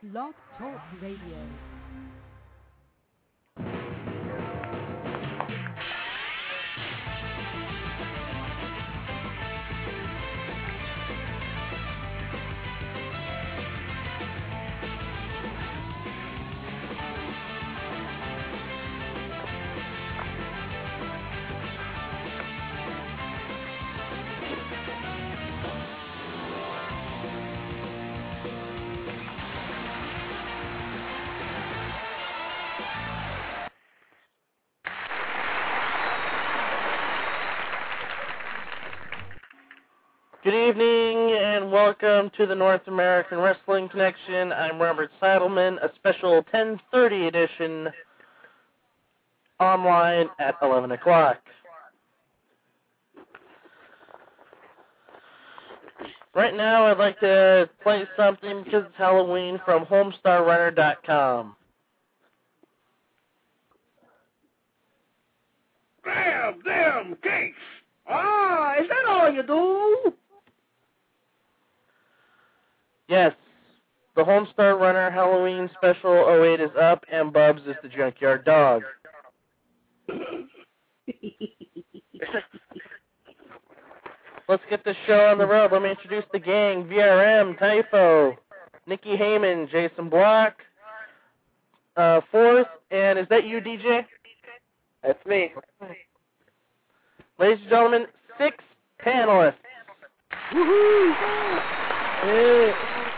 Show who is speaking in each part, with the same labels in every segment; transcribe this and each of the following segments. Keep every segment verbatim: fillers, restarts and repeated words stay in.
Speaker 1: Blog Talk Radio.
Speaker 2: Good evening and welcome to the North American Wrestling Connection. I'm Robert Saddleman, a special ten thirty edition online at eleven o'clock. Right now I'd like to play something because it's Halloween from Homestar Runner dot com.
Speaker 3: Damn, damn cakes! Ah, is that all you do?
Speaker 2: Yes, the Homestar Runner Halloween Special oh eight is up, and Bubs is the junkyard dog. Let's get this show on the road. Let me introduce the gang. V R M, Typho, Nikki Heyman, Jason Block, uh, Fourth, and is that you, D J?
Speaker 4: That's me.
Speaker 2: Ladies and gentlemen, six panelists.
Speaker 4: Woohoo!
Speaker 2: Hey.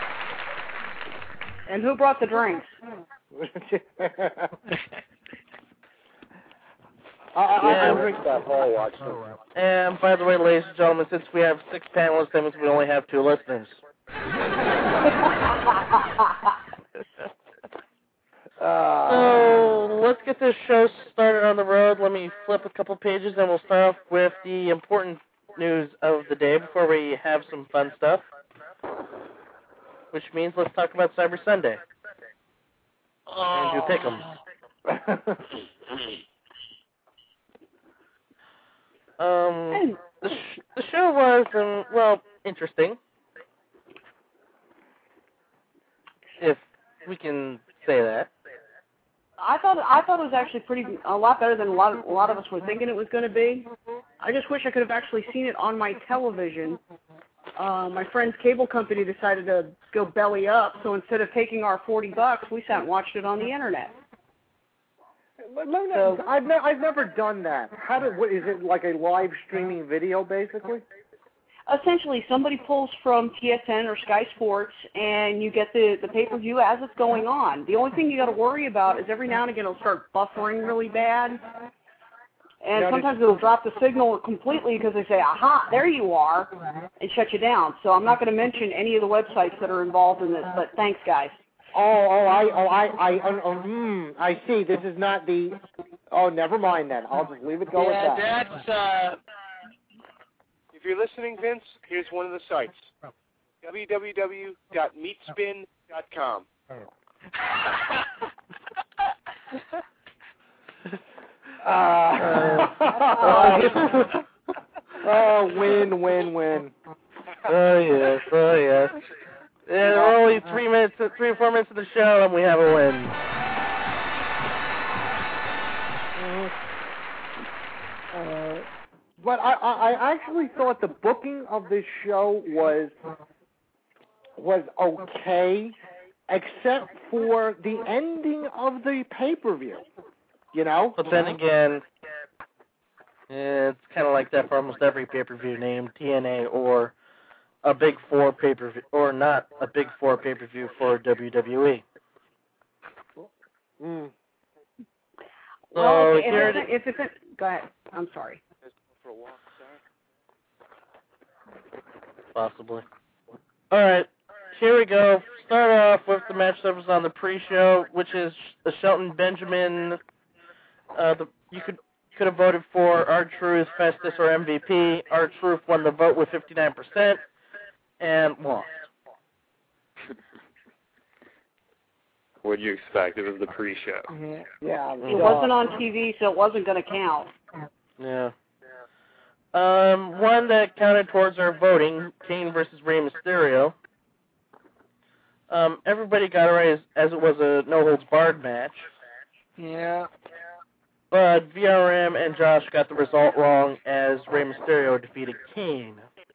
Speaker 5: And who brought the drinks?
Speaker 4: I, I, I drink that Paul watch.
Speaker 2: And by the way, ladies and gentlemen, since we have six panelists, that means we only have two listeners.
Speaker 4: uh,
Speaker 2: so let's get this show started on the road. Let me flip a couple pages, and we'll start off with the important news of the day before we have some fun stuff. Which means let's talk about Cyber Sunday. Oh. And do pick'ems. um, the, sh- the show was, um, well, interesting. If we can say that.
Speaker 5: I thought I thought it was actually pretty a lot better than a lot of, a lot of us were thinking it was going to be. I just wish I could have actually seen it on my television. Uh, my friend's cable company decided to go belly up, so instead of taking our forty bucks, we sat and watched it on the internet.
Speaker 4: Let me know. I've, ne- I've never done that. How do, what, is it like a live streaming video, basically?
Speaker 5: Essentially, somebody pulls from T S N or Sky Sports, and you get the, the pay-per-view as it's going on. The only thing you got to worry about is every now and again it'll start buffering really bad. And
Speaker 4: now
Speaker 5: sometimes it'll drop the signal completely because they say, aha, there you are, and shut you down. So I'm not going to mention any of the websites that are involved in this, but thanks, guys.
Speaker 4: Oh, oh, I, oh, I, I, oh, oh, hmm, I see. This is not the, oh, never mind then. I'll just leave it go
Speaker 6: yeah,
Speaker 4: with that.
Speaker 6: that's, uh, if you're listening, Vince, here's one of the sites. w w w dot meatspin dot com.
Speaker 4: Uh, uh, oh, win, win, win.
Speaker 2: Oh, yes, oh, yes. Yeah, we're only three minutes, three or four minutes of the show, and we have a win.
Speaker 4: Uh, but I, I, I actually thought the booking of this show was was okay, except for the ending of the pay-per-view. You know?
Speaker 2: But then again, it's kind of like that for almost every pay-per-view named T N A or a Big Four pay-per-view, or not a Big Four pay-per-view for W W E.
Speaker 4: Mm.
Speaker 5: Well,
Speaker 2: So
Speaker 5: if,
Speaker 2: here
Speaker 5: if, it's, if it's, go ahead. I'm sorry.
Speaker 2: Possibly. All right, here we go. Start off with the match that was on the pre-show, which is the Shelton Benjamin. Uh, the, you could could have voted for R-Truth, Festus, or M V P. R-Truth won the vote with fifty-nine percent and lost.
Speaker 7: What'd you expect? It was the pre-show.
Speaker 4: Yeah, yeah.
Speaker 5: It wasn't on T V, so it wasn't going to count.
Speaker 2: Yeah. Um, one that counted towards our voting, Kane versus Rey Mysterio. Um, everybody got it right as, as it was a no-holds-barred match.
Speaker 8: Yeah.
Speaker 2: But V R M and Josh got the result wrong as Rey Mysterio defeated Kane.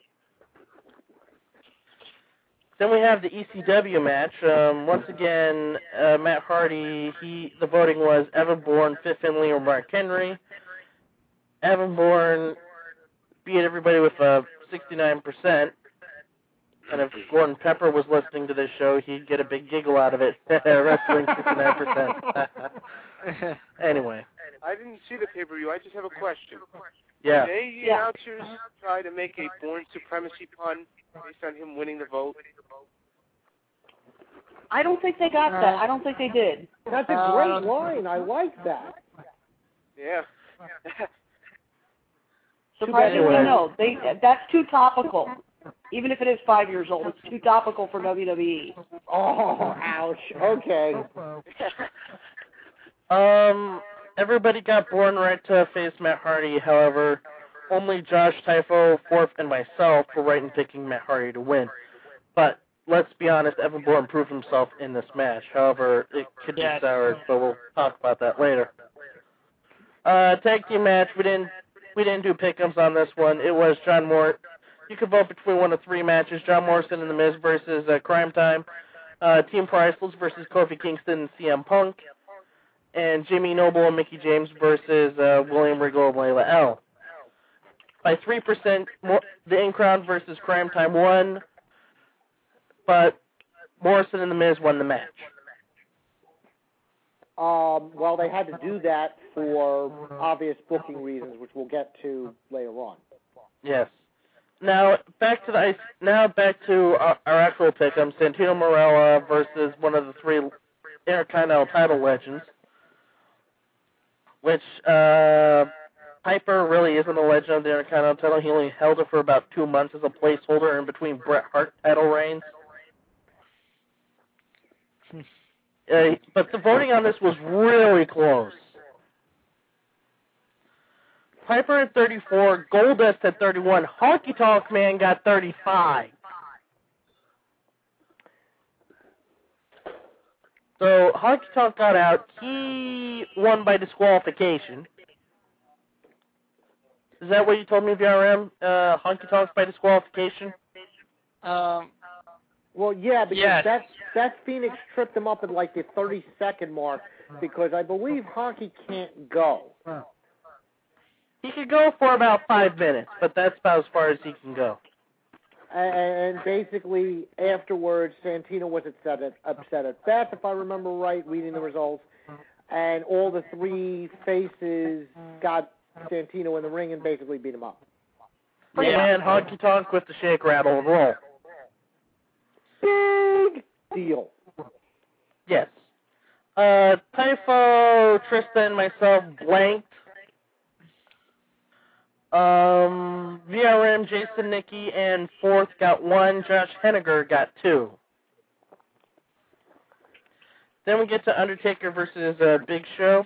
Speaker 2: Then we have the E C W match. Um, once again, uh, Matt Hardy, he the voting was Evan Bourne, Fit Finlay, or Mark Henry. Evan Bourne beat everybody with uh, sixty-nine percent. And if Gordon Pepper was listening to this show, he'd get a big giggle out of it. Wrestling sixty-nine percent. Anyway.
Speaker 6: I didn't see the pay-per-view. I just have a question.
Speaker 2: Yeah.
Speaker 6: Did any
Speaker 5: Yeah.
Speaker 6: announcers try to make a Bourne supremacy pun based on him winning the vote?
Speaker 5: I don't think they got that. I don't think they did.
Speaker 4: That's a
Speaker 8: Uh,
Speaker 4: great line. I like that.
Speaker 6: Yeah.
Speaker 5: Surprisingly,
Speaker 2: Anyway.
Speaker 5: no. They that's too topical. Even if it is five years old, it's too topical for W W E.
Speaker 4: Oh, ouch. Okay.
Speaker 2: Um, everybody got Bourne right to face Matt Hardy. However, only Josh Typho, Forth, and myself were right in picking Matt Hardy to win. But let's be honest, Evan Bourne proved himself in this match. However, it could be
Speaker 8: Yes.
Speaker 2: sour, so we'll talk about that later. Uh, tag team match. We didn't we didn't do pick'ems on this one. It was John Moore. You could vote between one of three matches: John Morrison and The Miz versus uh, Crime Time, uh, Team Priceless versus Kofi Kingston and C M Punk, and Jimmy Noble and Mickey James versus uh, William Regal and Layla L. By three percent, the In-Crowd versus Crime Time won, but Morrison and The Miz won the match.
Speaker 4: Um, well, they had to do that for obvious booking reasons, which we'll get to later on.
Speaker 2: Yes. Now back to the ice. Now back to our, our actual pick'em: Santino Marella versus one of the three Intercontinental title legends, which uh, Piper really isn't a legend of the Intercontinental title. He only held it for about two months as a placeholder in between Bret Hart title reigns. Uh, but the voting on this was really close. Piper at thirty-four, Goldust at thirty-one, Honky Tonk Man got thirty-five. So Honky Tonk got out. He won by disqualification. Is that what you told me, V R M? Uh, Honky Tonk by disqualification?
Speaker 8: Um,
Speaker 4: Well, yeah, because
Speaker 8: Yes.
Speaker 4: that that Phoenix tripped him up at like the thirty-second mark because I believe Honky can't go.
Speaker 2: He could go for about five minutes, but that's about as far as he can go.
Speaker 4: And basically, afterwards, Santino was upset at, upset at Beth, if I remember right, reading the results. And all the three faces got Santino in the ring and basically beat him up.
Speaker 2: Yeah, and Honky Tonk with the shake, rattle, and roll.
Speaker 4: Big deal.
Speaker 2: Yes. Uh, Typho, Trista, and myself blanked. Um, V R M, Jason Nicky, and Fourth got one. Josh Henniger got two. Then we get to Undertaker versus uh, Big Show.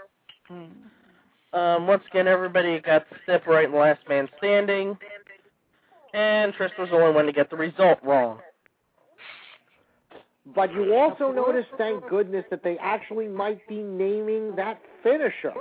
Speaker 2: Um, once again, everybody got the step right in the last man standing. And Trista was the only one to get the result wrong.
Speaker 4: But you also notice, thank goodness, that they actually might be naming that finisher.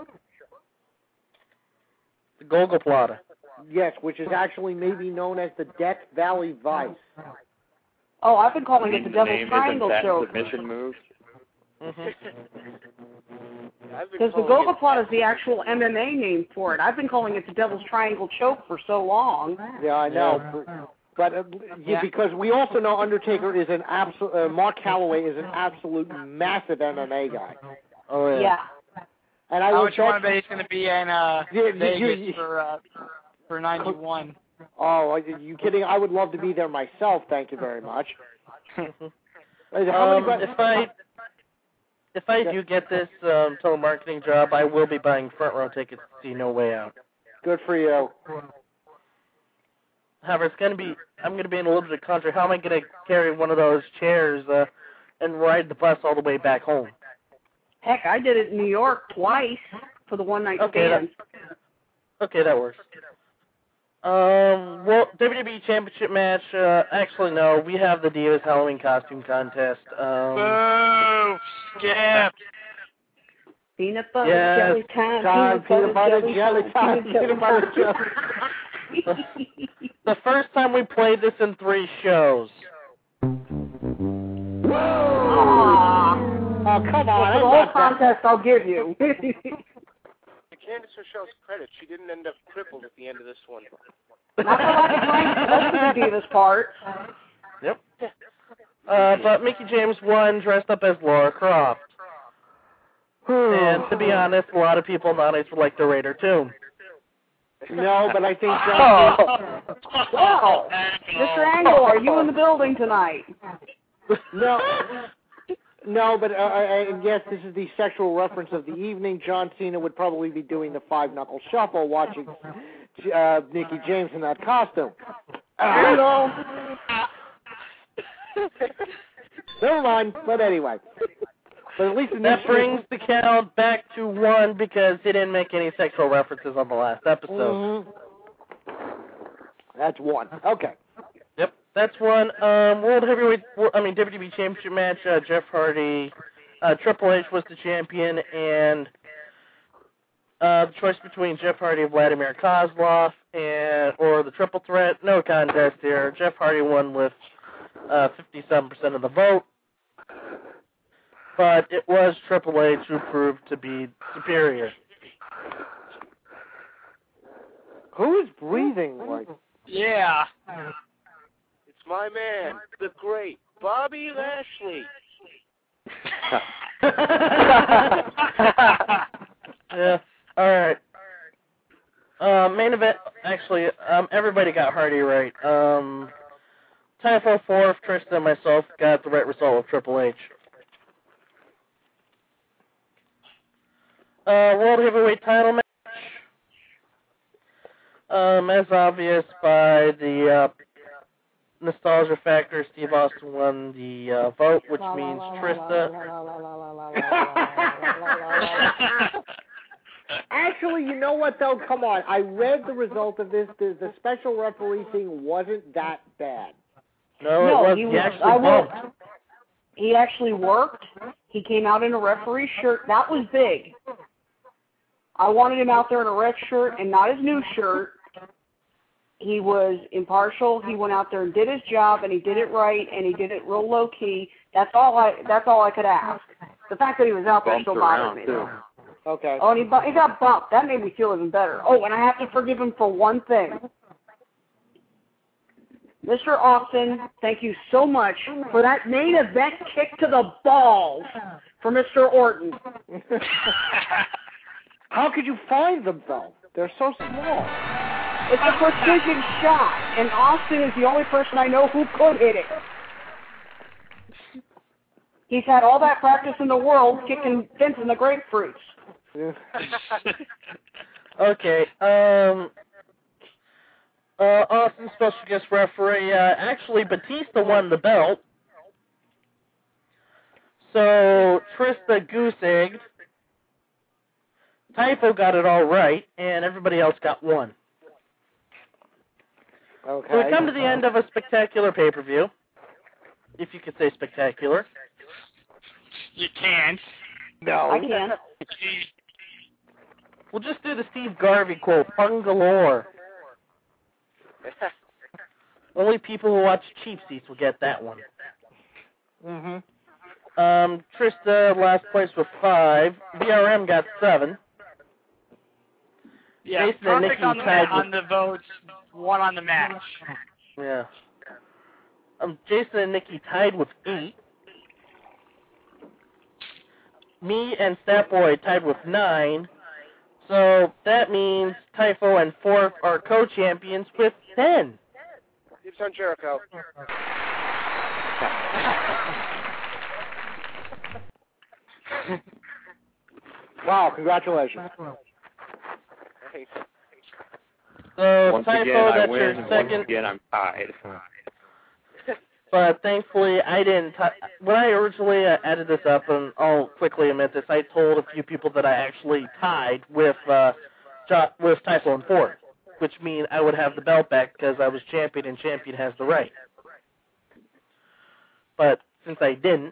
Speaker 2: The Golgoplata.
Speaker 4: Yes, which is actually maybe known as the Death Valley Vice.
Speaker 5: Oh, I've been calling it the Devil's
Speaker 7: Name
Speaker 5: Triangle
Speaker 7: isn't that
Speaker 5: Choke.
Speaker 7: submission move?
Speaker 2: Mm-hmm.
Speaker 6: I've been
Speaker 5: Because the
Speaker 6: calling it-
Speaker 5: Golgoplata is the actual M M A name for it. I've been calling it the Devil's Triangle Choke for so long.
Speaker 4: Yeah, I know. But uh, yeah, because we also know Undertaker is an absolute, uh, Mark Calloway is an absolute massive M M A guy.
Speaker 2: Oh, yeah.
Speaker 5: Yeah.
Speaker 4: And I
Speaker 8: how
Speaker 4: would
Speaker 8: much you want to
Speaker 4: bet,
Speaker 8: bet he's going to be in uh,
Speaker 4: Yeah, you-
Speaker 8: Vegas
Speaker 4: you-
Speaker 8: for uh, for ninety-one?
Speaker 4: oh, are you kidding? I would love to be there myself. Thank you very much. Uh, How many
Speaker 2: Um,
Speaker 4: guys-
Speaker 2: if I if I do get this um, telemarketing job, I will be buying front row tickets to see No Way Out.
Speaker 4: Good for you.
Speaker 2: However, it's gonna be I'm gonna be in a little bit of country. How am I gonna carry one of those chairs uh, and ride the bus all the way back home?
Speaker 5: Heck, I did it in New York twice for the one night
Speaker 2: Okay,
Speaker 5: stand.
Speaker 2: Okay, that works. Um, well, W W E Championship match, uh, actually, no, we have the Divas Halloween costume contest. Um,
Speaker 8: Boo! Skip!
Speaker 5: Peanut butter
Speaker 2: Yes.
Speaker 5: jelly time.
Speaker 4: Time, peanut butter jelly time,
Speaker 5: peanut
Speaker 4: peanut butter
Speaker 5: jelly.
Speaker 2: the first time we played this in three shows.
Speaker 5: Aw.
Speaker 4: Oh, come
Speaker 5: Well,
Speaker 4: on.
Speaker 5: for the whole contest, I'll give you.
Speaker 6: To Candice Rochelle's credit, she didn't end up crippled at the end of this one.
Speaker 5: Not for lack of trying to most of the Divas part.
Speaker 2: Yep. Uh, but Mickie James won dressed up as Laura Croft. And to be honest, a lot of people nowadays would like to rate her too.
Speaker 4: No, but I think
Speaker 5: Oh.
Speaker 4: John
Speaker 5: Wow. Mister Angle, are you in the building tonight?
Speaker 4: No, no, but uh, I, I guess this is the sexual reference of the evening. John Cena would probably be doing the five-knuckle shuffle watching uh, Mickie James in that costume. Uh,
Speaker 5: know.
Speaker 4: Never mind, but anyway. But at least in
Speaker 2: That
Speaker 4: this
Speaker 2: brings the count back to one because he didn't make any sexual references on the last episode.
Speaker 4: Mhm. That's one. Okay.
Speaker 2: Yep, that's one. Um, World Heavyweight, I mean W W E Championship match. Uh, Jeff Hardy, uh, Triple H was the champion, and uh, the choice between Jeff Hardy and Vladimir Kozlov, and or the Triple Threat. No contest here. Jeff Hardy won with uh, fifty-seven percent of the vote, but it was Triple H who proved to be superior.
Speaker 4: Who is breathing like?
Speaker 8: Yeah.
Speaker 6: It's my man, the great Bobby Lashley.
Speaker 2: Yeah. All right. Uh, main event. Actually, um, everybody got Hardy right. Um, Typho four, Trista and myself got the right result with Triple H. Uh, World Heavyweight Title match. Um, as obvious by the uh, nostalgia factor, Steve Austin won the uh, vote, which means Trista.
Speaker 4: Actually, you know what, though? Come on. I read the result of this. The, the special referee thing wasn't that bad.
Speaker 2: No,
Speaker 5: No,
Speaker 2: it was.
Speaker 5: he
Speaker 2: He
Speaker 5: was-
Speaker 2: actually
Speaker 5: I will-
Speaker 2: bumped.
Speaker 5: He actually worked. He came out in a referee shirt. That was big. I wanted him out there in a red shirt and not his new shirt. He was impartial. He went out there and did his job, and he did it right, and he did it real low key. That's all I. That's all I could ask. The fact that he was out there
Speaker 7: Bumped
Speaker 5: still bothered
Speaker 7: around,
Speaker 5: me.
Speaker 7: too.
Speaker 4: Okay.
Speaker 5: Oh, and he, bu- he got bumped. That made me feel even better. Oh, and I have to forgive him for one thing. Mister Austin, thank you so much for that main event kick to the balls for Mister Orton.
Speaker 4: How could you find them, though? They're so small.
Speaker 5: It's a precision shot, and Austin is the only person I know who could hit it. He's had all that practice in the world kicking Vince in the grapefruits.
Speaker 2: Okay. Um. Uh, Austin special guest referee. Uh, actually, Batista won the belt. So Trista goose-egged. Typho got it all right, and everybody else got one.
Speaker 4: Okay.
Speaker 2: So we come to the end of a spectacular pay-per-view, if you could say spectacular.
Speaker 8: You can't.
Speaker 4: No.
Speaker 5: I can.
Speaker 2: We'll just do the Steve Garvey quote, fun galore. Only people who watch Cheap Seats will get that one.
Speaker 4: Mm-hmm.
Speaker 2: Um, Trista last place with five. V R M got seven.
Speaker 8: Yeah,
Speaker 2: Jason and
Speaker 8: perfect
Speaker 2: Nikki
Speaker 8: on the,
Speaker 2: tied
Speaker 8: ma- on the votes, one on the match.
Speaker 2: Yeah. Um, Jason and Nikki tied with eight. Me and Statboy tied with nine. So that means Typho and Fourth are co-champions with ten.
Speaker 6: Dibs on Jericho.
Speaker 4: Wow, congratulations.
Speaker 6: Thanks.
Speaker 2: So
Speaker 7: Once
Speaker 2: Typho,
Speaker 7: again, I
Speaker 2: that's
Speaker 7: win.
Speaker 2: your
Speaker 7: Once
Speaker 2: second.
Speaker 7: again, I'm tied.
Speaker 2: But thankfully, I didn't. T- when I originally uh, added this up, and I'll quickly admit this, I told a few people that I actually tied with uh, jo- with Typho and Fourth. which means I would have the belt back because I was champion, and champion has the right. But since I didn't,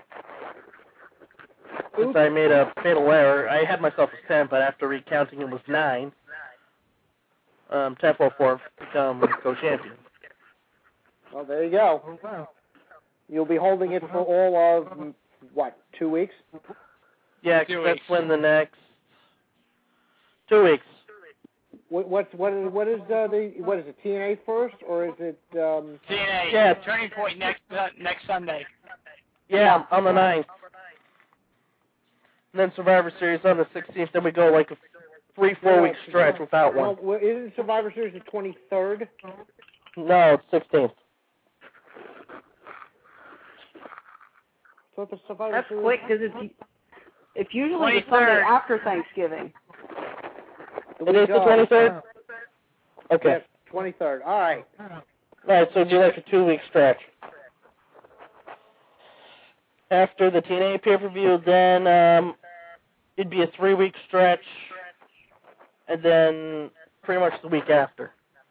Speaker 2: since I made a fatal error, I had myself as ten, but after recounting it was nine. Um, ten four four become co-champion.
Speaker 4: Well, there you go. You'll be holding it for all of, what, two weeks?
Speaker 2: Yeah,
Speaker 8: Two
Speaker 2: that's
Speaker 8: weeks.
Speaker 2: when the next two weeks.
Speaker 4: What what what is what is uh, the what is it? T N A first, or is it? Um...
Speaker 8: T N A.
Speaker 2: Yeah.
Speaker 8: Turning Point next uh, next Sunday.
Speaker 2: Yeah, on the ninth. And then Survivor Series on the sixteenth. Then we go like a three, four week stretch without one.
Speaker 4: Well, isn't Survivor Series the twenty-third?
Speaker 2: No, it's sixteenth.
Speaker 4: So the Survivor
Speaker 5: That's
Speaker 4: Series.
Speaker 5: quick because it's it's usually the Sunday
Speaker 8: twenty-third.
Speaker 5: after Thanksgiving.
Speaker 4: The
Speaker 2: It
Speaker 4: week
Speaker 2: is the
Speaker 4: of.
Speaker 2: twenty-third? Okay.
Speaker 4: Yes, twenty-third. All right.
Speaker 2: All right, so do like a two week stretch. After the T N A pay-per-view, then um, it'd be a three week stretch, and then pretty much the week after.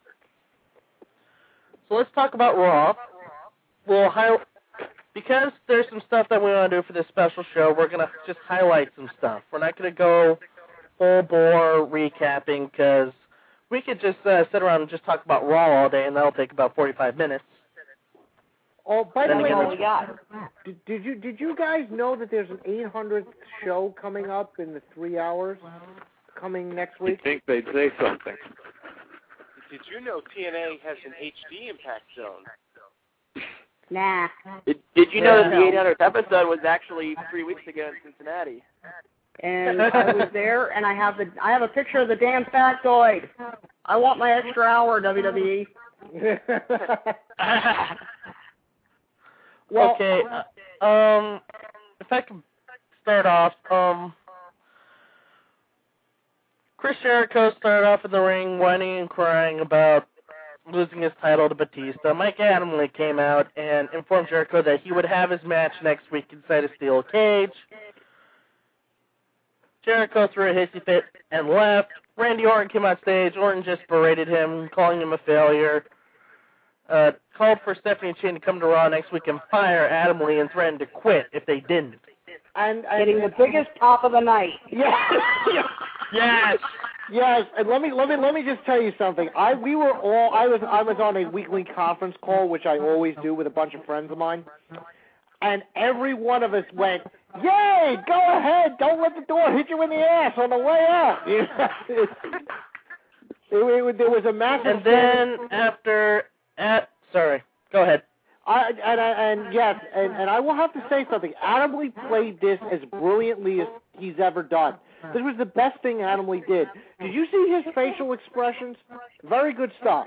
Speaker 2: So let's talk about Raw. We'll hi- because there's some stuff that we want to do for this special show, we're going to just highlight some stuff. We're not going to go full bore recapping because we could just uh, sit around and just talk about Raw all day, and that'll take about forty-five minutes.
Speaker 4: Oh, by the
Speaker 2: Then
Speaker 4: way,
Speaker 2: again,
Speaker 5: That's all we got.
Speaker 4: did, did you did you guys know that there's an eight hundredth show coming up in the three hours coming next
Speaker 7: You'd
Speaker 4: week?
Speaker 7: think they'd say something.
Speaker 6: Did you know T N A has an H D Impact Zone?
Speaker 5: Nah.
Speaker 9: Did, did you know
Speaker 2: Yeah.
Speaker 9: that the eight hundredth episode was actually three weeks ago in Cincinnati?
Speaker 5: And I was there, and I have the I have a picture of the damn factoid. I want my extra hour, W W E.
Speaker 4: Well,
Speaker 2: okay, uh, um, if I can start off, um, Chris Jericho started off in the ring whining and crying about losing his title to Batista. Mike Adamle came out and informed Jericho that he would have his match next week inside a steel cage. Jericho threw a hissy fit and left. Randy Orton came on stage. Orton just berated him, calling him a failure. Uh, called for Stephanie and Shane to come to Raw next week and fire Adamle and threatened to quit if they didn't.
Speaker 4: and, and
Speaker 5: Getting the biggest pop of the night.
Speaker 4: yeah.
Speaker 8: Yes.
Speaker 4: Yes, and let me let me let me just tell you something. I we were all I was I was on a weekly conference call, which I always do with a bunch of friends of mine, and every one of us went, "Yay! Go ahead! Don't let the door hit you in the ass on the way out." You know, it, it, it, there was a massive.
Speaker 2: And then after, at sorry, go ahead.
Speaker 4: I and I, and yes, and, and I will have to say something. Adam Lee played this as brilliantly as he's ever done. This was the best thing Adam Lee did. Did you see his facial expressions? Very good stuff.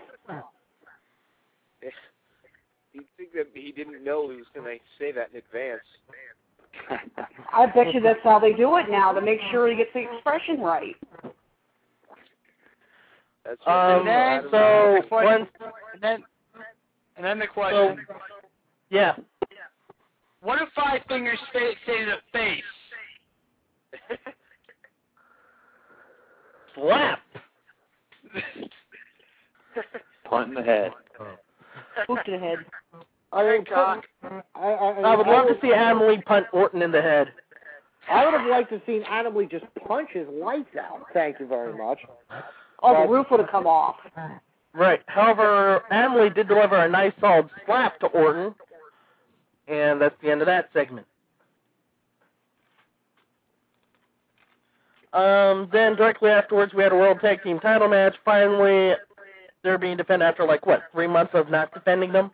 Speaker 6: You'd think that he didn't know he was going to say that in advance.
Speaker 5: I bet you that's how they do it now to make sure he gets the expression right.
Speaker 6: That's
Speaker 2: Um,
Speaker 8: And then,
Speaker 2: so,
Speaker 8: the question-
Speaker 2: once,
Speaker 8: and then, and then the question:
Speaker 2: yeah.
Speaker 8: what do five fingers say, say to the face?
Speaker 2: Slap.
Speaker 7: Punt in the head.
Speaker 5: Boot to the head.
Speaker 4: I mean,
Speaker 6: God.
Speaker 4: I, I,
Speaker 2: I would love to see Adam Lee punt Orton in the head.
Speaker 4: I would have liked to seen Adam Lee just punch his lights out. Thank you very much.
Speaker 5: Oh, the roof would have come off.
Speaker 2: Right. However, Adam Lee did deliver a nice solid slap to Orton, and that's the end of that segment. Um, then directly afterwards, we had a World Tag Team title match. Finally, they're being defended after, like, what, three months of not defending them?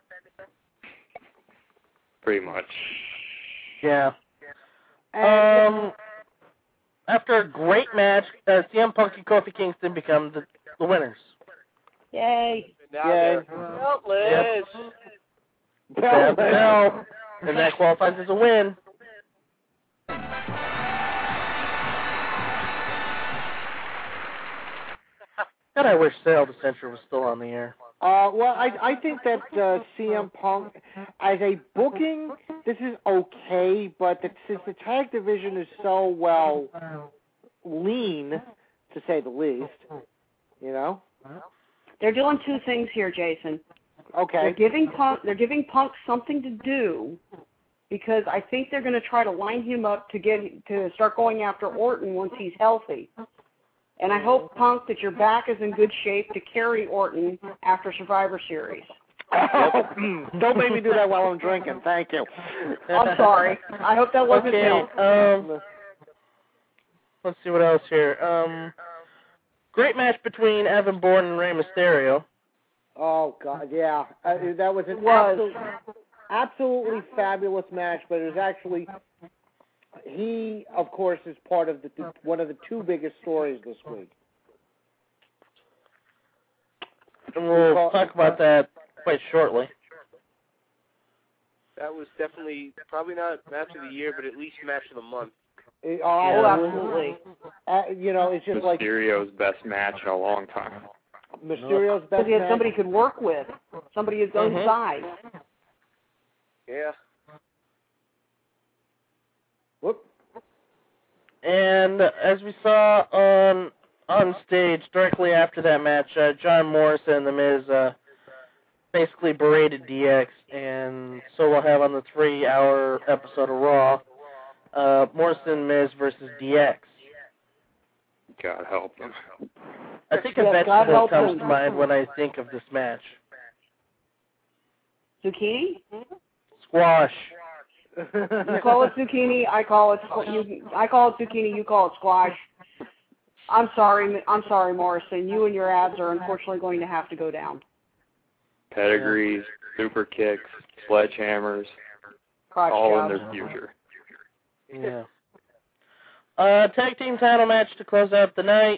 Speaker 7: Pretty much.
Speaker 2: Yeah. Um, after a great match, uh, C M Punk and Kofi Kingston become the, the winners.
Speaker 5: Yay.
Speaker 6: And now
Speaker 4: Yay.
Speaker 6: they're beltless.
Speaker 2: Bell, bell, and that qualifies as a win. God, I wish Sale the Censure was still on the air.
Speaker 4: Uh, well, I I think that uh, C M Punk, as a booking, this is okay, but the, since the tag division is so well lean, to say the least, you know.
Speaker 5: They're doing two things here, Jason.
Speaker 4: Okay.
Speaker 5: They're giving Punk. They're giving Punk something to do, because I think they're going to try to line him up to get to start going after Orton once he's healthy. And I hope, Punk, that your back is in good shape to carry Orton after Survivor Series.
Speaker 4: Don't make me do that while I'm drinking. Thank you.
Speaker 5: I'm sorry. I hope that wasn't
Speaker 2: Okay.
Speaker 5: meant.
Speaker 2: Um, let's see what else here. Um, great match between Evan Bourne and Rey Mysterio.
Speaker 4: Oh, God, yeah. Uh, that was an
Speaker 5: Was.
Speaker 4: absolute, absolutely fabulous match, but it was actually, he, of course, is part of the one of the two biggest stories this week.
Speaker 2: And we'll talk about that quite shortly.
Speaker 6: That was definitely, probably not match of the year, but at least match of the month.
Speaker 4: It, oh,
Speaker 5: Oh,
Speaker 4: absolutely. Uh, you know, it's just like
Speaker 7: Mysterio's best match in a long time.
Speaker 4: Mysterio's best
Speaker 5: Because he had
Speaker 4: match.
Speaker 5: somebody he could work with, somebody his own
Speaker 2: Mhm.
Speaker 5: size.
Speaker 6: Yeah.
Speaker 4: Whoop.
Speaker 2: And as we saw on on stage directly after that match, uh, John Morrison and The Miz uh, basically berated D X, and so we'll have on the three-hour episode of Raw, uh, Morrison Miz versus D X.
Speaker 7: God help him.
Speaker 2: I think a
Speaker 5: Yeah, God
Speaker 2: vegetable
Speaker 5: help
Speaker 2: comes
Speaker 5: him.
Speaker 2: to mind when I think of this match.
Speaker 5: Zucchini?
Speaker 2: Squash.
Speaker 5: You call it zucchini. I call it squ- you. I call it zucchini. You call it squash. I'm sorry. I'm sorry, Morrison. You and your abs are unfortunately going to have to go down.
Speaker 7: Pedigrees, super kicks, sledgehammers,
Speaker 5: Crotch
Speaker 7: all
Speaker 5: job.
Speaker 7: in their future.
Speaker 2: Yeah. Uh, tag team title match to close out the night.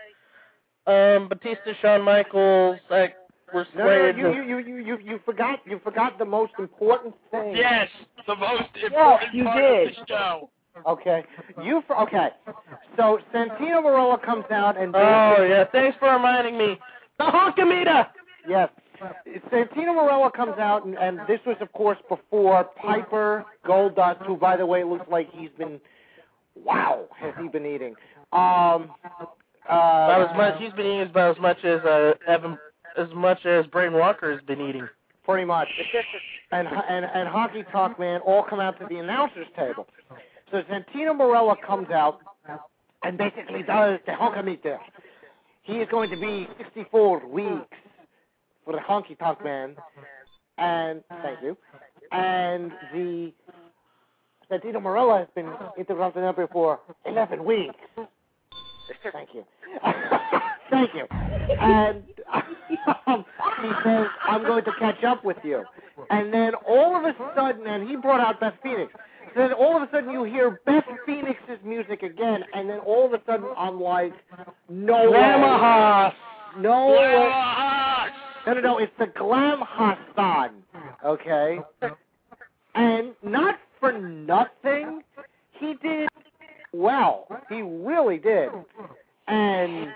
Speaker 2: Um, Batista, Shawn Michaels, uh, were
Speaker 4: No, no,
Speaker 2: slated.
Speaker 4: you, you, you, you, you forgot, you forgot the most important thing.
Speaker 8: Yes, the most important
Speaker 5: you
Speaker 8: part
Speaker 5: did.
Speaker 8: of the show.
Speaker 4: Okay, you, for, okay. So Santino Marella comes out and.
Speaker 2: Oh yeah, thanks for reminding me. The Hulkamita.
Speaker 4: Yes. Santino Marella comes out, and, and this was, of course, before Piper Goldust, who, by the way, looks like he's been, wow, has he been eating? Um, uh,
Speaker 2: About as much he's been eating about as much as uh, Evan, as much as Braden Walker has been eating.
Speaker 4: Pretty much. and, and and Honky Tonk Man all come out to the announcer's table. So Santino Marella comes out and basically does the Hulkamita. He is going to be sixty-four weeks for the Honky Tonk Man. And, thank you. And the Santino Marella has been interrupted up here for eleven weeks. Thank you. Thank you. And um, he says, I'm going to catch up with you. And then all of a sudden, and he brought out Beth Phoenix. Then all of a sudden you hear Beth Phoenix's music again, and then all of a sudden I'm like, no
Speaker 2: Glamahas.
Speaker 4: way. No way. No, no, no, it's the Glam Hassan, okay? And not for nothing, he did well. He really did. And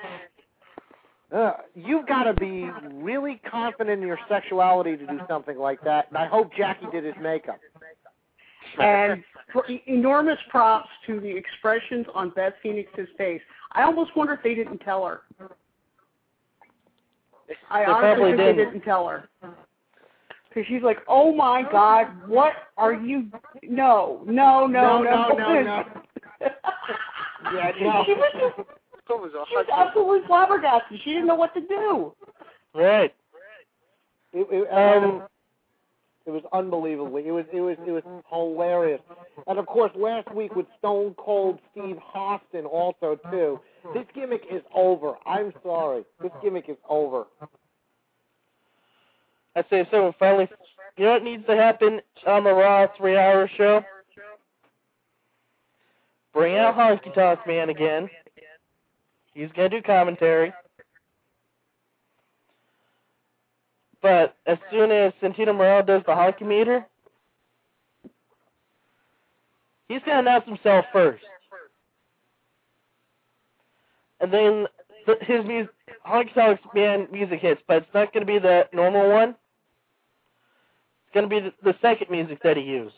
Speaker 4: uh, you've got to be really confident in your sexuality to do something like that. And I hope Jackie did his makeup.
Speaker 5: And for enormous props to the expressions on Beth Phoenix's face. I almost wonder if they didn't tell her. I
Speaker 2: They
Speaker 5: honestly
Speaker 2: probably
Speaker 5: think they
Speaker 2: didn't.
Speaker 5: didn't tell her. Because she's like, oh my God, what are you? No, no, no,
Speaker 4: No, no, no, no. Yeah, no.
Speaker 5: She was just,
Speaker 6: It was a
Speaker 5: she was
Speaker 6: hot-
Speaker 5: absolutely flabbergasted. She didn't know what to do.
Speaker 2: Right.
Speaker 4: It, it,
Speaker 2: Um,
Speaker 4: it was unbelievable. It was it was it was hilarious. And of course, last week with Stone Cold Steve Austin also too. This gimmick is over. I'm sorry. This gimmick is over.
Speaker 2: I say so. Finally, you know what needs to happen on the Raw three-hour show? Bring out Honky Tonk Man again. He's gonna do commentary. But as soon as Santino Marella does the Honky Meter, he's gonna announce himself first, and then th- his music, Honky Tonk Man music hits. But it's not gonna be the normal one. It's gonna be the, the second music that he used.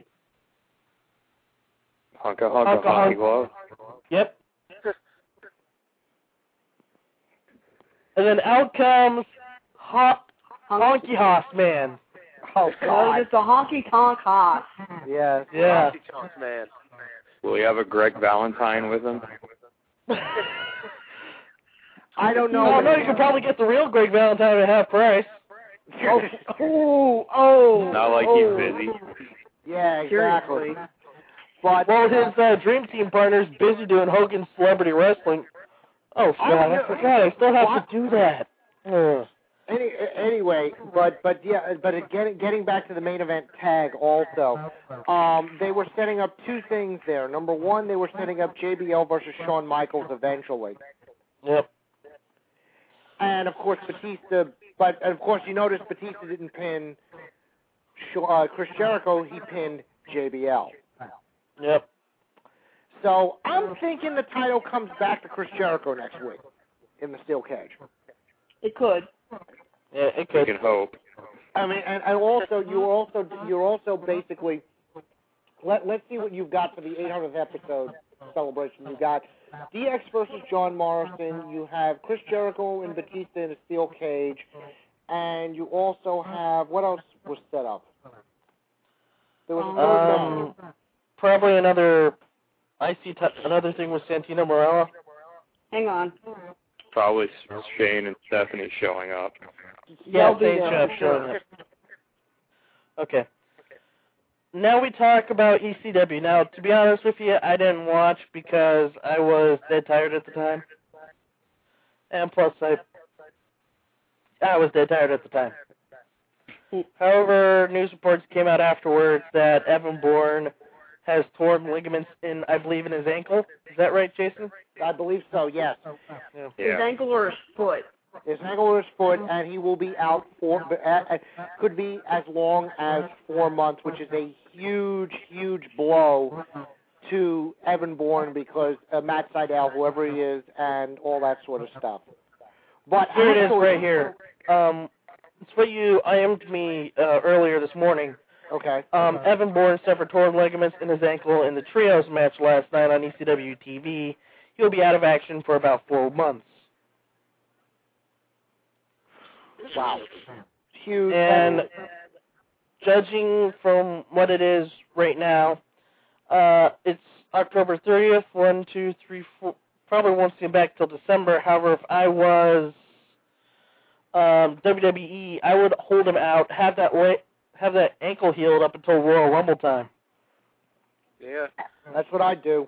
Speaker 7: Honka honka
Speaker 2: Honka,
Speaker 7: honky
Speaker 2: honka.
Speaker 7: glove.
Speaker 2: Yep. And then out comes Ho- Honky Hoss Man.
Speaker 4: Oh,
Speaker 5: Oh,
Speaker 4: God.
Speaker 5: just a honky tonk hoss.
Speaker 4: Yes.
Speaker 2: Yeah.
Speaker 9: Honky tonk man.
Speaker 7: Will he have a Greg Valentine with him?
Speaker 4: I don't know.
Speaker 2: Oh, no, you could probably get the real Greg Valentine at half price.
Speaker 5: Oh, oh, oh.
Speaker 7: Not like
Speaker 5: oh.
Speaker 7: he's busy.
Speaker 4: Yeah, exactly.
Speaker 5: Seriously.
Speaker 4: But
Speaker 2: Well, his uh, Dream Team partner's busy doing Hogan's Celebrity Wrestling. Oh, God, I forgot. I still have
Speaker 4: What?
Speaker 2: to do that. Ugh.
Speaker 4: Any, anyway, but but yeah, but getting getting back to the main event tag also, um, they were setting up two things there. Number one, they were setting up J B L versus Shawn Michaels eventually,
Speaker 2: Yep.
Speaker 4: and of course Batista. But of course, you notice Batista didn't pin uh, Chris Jericho; he pinned J B L.
Speaker 2: Yep.
Speaker 4: So I'm thinking the title comes back to Chris Jericho next week in the steel cage.
Speaker 5: It could.
Speaker 2: Yeah, it
Speaker 7: We
Speaker 2: could.
Speaker 7: can hope.
Speaker 4: I mean, and, and also you're also you're also basically let let's see what you've got for the eight hundredth episode celebration. You've got D X versus John Morrison. You have Chris Jericho and Batista in a steel cage, and you also have what else was set up? There was a third match.
Speaker 2: Um, probably another. I see t- another thing with Santino Marella.
Speaker 5: Hang on.
Speaker 7: Probably Shane and Stephanie showing up.
Speaker 2: Yeah,
Speaker 5: They'll be
Speaker 2: same
Speaker 5: there
Speaker 2: show,
Speaker 5: for sure.
Speaker 2: showing up. Okay. Now we talk about E C W. Now, to be honest with you, I didn't watch because I was dead tired at the time. And plus, I I was dead tired at the time. However, news reports came out afterwards that Evan Bourne has torn ligaments in, I believe, in his ankle. Is that right, Jason?
Speaker 4: I believe so. Yes,
Speaker 2: Yeah.
Speaker 5: His
Speaker 7: Yeah.
Speaker 5: ankle or his foot?
Speaker 4: his ankle or his foot, and he will be out for uh, uh, could be as long as four months, which is a huge, huge blow to Evan Bourne because uh, Matt Sydal, whoever he is, and all that sort of stuff. But
Speaker 2: Here it is
Speaker 4: actually-
Speaker 2: right here. Um, it's what you I M'd me uh, earlier this morning.
Speaker 4: Okay.
Speaker 2: Um, Evan Bourne suffered torn ligaments in his ankle in the Trios match last night on E C W T V. He'll be out of action for about four months.
Speaker 4: Wow. Huge.
Speaker 2: And judging from what it is right now, uh, it's October thirtieth, one, two, three, four. Probably won't see him back till December. However, if I was um, W W E, I would hold him out, have that way, have that ankle healed up until Royal Rumble time.
Speaker 6: Yeah.
Speaker 4: That's what I do.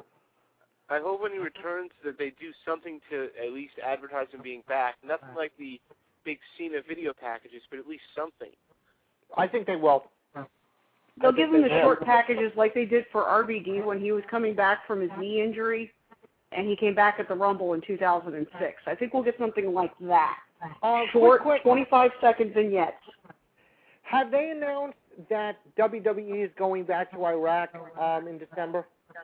Speaker 6: I hope when he returns that they do something to at least advertise him being back. Nothing like the big Cena video packages, but at least something.
Speaker 4: I think they will.
Speaker 5: They'll give him the
Speaker 2: Yeah.
Speaker 5: short packages like they did for R V D when he was coming back from his knee injury, and he came back at the Rumble in two thousand six. I think we'll get something like that.
Speaker 4: Uh,
Speaker 5: Short,
Speaker 4: quick, quick.
Speaker 5: twenty-five second vignettes.
Speaker 4: Have they announced that W W E is going back to Iraq um, in December?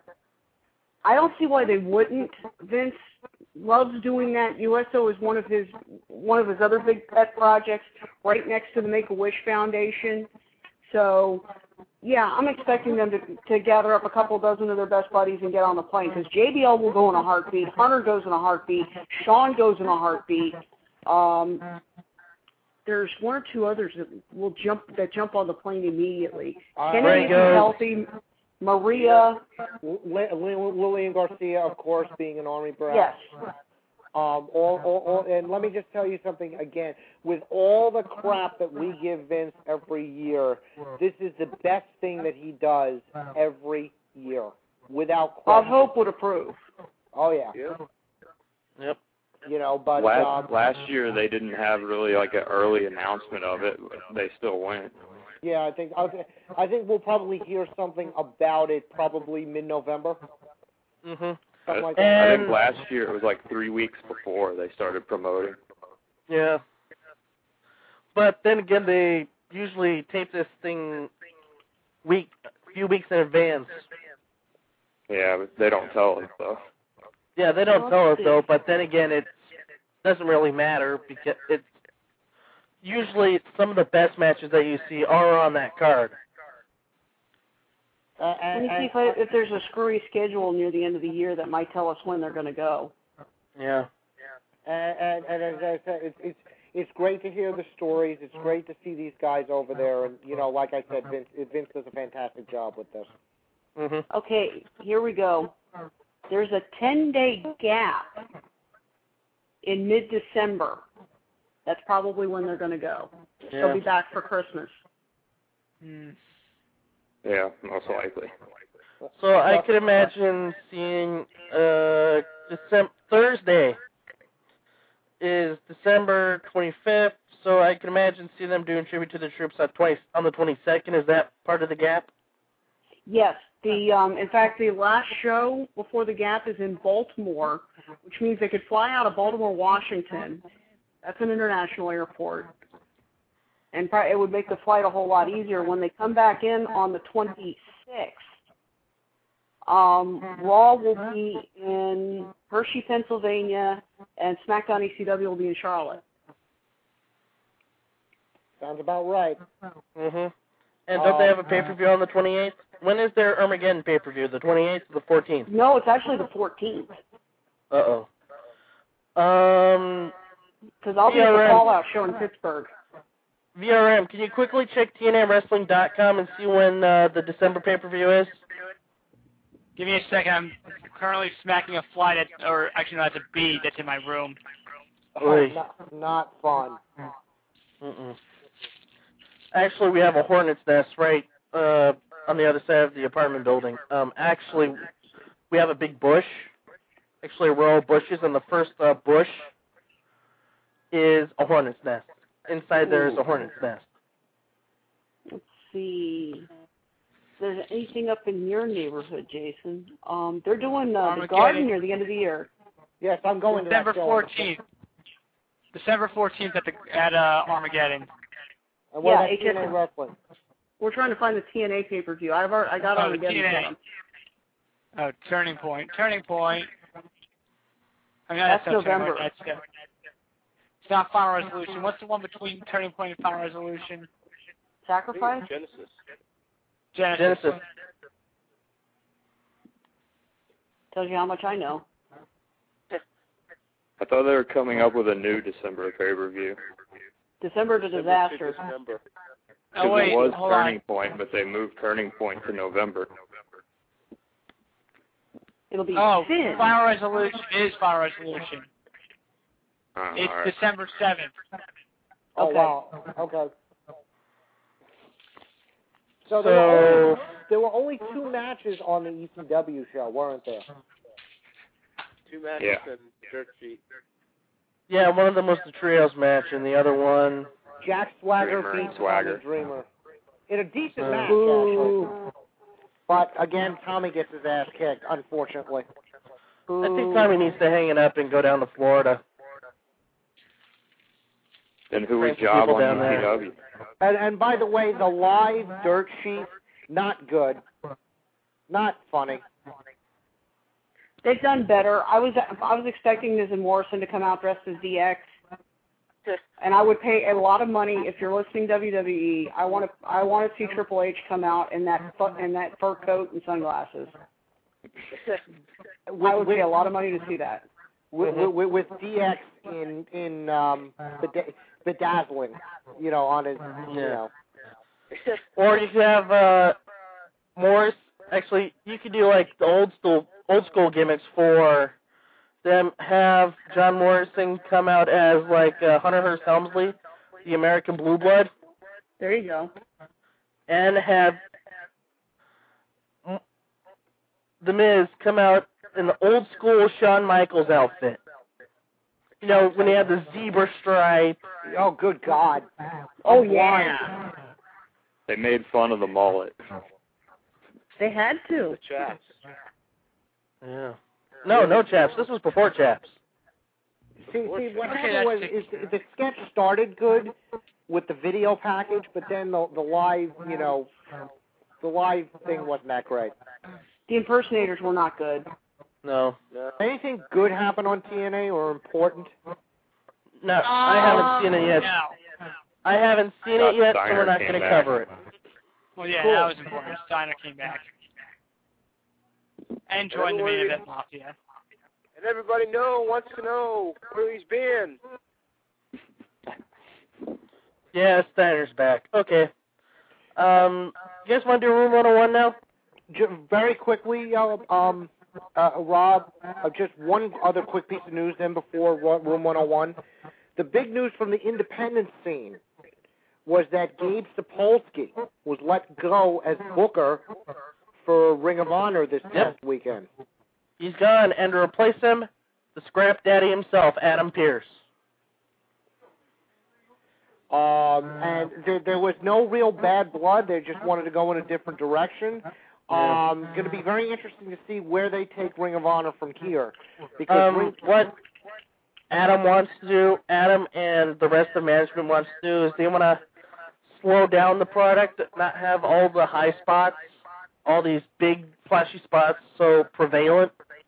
Speaker 5: I don't see why they wouldn't. Vince loves doing that. U S O is one of his one of his other big pet projects, right next to the Make-A-Wish Foundation. So, yeah, I'm expecting them to to gather up a couple dozen of their best buddies and get on the plane because J B L will go in a heartbeat, Hunter goes in a heartbeat, Shawn goes in a heartbeat. Um, there's one or two others that will jump that jump on the plane immediately.
Speaker 4: Uh,
Speaker 5: Kennedy is
Speaker 2: goes.
Speaker 5: healthy. Maria,
Speaker 4: Lillian Garcia, of course, being an Army brat.
Speaker 5: yes.
Speaker 4: Um, all, all, all, and let me just tell you something again. With all the crap that we give Vince every year, this is the best thing that he does every year, without
Speaker 5: Bob
Speaker 4: question.
Speaker 5: Hope would approve.
Speaker 4: Oh yeah,
Speaker 6: Yeah.
Speaker 2: Yep.
Speaker 4: you know, but
Speaker 7: Last
Speaker 4: um,
Speaker 7: last year they didn't have really like an early announcement of it. But they still went.
Speaker 4: yeah, I think I thi- I think we'll probably hear something about it probably mid-November,
Speaker 2: Mhm.
Speaker 4: something like
Speaker 7: I
Speaker 4: that.
Speaker 2: And
Speaker 7: think last year it was like three weeks before they started promoting.
Speaker 2: yeah. But then again, they usually tape this thing week, few weeks in advance.
Speaker 7: Yeah, but they don't tell us though.
Speaker 2: Yeah, they don't
Speaker 5: Well,
Speaker 2: tell us
Speaker 5: let's see.
Speaker 2: though. But then again, it doesn't really matter because it's usually some of the best matches that you see are on that card.
Speaker 4: Uh,
Speaker 5: Let
Speaker 4: and,
Speaker 5: me see
Speaker 4: and,
Speaker 5: if, I, if there's a screwy schedule near the end of the year that might tell us when they're going to go.
Speaker 2: Yeah.
Speaker 4: and, and, and as I said, it's, it's it's great to hear the stories. It's great to see these guys over there, and you know, like I said, Vince, Vince does a fantastic job with this.
Speaker 2: Mm-hmm.
Speaker 5: Okay, here we go. There's a ten-day gap in mid-December. That's probably when they're going to go.
Speaker 2: Yeah.
Speaker 5: They'll be back for Christmas.
Speaker 8: Mm.
Speaker 7: Yeah, most likely.
Speaker 2: So I could imagine seeing uh December Thursday is December twenty-fifth. So I can imagine seeing them doing tribute to the troops on twenty on the twenty-second. Is that part of the gap?
Speaker 5: Yes. The um, in fact, the last show before the gap is in Baltimore, which means they could fly out of Baltimore, Washington. That's an international airport, and probably it would make the flight a whole lot easier. When they come back in on the twenty-sixth, um, Raw will be in Hershey, Pennsylvania, and SmackDown E C W will be in Charlotte.
Speaker 4: Sounds about right.
Speaker 2: Mm-hmm. And don't they have a pay-per-view on the twenty-eighth? When is their Armageddon pay-per-view? The twenty-eighth or the fourteenth?
Speaker 5: No, it's actually the fourteenth.
Speaker 2: Uh-oh. Um,
Speaker 5: Because I'll be at the Fallout show in Pittsburgh.
Speaker 2: V R M, can you quickly check T N A Wrestling dot com and see when uh, the December pay-per-view is?
Speaker 8: Give me a second. I'm currently smacking a fly that, or actually no, that's a bee that's in my room.
Speaker 4: Oh, not, not fun.
Speaker 2: Mm-mm. Actually, we have a hornet's nest right uh, on the other side of the apartment building. Um, actually, we have a big bush, actually a row of bushes, and the first uh, bush is a hornet's nest. Inside there is a hornet's nest.
Speaker 5: Let's see. If there's anything up in your neighborhood, Jason? Um, they're doing uh, the garden near the end of the year.
Speaker 4: Yes, I'm going
Speaker 8: December
Speaker 4: to that
Speaker 8: fourteenth. December fourteenth at the at uh, Armageddon.
Speaker 4: And what
Speaker 5: Yeah,
Speaker 4: about
Speaker 5: H
Speaker 4: T N A
Speaker 5: S N.
Speaker 4: Wrestling?
Speaker 5: We're trying to find the T N A pay-per-view. I've already, I got
Speaker 8: Oh,
Speaker 5: Armageddon.
Speaker 8: T N A.
Speaker 5: for them.
Speaker 8: Oh, Turning Point. Turning Point. I mean,
Speaker 5: That's
Speaker 8: not
Speaker 5: November.
Speaker 8: Turning Point, That's, uh, it's not Final Resolution. What's the one between Turning Point and Final Resolution?
Speaker 5: Sacrifice?
Speaker 6: Genesis.
Speaker 8: Genesis.
Speaker 2: Genesis.
Speaker 5: Tells you how much I know.
Speaker 7: I thought they were coming up with a new December pay-per-view.
Speaker 5: December to disaster.
Speaker 6: December.
Speaker 8: Oh,
Speaker 7: Because
Speaker 8: wait,
Speaker 7: it was
Speaker 8: hold
Speaker 7: Turning
Speaker 8: on.
Speaker 7: Point, but they moved Turning Point to November.
Speaker 5: It'll be
Speaker 8: Oh,
Speaker 5: Sin.
Speaker 8: Final Resolution is Final Resolution.
Speaker 7: Uh,
Speaker 8: It's
Speaker 7: all right.
Speaker 8: December seventh.
Speaker 4: Oh,
Speaker 5: Okay.
Speaker 4: wow. Okay. So there, were only,
Speaker 2: So,
Speaker 4: there were only two matches on the E C W show, weren't there?
Speaker 6: Two matches
Speaker 7: Yeah.
Speaker 6: and dirt sheet.
Speaker 2: yeah, one of them was the Trios match, and the other one...
Speaker 4: Jack Swagger
Speaker 7: Dreamer and
Speaker 4: beat
Speaker 7: Swagger.
Speaker 4: Tommy Dreamer. In a decent
Speaker 2: Uh,
Speaker 4: match,
Speaker 5: Boo.
Speaker 4: actually. But, again, Tommy gets his ass kicked, unfortunately.
Speaker 2: I think Tommy needs to hang it up and go down to Florida.
Speaker 7: Then who was
Speaker 2: Thank you,
Speaker 7: job
Speaker 2: people
Speaker 7: on
Speaker 2: down
Speaker 7: E
Speaker 2: there.
Speaker 7: C W?
Speaker 4: And, and by the way, the live dirt sheet, not good. Not funny.
Speaker 5: They've done better. I was I was expecting Miz and Morrison to come out dressed as D X, and I would pay a lot of money if you're listening to W W E. I want to I want to see Triple H come out in that fu- in that fur coat and sunglasses. I would pay a lot of money to see that.
Speaker 4: With,
Speaker 2: Mhm.
Speaker 4: with, with D X in in um beda- bedazzling, you know, on his, you
Speaker 2: Yeah.
Speaker 4: know.
Speaker 2: Or you could have uh, Morris. Actually, you could do like the old school old school gimmicks for them. Have John Morrison come out as like uh, Hunter Hearst Helmsley, the American Blue Blood,
Speaker 5: There you go.
Speaker 2: and have M- the Miz come out in the old school Shawn Michaels outfit. You know, when he had the zebra stripe.
Speaker 4: Oh, good God.
Speaker 5: Oh
Speaker 4: I'm
Speaker 5: yeah,
Speaker 7: They made fun of the mullet.
Speaker 5: they had to.
Speaker 6: The chaps.
Speaker 2: Yeah. No, no chaps. This was before chaps.
Speaker 4: See, see, what
Speaker 8: Okay,
Speaker 4: happened
Speaker 8: that's
Speaker 4: was
Speaker 8: six.
Speaker 4: is the sketch started good with the video package, but then the the live, you know, the live thing wasn't that great.
Speaker 5: The impersonators were not good.
Speaker 2: No.
Speaker 6: No.
Speaker 4: Anything good happen on T N A or important?
Speaker 2: No, I haven't seen it yet.
Speaker 8: No.
Speaker 2: I haven't seen
Speaker 7: Scott
Speaker 2: it yet, so
Speaker 7: Steiner
Speaker 2: we're not
Speaker 7: came
Speaker 2: going to
Speaker 7: back.
Speaker 2: cover it.
Speaker 8: Well, yeah,
Speaker 4: Cool.
Speaker 8: that was important. Steiner came back. And joined the main
Speaker 6: Everybody-
Speaker 8: event mafia.
Speaker 6: And everybody know wants to know where he's been.
Speaker 2: Yeah, Steiner's back. Okay. Um, you guys want to do Room one oh one now?
Speaker 4: Just very quickly, uh, um, uh, Rob, uh, just one other quick piece of news then before Room one oh one. The big news from the independent scene was that Gabe Sapolsky was let go as booker for Ring of Honor this
Speaker 2: Yep.
Speaker 4: past weekend.
Speaker 2: He's gone, and to replace him, the scrap daddy himself, Adam Pearce.
Speaker 4: Um, and there, there was no real bad blood. They just wanted to go in a different direction. Um, going to be very interesting to see where they take Ring of Honor from here. Because
Speaker 2: Um,
Speaker 4: Ring,
Speaker 2: what Adam wants to do, Adam and the rest of management wants to do, is they want to slow down the product, not have all the high spots, all these big flashy spots so prevalent.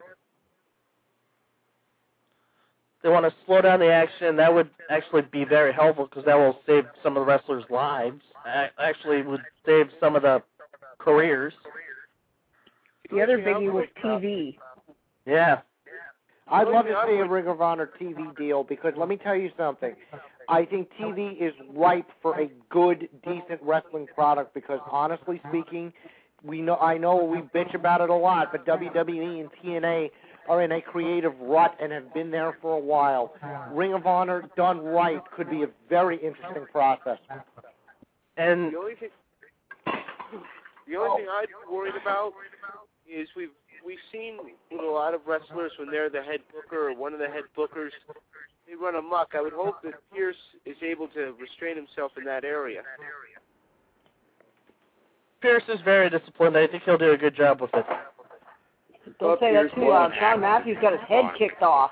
Speaker 2: They want to slow down the action. That would actually be very helpful because that will save some of the wrestlers' lives. Actually, would save some of the careers.
Speaker 5: The other biggie was T V.
Speaker 2: Yeah.
Speaker 4: I'd love to see a Ring of Honor T V deal because let me tell you something. I think T V is ripe for a good, decent wrestling product because honestly speaking, we know I know we bitch about it a lot, but W W E and T N A are in a creative rut and have been there for a while. Ring of Honor done right could be a very interesting process.
Speaker 2: And
Speaker 6: the only thing, the only thing I'd be worried about is we've we've seen with a lot of wrestlers when they're the head booker or one of the head bookers, they run amok. I would hope that Pearce is able to restrain himself in that area.
Speaker 2: Pearce is very disciplined. I think he'll do a good job with it.
Speaker 5: Don't say that too loud. Sean Matthews got his head kicked off.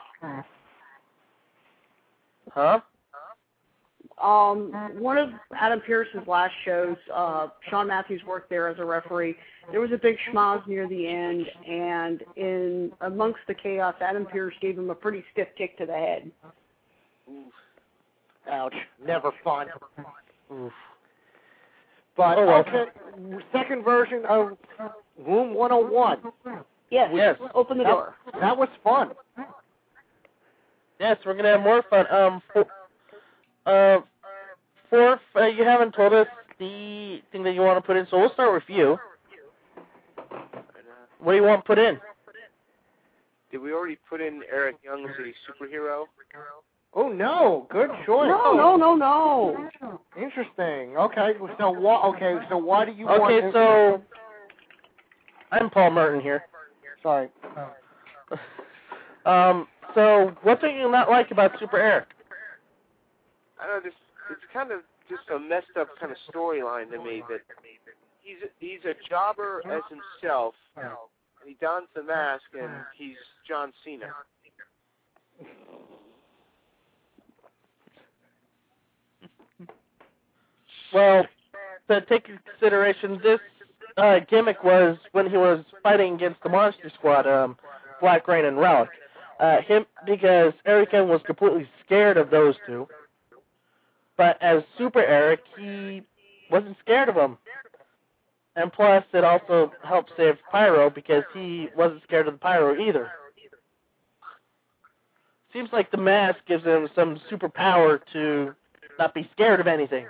Speaker 2: Huh?
Speaker 5: Um, one of Adam Pearce's last shows, uh, Sean Matthews worked there as a referee. There was a big schmoz near the end, and in amongst the chaos, Adam Pearce gave him a pretty stiff kick to the head.
Speaker 4: Oof. Ouch. Never fun.
Speaker 2: Oof.
Speaker 4: But,
Speaker 2: oh, well.
Speaker 4: okay, second version of Room one oh one.
Speaker 5: Yes,
Speaker 2: yes.
Speaker 5: Open the
Speaker 4: that,
Speaker 5: door.
Speaker 4: That was fun.
Speaker 2: Yes, we're going to have more fun. Um, for, uh, fourth, uh, you haven't told us the thing that you want to put in, so we'll start with you. What do you want put in?
Speaker 6: Did we already put in Eric Young as a superhero?
Speaker 4: Oh, no. Good choice.
Speaker 5: No, no, no, no.
Speaker 4: Interesting. Okay, so why, okay, so why do you
Speaker 2: okay,
Speaker 4: want...
Speaker 2: Okay, so I'm Paul Merton here.
Speaker 4: Sorry.
Speaker 2: um, so what do you not like about Super Eric?
Speaker 6: I don't know, this, it's kind of just a messed up kind of storyline to me that he's he's a jobber as himself, and he dons the mask, and he's John Cena.
Speaker 2: Well, to take into consideration, this uh, gimmick was when he was fighting against the Monster Squad, um, Black Rain and Relic. Uh, him because Eric Young was completely scared of those two, but as Super Eric, he wasn't scared of them. And plus, it also helped save Pyro because he wasn't scared of the Pyro either. Seems like the mask gives him some superpower to not be scared of anything.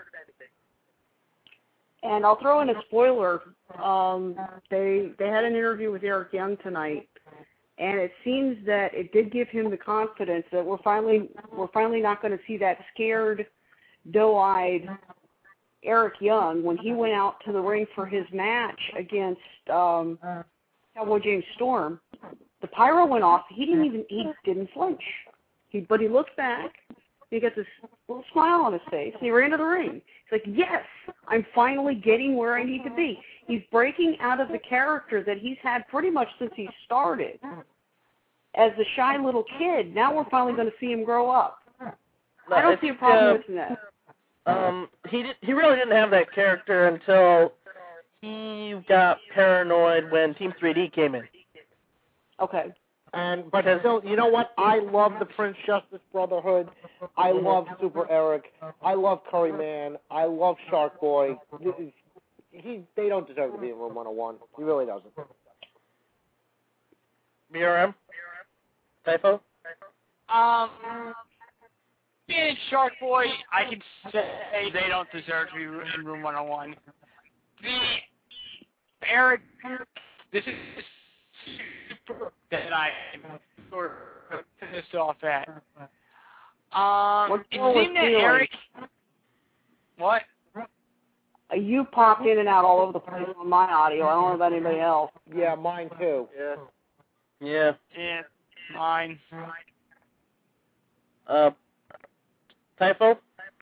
Speaker 5: And I'll throw in a spoiler. Um, they they had an interview with Eric Young tonight, and it seems that it did give him the confidence that we're finally we're finally not going to see that scared, doe-eyed Eric Young when he went out to the ring for his match against um, Cowboy James Storm. The pyro went off. He didn't even he didn't flinch. He but he looked back. He got this little smile on his face, and he ran to the ring. He's like, yes, I'm finally getting where I need to be. He's breaking out of the character that he's had pretty much since he started. As the shy little kid, now we're finally going to see him grow up.
Speaker 2: No,
Speaker 5: I don't see a problem
Speaker 2: uh,
Speaker 5: with that.
Speaker 2: Um, he did, he really didn't have that character until he got paranoid when Team three D came in.
Speaker 5: Okay.
Speaker 4: And but still, you know what? I love the Prince Justice Brotherhood. I love Super Eric. I love Curry Man. I love Shark Boy. He they don't deserve to be in Room one oh one. He really doesn't.
Speaker 2: B R M? Typho?
Speaker 8: Um, being Shark Boy, I can say they don't deserve to be in Room one oh one. The Eric, this is super that I'm sort of pissed off at. Um,
Speaker 5: What's
Speaker 8: it
Speaker 5: wrong with
Speaker 8: seemed that
Speaker 5: feelings?
Speaker 8: Eric. What?
Speaker 5: Uh, You popped in and out all over the place on my audio. I don't know about anybody else.
Speaker 4: Yeah, mine too.
Speaker 6: Yeah.
Speaker 2: Yeah.
Speaker 8: Yeah, mine.
Speaker 2: Uh, Typho?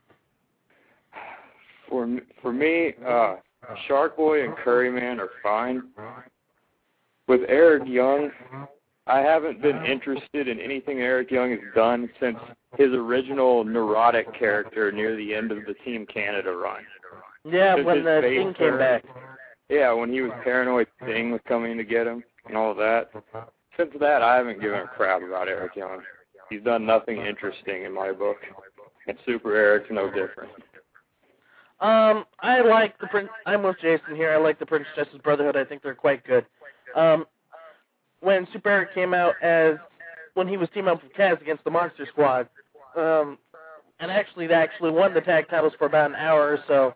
Speaker 7: For m- for me, uh, Shark Boy and Curryman are fine. With Eric Young, I haven't been interested in anything Eric Young has done since his original neurotic character near the end of the Team Canada run.
Speaker 2: Yeah,
Speaker 7: Just
Speaker 2: when
Speaker 7: his
Speaker 2: the
Speaker 7: face
Speaker 2: thing came
Speaker 7: turned.
Speaker 2: back.
Speaker 7: Yeah, when he was paranoid, Thing was coming to get him and all that. Since that, I haven't given a crap about Eric Young. He's done nothing interesting in my book, and Super Eric's no different.
Speaker 2: Um, I like the Prince. I'm with Jason here. I like the Prince Justice Brotherhood. I think they're quite good. Um, when Super Eric came out as when he was teaming up with Kaz against the Monster Squad, um, and actually they actually won the tag titles for about an hour or so.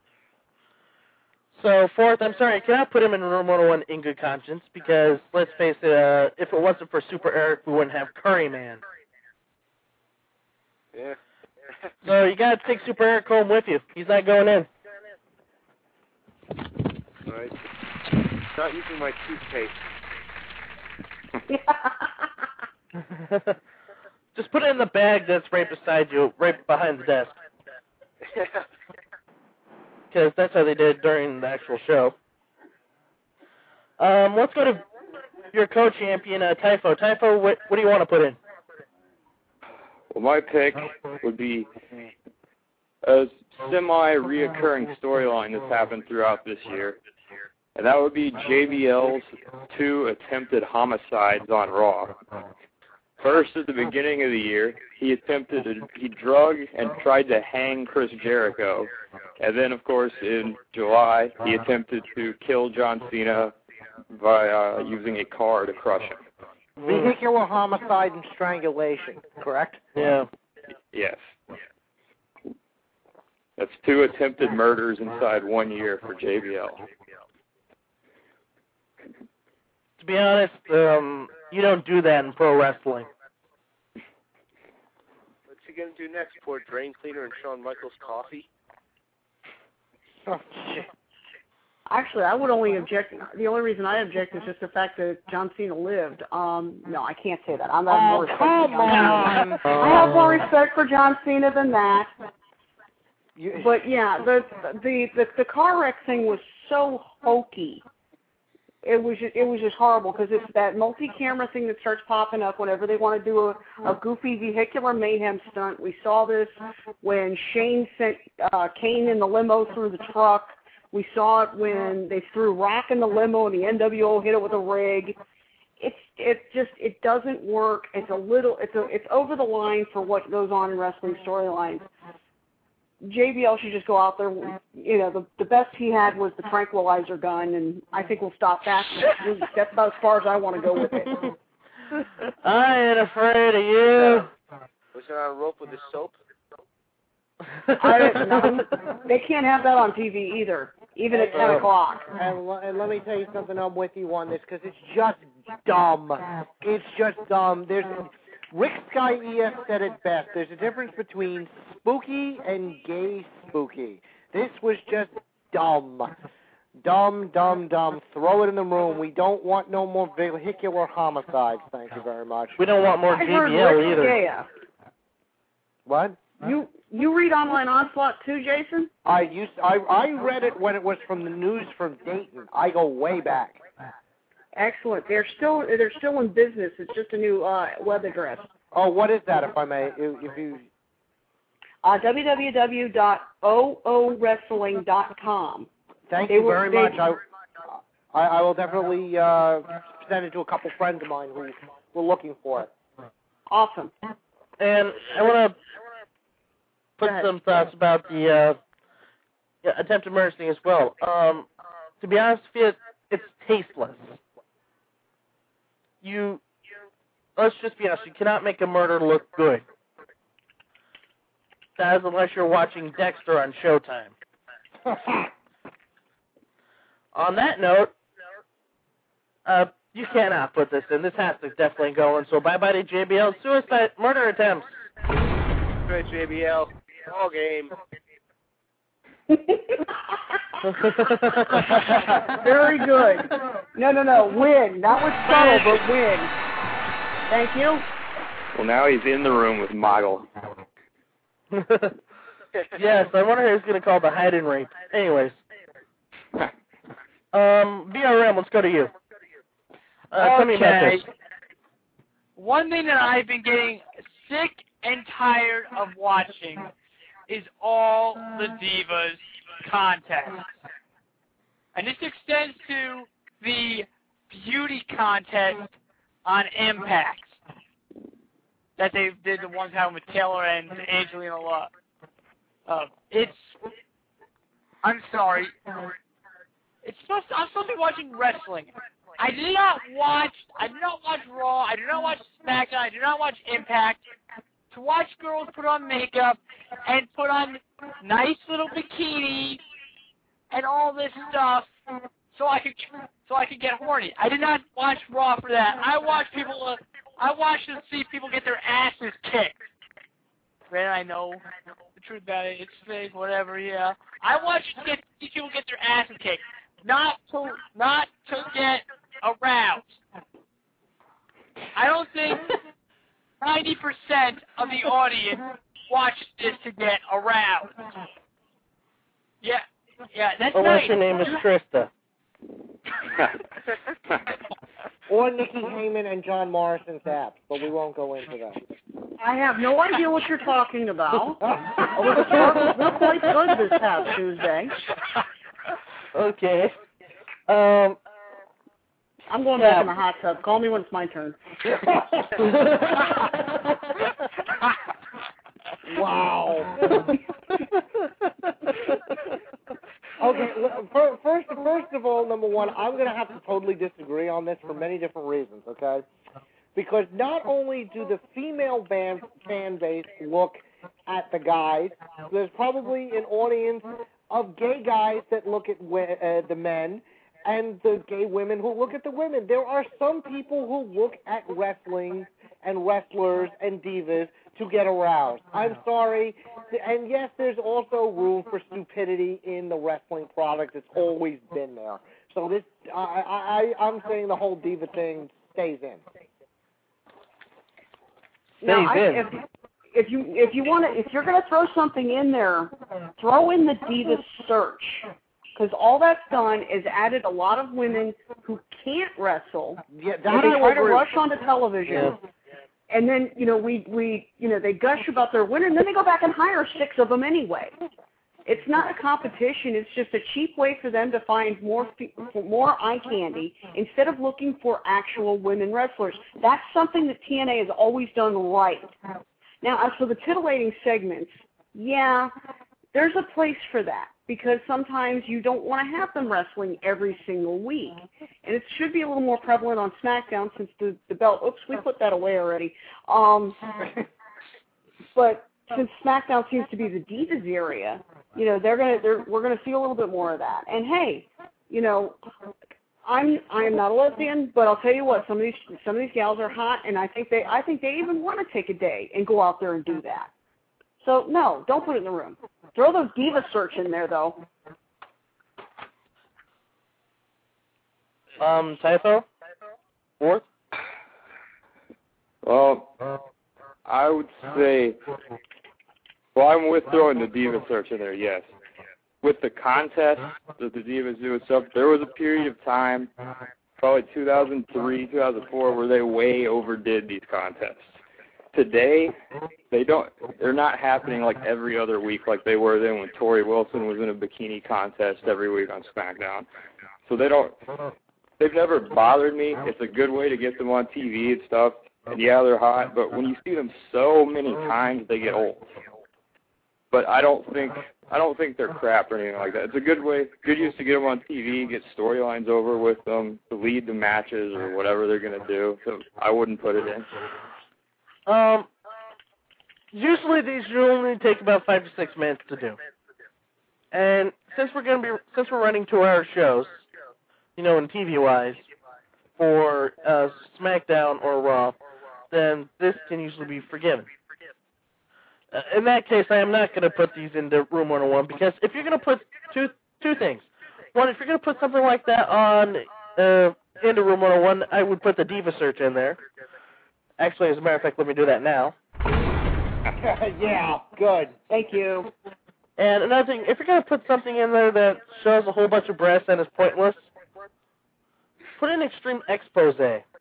Speaker 2: So fourth, I'm sorry, I cannot put him in Room one oh one in good conscience because let's face it, uh, if it wasn't for Super Eric, we wouldn't have Curryman.
Speaker 6: Yeah.
Speaker 2: So you gotta take Super Eric home with you. He's not going in.
Speaker 6: Right. Not using my toothpaste.
Speaker 2: Just put it in the bag that's right beside you, right behind the desk. Because that's how they did it during the actual show. Um, let's go to your co-champion, uh, Typho. Typho, what, what do you want to put in?
Speaker 7: Well, my pick would be a semi-reoccurring storyline that's happened throughout this year, and that would be J B L's two attempted homicides on Raw. First, at the beginning of the year, he attempted to, he drug and tried to hang Chris Jericho, and then, of course, in July, he attempted to kill John Cena by uh, using a car to crush him.
Speaker 4: Vehicular homicide and strangulation, correct?
Speaker 2: Yeah.
Speaker 7: Yes. That's two attempted murders inside one year for J B L.
Speaker 2: To be honest, um, you don't do that in pro wrestling.
Speaker 6: What's he gonna do next? Pour drain cleaner in Shawn Michaels' coffee?
Speaker 4: Oh, shit.
Speaker 5: Actually, I would only object. The only reason I object is just the fact that John Cena lived. Um, no, I can't say that. I'm not
Speaker 4: Oh,
Speaker 5: more respect
Speaker 4: come
Speaker 5: for John
Speaker 4: on.
Speaker 5: Cena. I have more respect for John Cena than that.
Speaker 4: You,
Speaker 5: But yeah, the the the, the car wreck thing was so hokey. It was just, it was just horrible because it's that multi-camera thing that starts popping up whenever they want to do a, a goofy vehicular mayhem stunt. We saw this when Shane sent uh, Kane in the limo through the truck. We saw it when they threw Rock in the limo and the N W O hit it with a rig. It's it just it doesn't work. It's a little it's a it's over the line for what goes on in wrestling storylines. J B L should just go out there. You know, the the best he had was the tranquilizer gun, and I think we'll stop that. That's about as far as I want to go with it.
Speaker 2: I ain't afraid of you.
Speaker 6: Was it on a rope with the soap?
Speaker 5: I, no, they can't have that on T V either, even at ten o'clock.
Speaker 4: And, l- and let me tell you something, I'm with you on this, because it's just dumb. It's just dumb. There's Rick Sky E S said it best. There's a difference between spooky and gay spooky. This was just dumb. Dumb, dumb, dumb. Throw it in the room. We don't want no more vehicular homicides. Thank you very much.
Speaker 2: We don't want more
Speaker 5: I
Speaker 2: J
Speaker 5: heard
Speaker 2: B L
Speaker 5: Rick
Speaker 2: either.
Speaker 5: Skaya.
Speaker 4: What?
Speaker 5: You you read Online Onslaught too, Jason?
Speaker 4: I used I I read it when it was from the news from Dayton. I go way back.
Speaker 5: Excellent. They're still they're still in business. It's just a new uh, web address.
Speaker 4: Oh, what is that, if I may? If, if you
Speaker 5: Uh, w w w dot o o wrestling dot com.
Speaker 4: Thank
Speaker 5: They
Speaker 4: you
Speaker 5: were-
Speaker 4: very
Speaker 5: they-
Speaker 4: much. I, I I will definitely uh, send it to a couple friends of mine who were looking for it.
Speaker 5: Awesome.
Speaker 2: And I want to put some thoughts about the uh, yeah, attempted murder thing as well. Um, to be honest with you, it's tasteless. You, let's just be honest, you cannot make a murder look good. does unless you're watching Dexter on Showtime. On that note, uh, you cannot put this in. This has to definitely go in. So bye-bye to J B L. Suicide, murder attempts.
Speaker 6: Good, J B L. All game.
Speaker 5: Very good. No, no, no. Win. Not with subtle, but win. Thank you.
Speaker 7: Well, now he's in the room with Moggle.
Speaker 2: Yes, I wonder who's going to call the hide and rape. Anyways. Um, B R M, let's go to you. Uh, tell me about
Speaker 8: Okay.
Speaker 2: this.
Speaker 8: One thing that I've been getting sick and tired of watching is all the Divas contests. And this extends to the beauty contest on Impact that they did, the ones having with Taylor and Angelina Love. Uh, it's, I'm sorry, it's supposed to, I'm supposed to be watching wrestling. I did not watch, I did not watch Raw, I did not watch SmackDown, I did not watch Impact to watch girls put on makeup and put on nice little bikinis and all this stuff so I could so I could get horny. I did not watch Raw for that. I watched people, uh, I watched and see people get their asses kicked. Granted, I know the truth about it. It's fake, whatever. Yeah, I watched get see people get their asses kicked, not to not to get aroused. I don't think ninety percent of the audience watched this to get aroused. Yeah, yeah, that's
Speaker 2: Unless
Speaker 8: nice.
Speaker 2: your name is Trista.
Speaker 4: Or Nikki Heyman and John Morrison's apps, but we won't go into that.
Speaker 5: I have no idea what you're talking about. We're quite good this past Tuesday.
Speaker 2: Okay. Um,
Speaker 5: I'm going
Speaker 2: yeah.
Speaker 5: back in the hot tub. Call me when it's my turn.
Speaker 4: Wow. Okay, l- first, first of all, number one, I'm going to have to totally disagree on this for many different reasons, okay? Because not only do the female band fan base look at the guys, there's probably an audience of gay guys that look at we- uh, the men, and the gay women who look at the women. There are some people who look at wrestling and wrestlers and divas to get aroused. I'm sorry. And yes, there's also room for stupidity in the wrestling product. It's always been there. So this, I, I, I'm saying the whole diva thing stays in.
Speaker 5: Now,
Speaker 2: Stays
Speaker 5: I,
Speaker 2: in.
Speaker 5: if, if you if you want to, if you're going to throw something in there, throw in the diva search. Because all that's done is added a lot of women who can't wrestle.
Speaker 4: Yeah,
Speaker 5: And
Speaker 4: that
Speaker 5: they
Speaker 4: I
Speaker 5: try to
Speaker 4: agree.
Speaker 5: rush onto television.
Speaker 2: Yeah.
Speaker 5: And then, you know, we, we, you know, they gush about their winner, and then they go back and hire six of them anyway. It's not a competition. It's just a cheap way for them to find more more eye candy instead of looking for actual women wrestlers. That's something that T N A has always done right. Now, as for the titillating segments, yeah, there's a place for that because sometimes you don't want to have them wrestling every single week. And it should be a little more prevalent on SmackDown since the, the belt, oops, we put that away already. Um, but since SmackDown seems to be the Divas area, you know, they're gonna, they're, we're gonna see a little bit more of that. And hey, you know, I'm, I am not a lesbian, but I'll tell you what, some of these, some of these gals are hot, and I think they, I think they even want to take a day and go out there and do that. So no, don't put it in the room. Throw those diva search in there, though.
Speaker 2: Um, Typho? Fourth?
Speaker 7: Well, I would say, well, I'm with throwing the diva search in there, yes. With the contest that the divas do and stuff, there was a period of time, probably two thousand three, two thousand four, where they way overdid these contests. Today, they don't, they're not happening like every other week like they were then when Tori Wilson was in a bikini contest every week on SmackDown. So they don't, they've never bothered me. It's a good way to get them on T V and stuff. And yeah, they're hot, but when you see them so many times, they get old. But I don't think, I don't think they're crap or anything like that. It's a good way, good use to get them on T V, get storylines over with them, to lead the matches or whatever they're going to do. So I wouldn't put it in.
Speaker 2: Um, usually these only take about five to six minutes to do. And since we're gonna be since we're running two-hour shows, you know, in T V wise, for uh, SmackDown or Raw, then this can usually be forgiven. Uh, in that case, I am not going to put these into Room one oh one because if you're going to put two two things, one, if you're going to put something like that on uh, into Room one oh one, I would put the Diva Search in there. Actually, as a matter of fact, let me do that now.
Speaker 4: Yeah, good.
Speaker 5: Thank you.
Speaker 2: And another thing, if you're going to put something in there that shows a whole bunch of breasts and is pointless, put an extreme expose.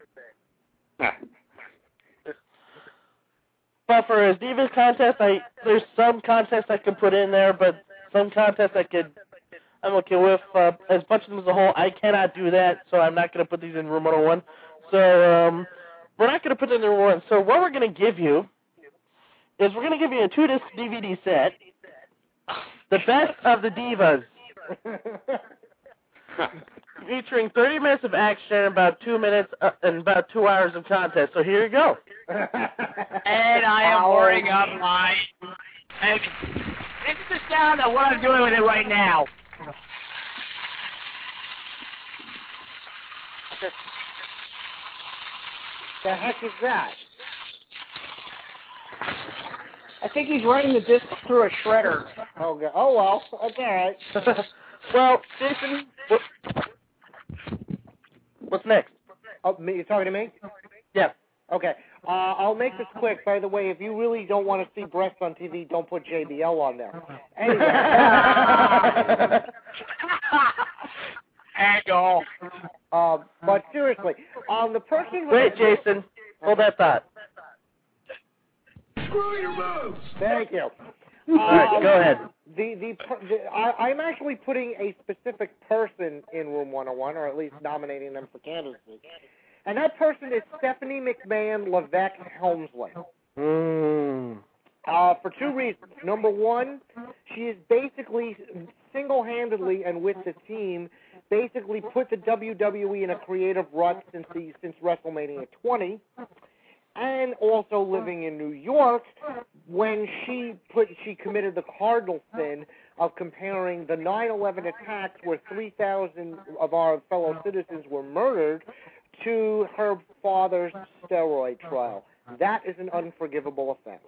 Speaker 2: But for a Divas contest, I there's some contests I could put in there, but some contests I could, I'm okay with. Uh, as much of them as a whole, I cannot do that, so I'm not going to put these in Room one oh one. So um, we're not going to put them in Room one oh one. So what we're going to give you is we're going to give you a two-disc D V D set, The Best of the Divas, featuring thirty minutes of action and about two minutes uh, and about two hours of contest. So here you go.
Speaker 8: And I am warming up my. And this is the sound of what I'm doing with it right now.
Speaker 4: The heck is that?
Speaker 5: I think he's running the disc through a shredder.
Speaker 4: Oh, God. Oh well, that's all right.
Speaker 2: Well, Jason, what, what's next?
Speaker 4: Oh, me, you talking to me?
Speaker 2: Yeah.
Speaker 4: Okay. Uh, I'll make this quick. By the way, if you really don't want to see breasts on T V, don't put J B L on there. Anyway.
Speaker 8: Angle.
Speaker 4: Uh, but seriously, um, the person.
Speaker 2: Wait, Jason. Hold that thought.
Speaker 3: Screw your moves.
Speaker 4: Thank you.
Speaker 2: All right,
Speaker 4: Um,
Speaker 2: go ahead.
Speaker 4: The the, the I, I'm actually putting a specific person in Room one oh one, or at least nominating them for candidacy, and that person is Stephanie McMahon Levesque Helmsley.
Speaker 2: Mm.
Speaker 4: Uh, for two reasons. Number one, she is basically single-handedly and with the team basically put the W W E in a creative rut since the since WrestleMania twenty. And also living in New York, when she put she committed the cardinal sin of comparing the nine eleven attacks where three thousand of our fellow citizens were murdered to her father's steroid trial. That is an unforgivable offense.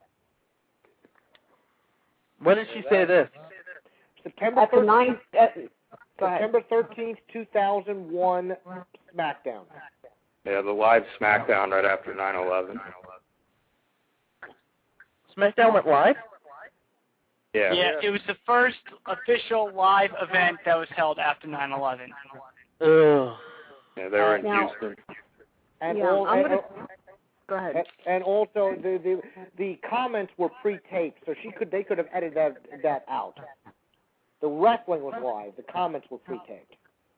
Speaker 2: When did she say this?
Speaker 4: September
Speaker 5: At the ninth, at, go ahead.
Speaker 4: September thirteenth, two thousand one, SmackDown.
Speaker 7: Yeah, the live SmackDown right after nine eleven.
Speaker 2: SmackDown went live?
Speaker 7: Yeah.
Speaker 8: Yeah, it was the first official live event that was held after nine eleven.
Speaker 2: Ugh.
Speaker 7: Yeah, they were in
Speaker 5: Now-
Speaker 7: Houston.
Speaker 4: And
Speaker 5: Yeah,
Speaker 4: all,
Speaker 5: I'm
Speaker 4: and,
Speaker 5: gonna- Go ahead.
Speaker 4: and, and also the, the the comments were pre-taped, so she could they could have edited that that out. The wrestling was live. The comments were pre-taped.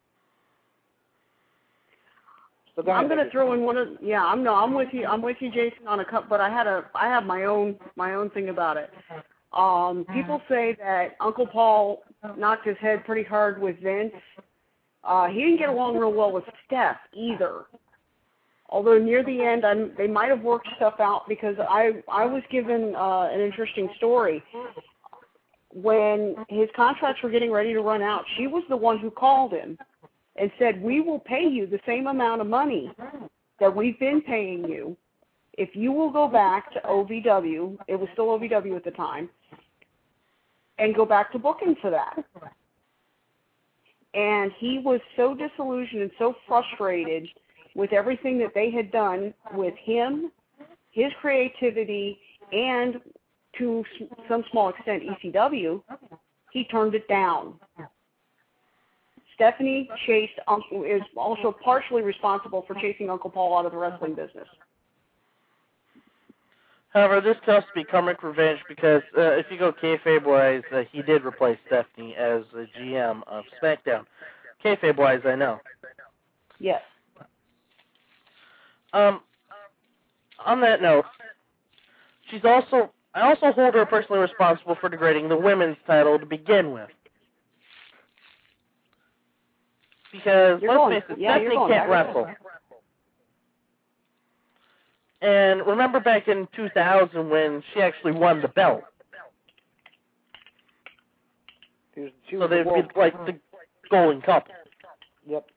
Speaker 4: So go
Speaker 5: I'm
Speaker 4: ahead,
Speaker 5: going to
Speaker 4: Becky.
Speaker 5: throw in one of yeah. I'm no. I'm with you. I'm with you, Jason, on a cup. But I had a. I have my own my own thing about it. Um, people say that Uncle Paul knocked his head pretty hard with Vince. Uh, he didn't get along real well with Steph either. Although near the end, I'm, they might have worked stuff out because I I was given uh, an interesting story. When his contracts were getting ready to run out, she was the one who called him and said, we will pay you the same amount of money that we've been paying you if you will go back to O V W, it was still O V W at the time, and go back to booking for that. And he was so disillusioned and so frustrated with everything that they had done with him, his creativity, and to some small extent E C W, he turned it down. Stephanie chased Uncle is also partially responsible for chasing Uncle Paul out of the wrestling business.
Speaker 2: However, this can also be karmic revenge because uh, if you go kayfabe-wise, uh, he did replace Stephanie as the G M of SmackDown. Kayfabe-wise, I know.
Speaker 5: Yes.
Speaker 2: Um, on that note, she's also I also hold her personally responsible for degrading the women's title to begin with. Because,
Speaker 5: You're
Speaker 2: let's
Speaker 5: going-
Speaker 2: face it,
Speaker 5: yeah, you're
Speaker 2: Stephanie
Speaker 5: going
Speaker 2: can't
Speaker 5: back.
Speaker 2: wrestle. And remember back in two thousand when she actually won the belt.
Speaker 4: She she
Speaker 2: So
Speaker 4: was
Speaker 2: they'd
Speaker 4: the
Speaker 2: be
Speaker 4: world-
Speaker 2: like the golden couple.
Speaker 4: Yep.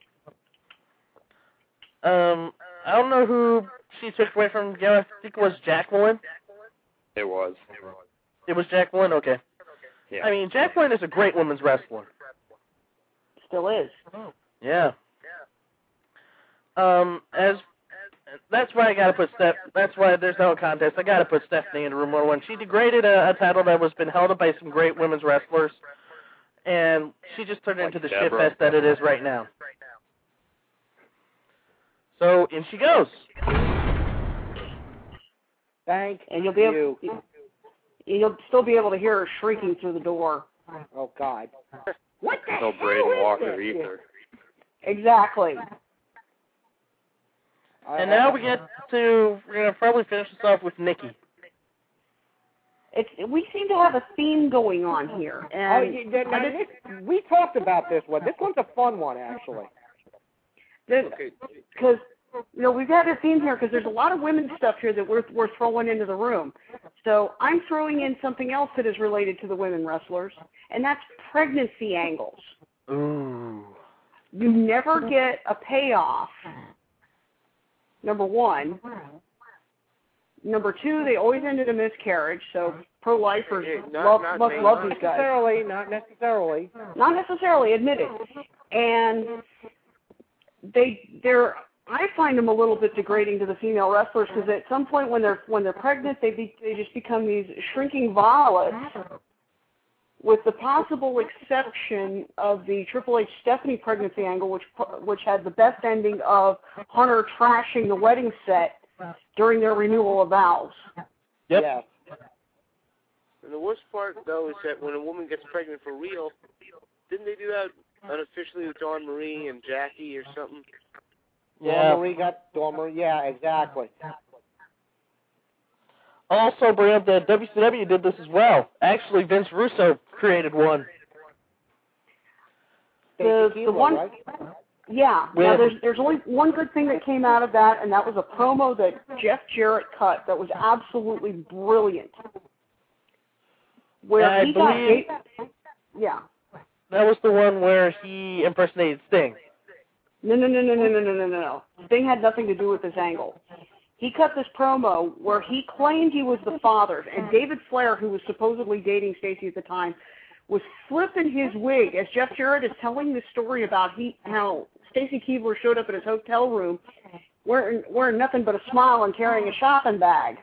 Speaker 2: Um, I don't know who she took away from the game. I think it was Jacqueline.
Speaker 7: It was.
Speaker 2: It was Jacqueline? Okay.
Speaker 7: Yeah.
Speaker 2: I mean, Jacqueline is a great women's wrestler.
Speaker 5: Still is.
Speaker 2: Yeah. Um, as that's why I gotta put Steph. That's why there's no contest. I gotta put Stephanie in room one. She degraded a, a title that was been held up by some great women's wrestlers, and she just turned it
Speaker 7: Like
Speaker 2: into the
Speaker 7: Deborah.
Speaker 2: shitfest that it is right now. So in she goes.
Speaker 4: Thank
Speaker 5: And you'll be
Speaker 4: you.
Speaker 5: able, you'll still be able to hear her shrieking through the door.
Speaker 4: Oh, God. What the
Speaker 7: No
Speaker 4: hell
Speaker 7: Braden
Speaker 4: is
Speaker 7: Walker
Speaker 4: this?
Speaker 7: either.
Speaker 5: Exactly.
Speaker 4: I-
Speaker 2: And now
Speaker 4: I-
Speaker 2: we get to, we're going to probably finish this off with Nikki.
Speaker 5: It's we seem to have a theme going on here,
Speaker 4: Oh,
Speaker 5: and
Speaker 4: you- th- now this, we talked about this one. This one's a fun one, actually.
Speaker 6: Okay.
Speaker 5: because you know we've had a theme here because there's a lot of women's stuff here that we're we're throwing into the room. So I'm throwing in something else that is related to the women wrestlers, and that's pregnancy angles.
Speaker 2: Ooh.
Speaker 5: You never get a payoff. Number one. Number two, they always end in a miscarriage. So pro-lifers
Speaker 6: Hey, not-
Speaker 5: love
Speaker 6: not
Speaker 5: must
Speaker 6: me.
Speaker 5: love
Speaker 4: Not
Speaker 5: these guys.
Speaker 4: necessarily, not necessarily.
Speaker 5: Not necessarily, admitted. And they they're I find them a little bit degrading to the female wrestlers because at some point when they're when they're pregnant they be, they just become these shrinking violets. With the possible exception of the Triple H Stephanie pregnancy angle, which which had the best ending of Hunter trashing the wedding set during their renewal of vows.
Speaker 2: Yep.
Speaker 4: Yes.
Speaker 6: And the worst part, though, is that when a woman gets pregnant for real, didn't they do that unofficially with Dawn Marie and Jackie or something?
Speaker 2: Yeah.
Speaker 4: Dawn Marie got Dawn Marie. Yeah, exactly.
Speaker 2: Also, bring up that W C W did this as well. Actually, Vince Russo created one.
Speaker 5: The,
Speaker 4: Stacey
Speaker 5: the
Speaker 4: Keibler,
Speaker 5: one,
Speaker 4: right?
Speaker 5: yeah. Now
Speaker 2: With-
Speaker 5: there's there's only one good thing that came out of that, and that was a promo that Jeff Jarrett cut that was absolutely brilliant. Where
Speaker 2: I
Speaker 5: he got,
Speaker 2: believe-
Speaker 5: Ga- yeah.
Speaker 2: That was the one where he impersonated Sting.
Speaker 5: No, no, no, no, no, no, no, no, no. Sting had nothing to do with this angle. He cut this promo where he claimed he was the father, and David Flair, who was supposedly dating Stacey at the time, was flipping his wig as Jeff Jarrett is telling the story about he how Stacey Keibler showed up at his hotel room wearing wearing nothing but a smile and carrying a shopping bag.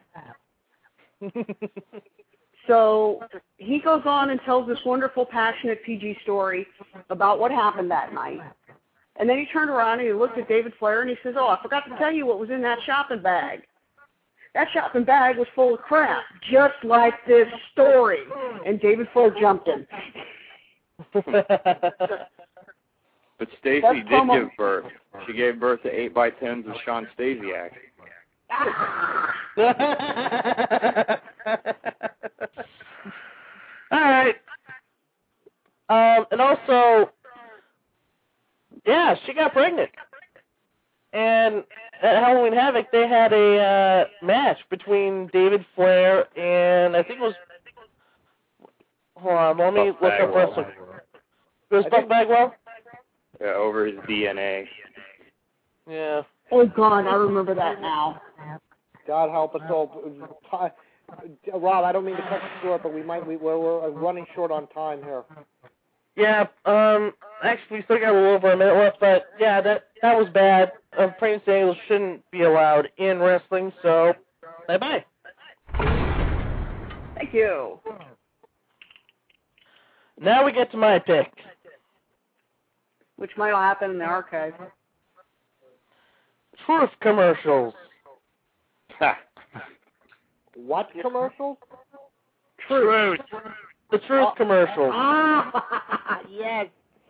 Speaker 5: So he goes on and tells this wonderful, passionate P G story about what happened that night. And then he turned around and he looked at David Flair and he says, oh, I forgot to tell you what was in that shopping bag. That shopping bag was full of crap, just like this story. And David Flair jumped in.
Speaker 7: But Stacy
Speaker 5: That's
Speaker 7: did
Speaker 5: promo-
Speaker 7: give birth. She gave birth to eight by tens with Sean Stasiak.
Speaker 2: All right. Um, and also, yeah, she got pregnant. And at Halloween Havoc, they had a uh, match between David Flair and I think it was. Hold on, let me
Speaker 7: Buff
Speaker 2: look up
Speaker 7: Bagwell.
Speaker 2: wrestling. It was Buff Bagwell?
Speaker 7: Yeah, over his D N A.
Speaker 2: Yeah.
Speaker 5: Oh, God, I remember that now.
Speaker 4: God help us all. Rob, I don't mean to cut you short, but we might we, we're, we're running short on time here.
Speaker 2: Yeah, um, actually, we still got a little over a minute left, but yeah, that that was bad. Uh, pregnancy angles shouldn't be allowed in wrestling, so bye-bye.
Speaker 5: Thank you.
Speaker 2: Now we get to my pick.
Speaker 5: Which might happen in the archive.
Speaker 2: Truth commercials.
Speaker 7: Ha!
Speaker 4: What commercials?
Speaker 2: Truth. The truth commercials.
Speaker 4: Ah, yes.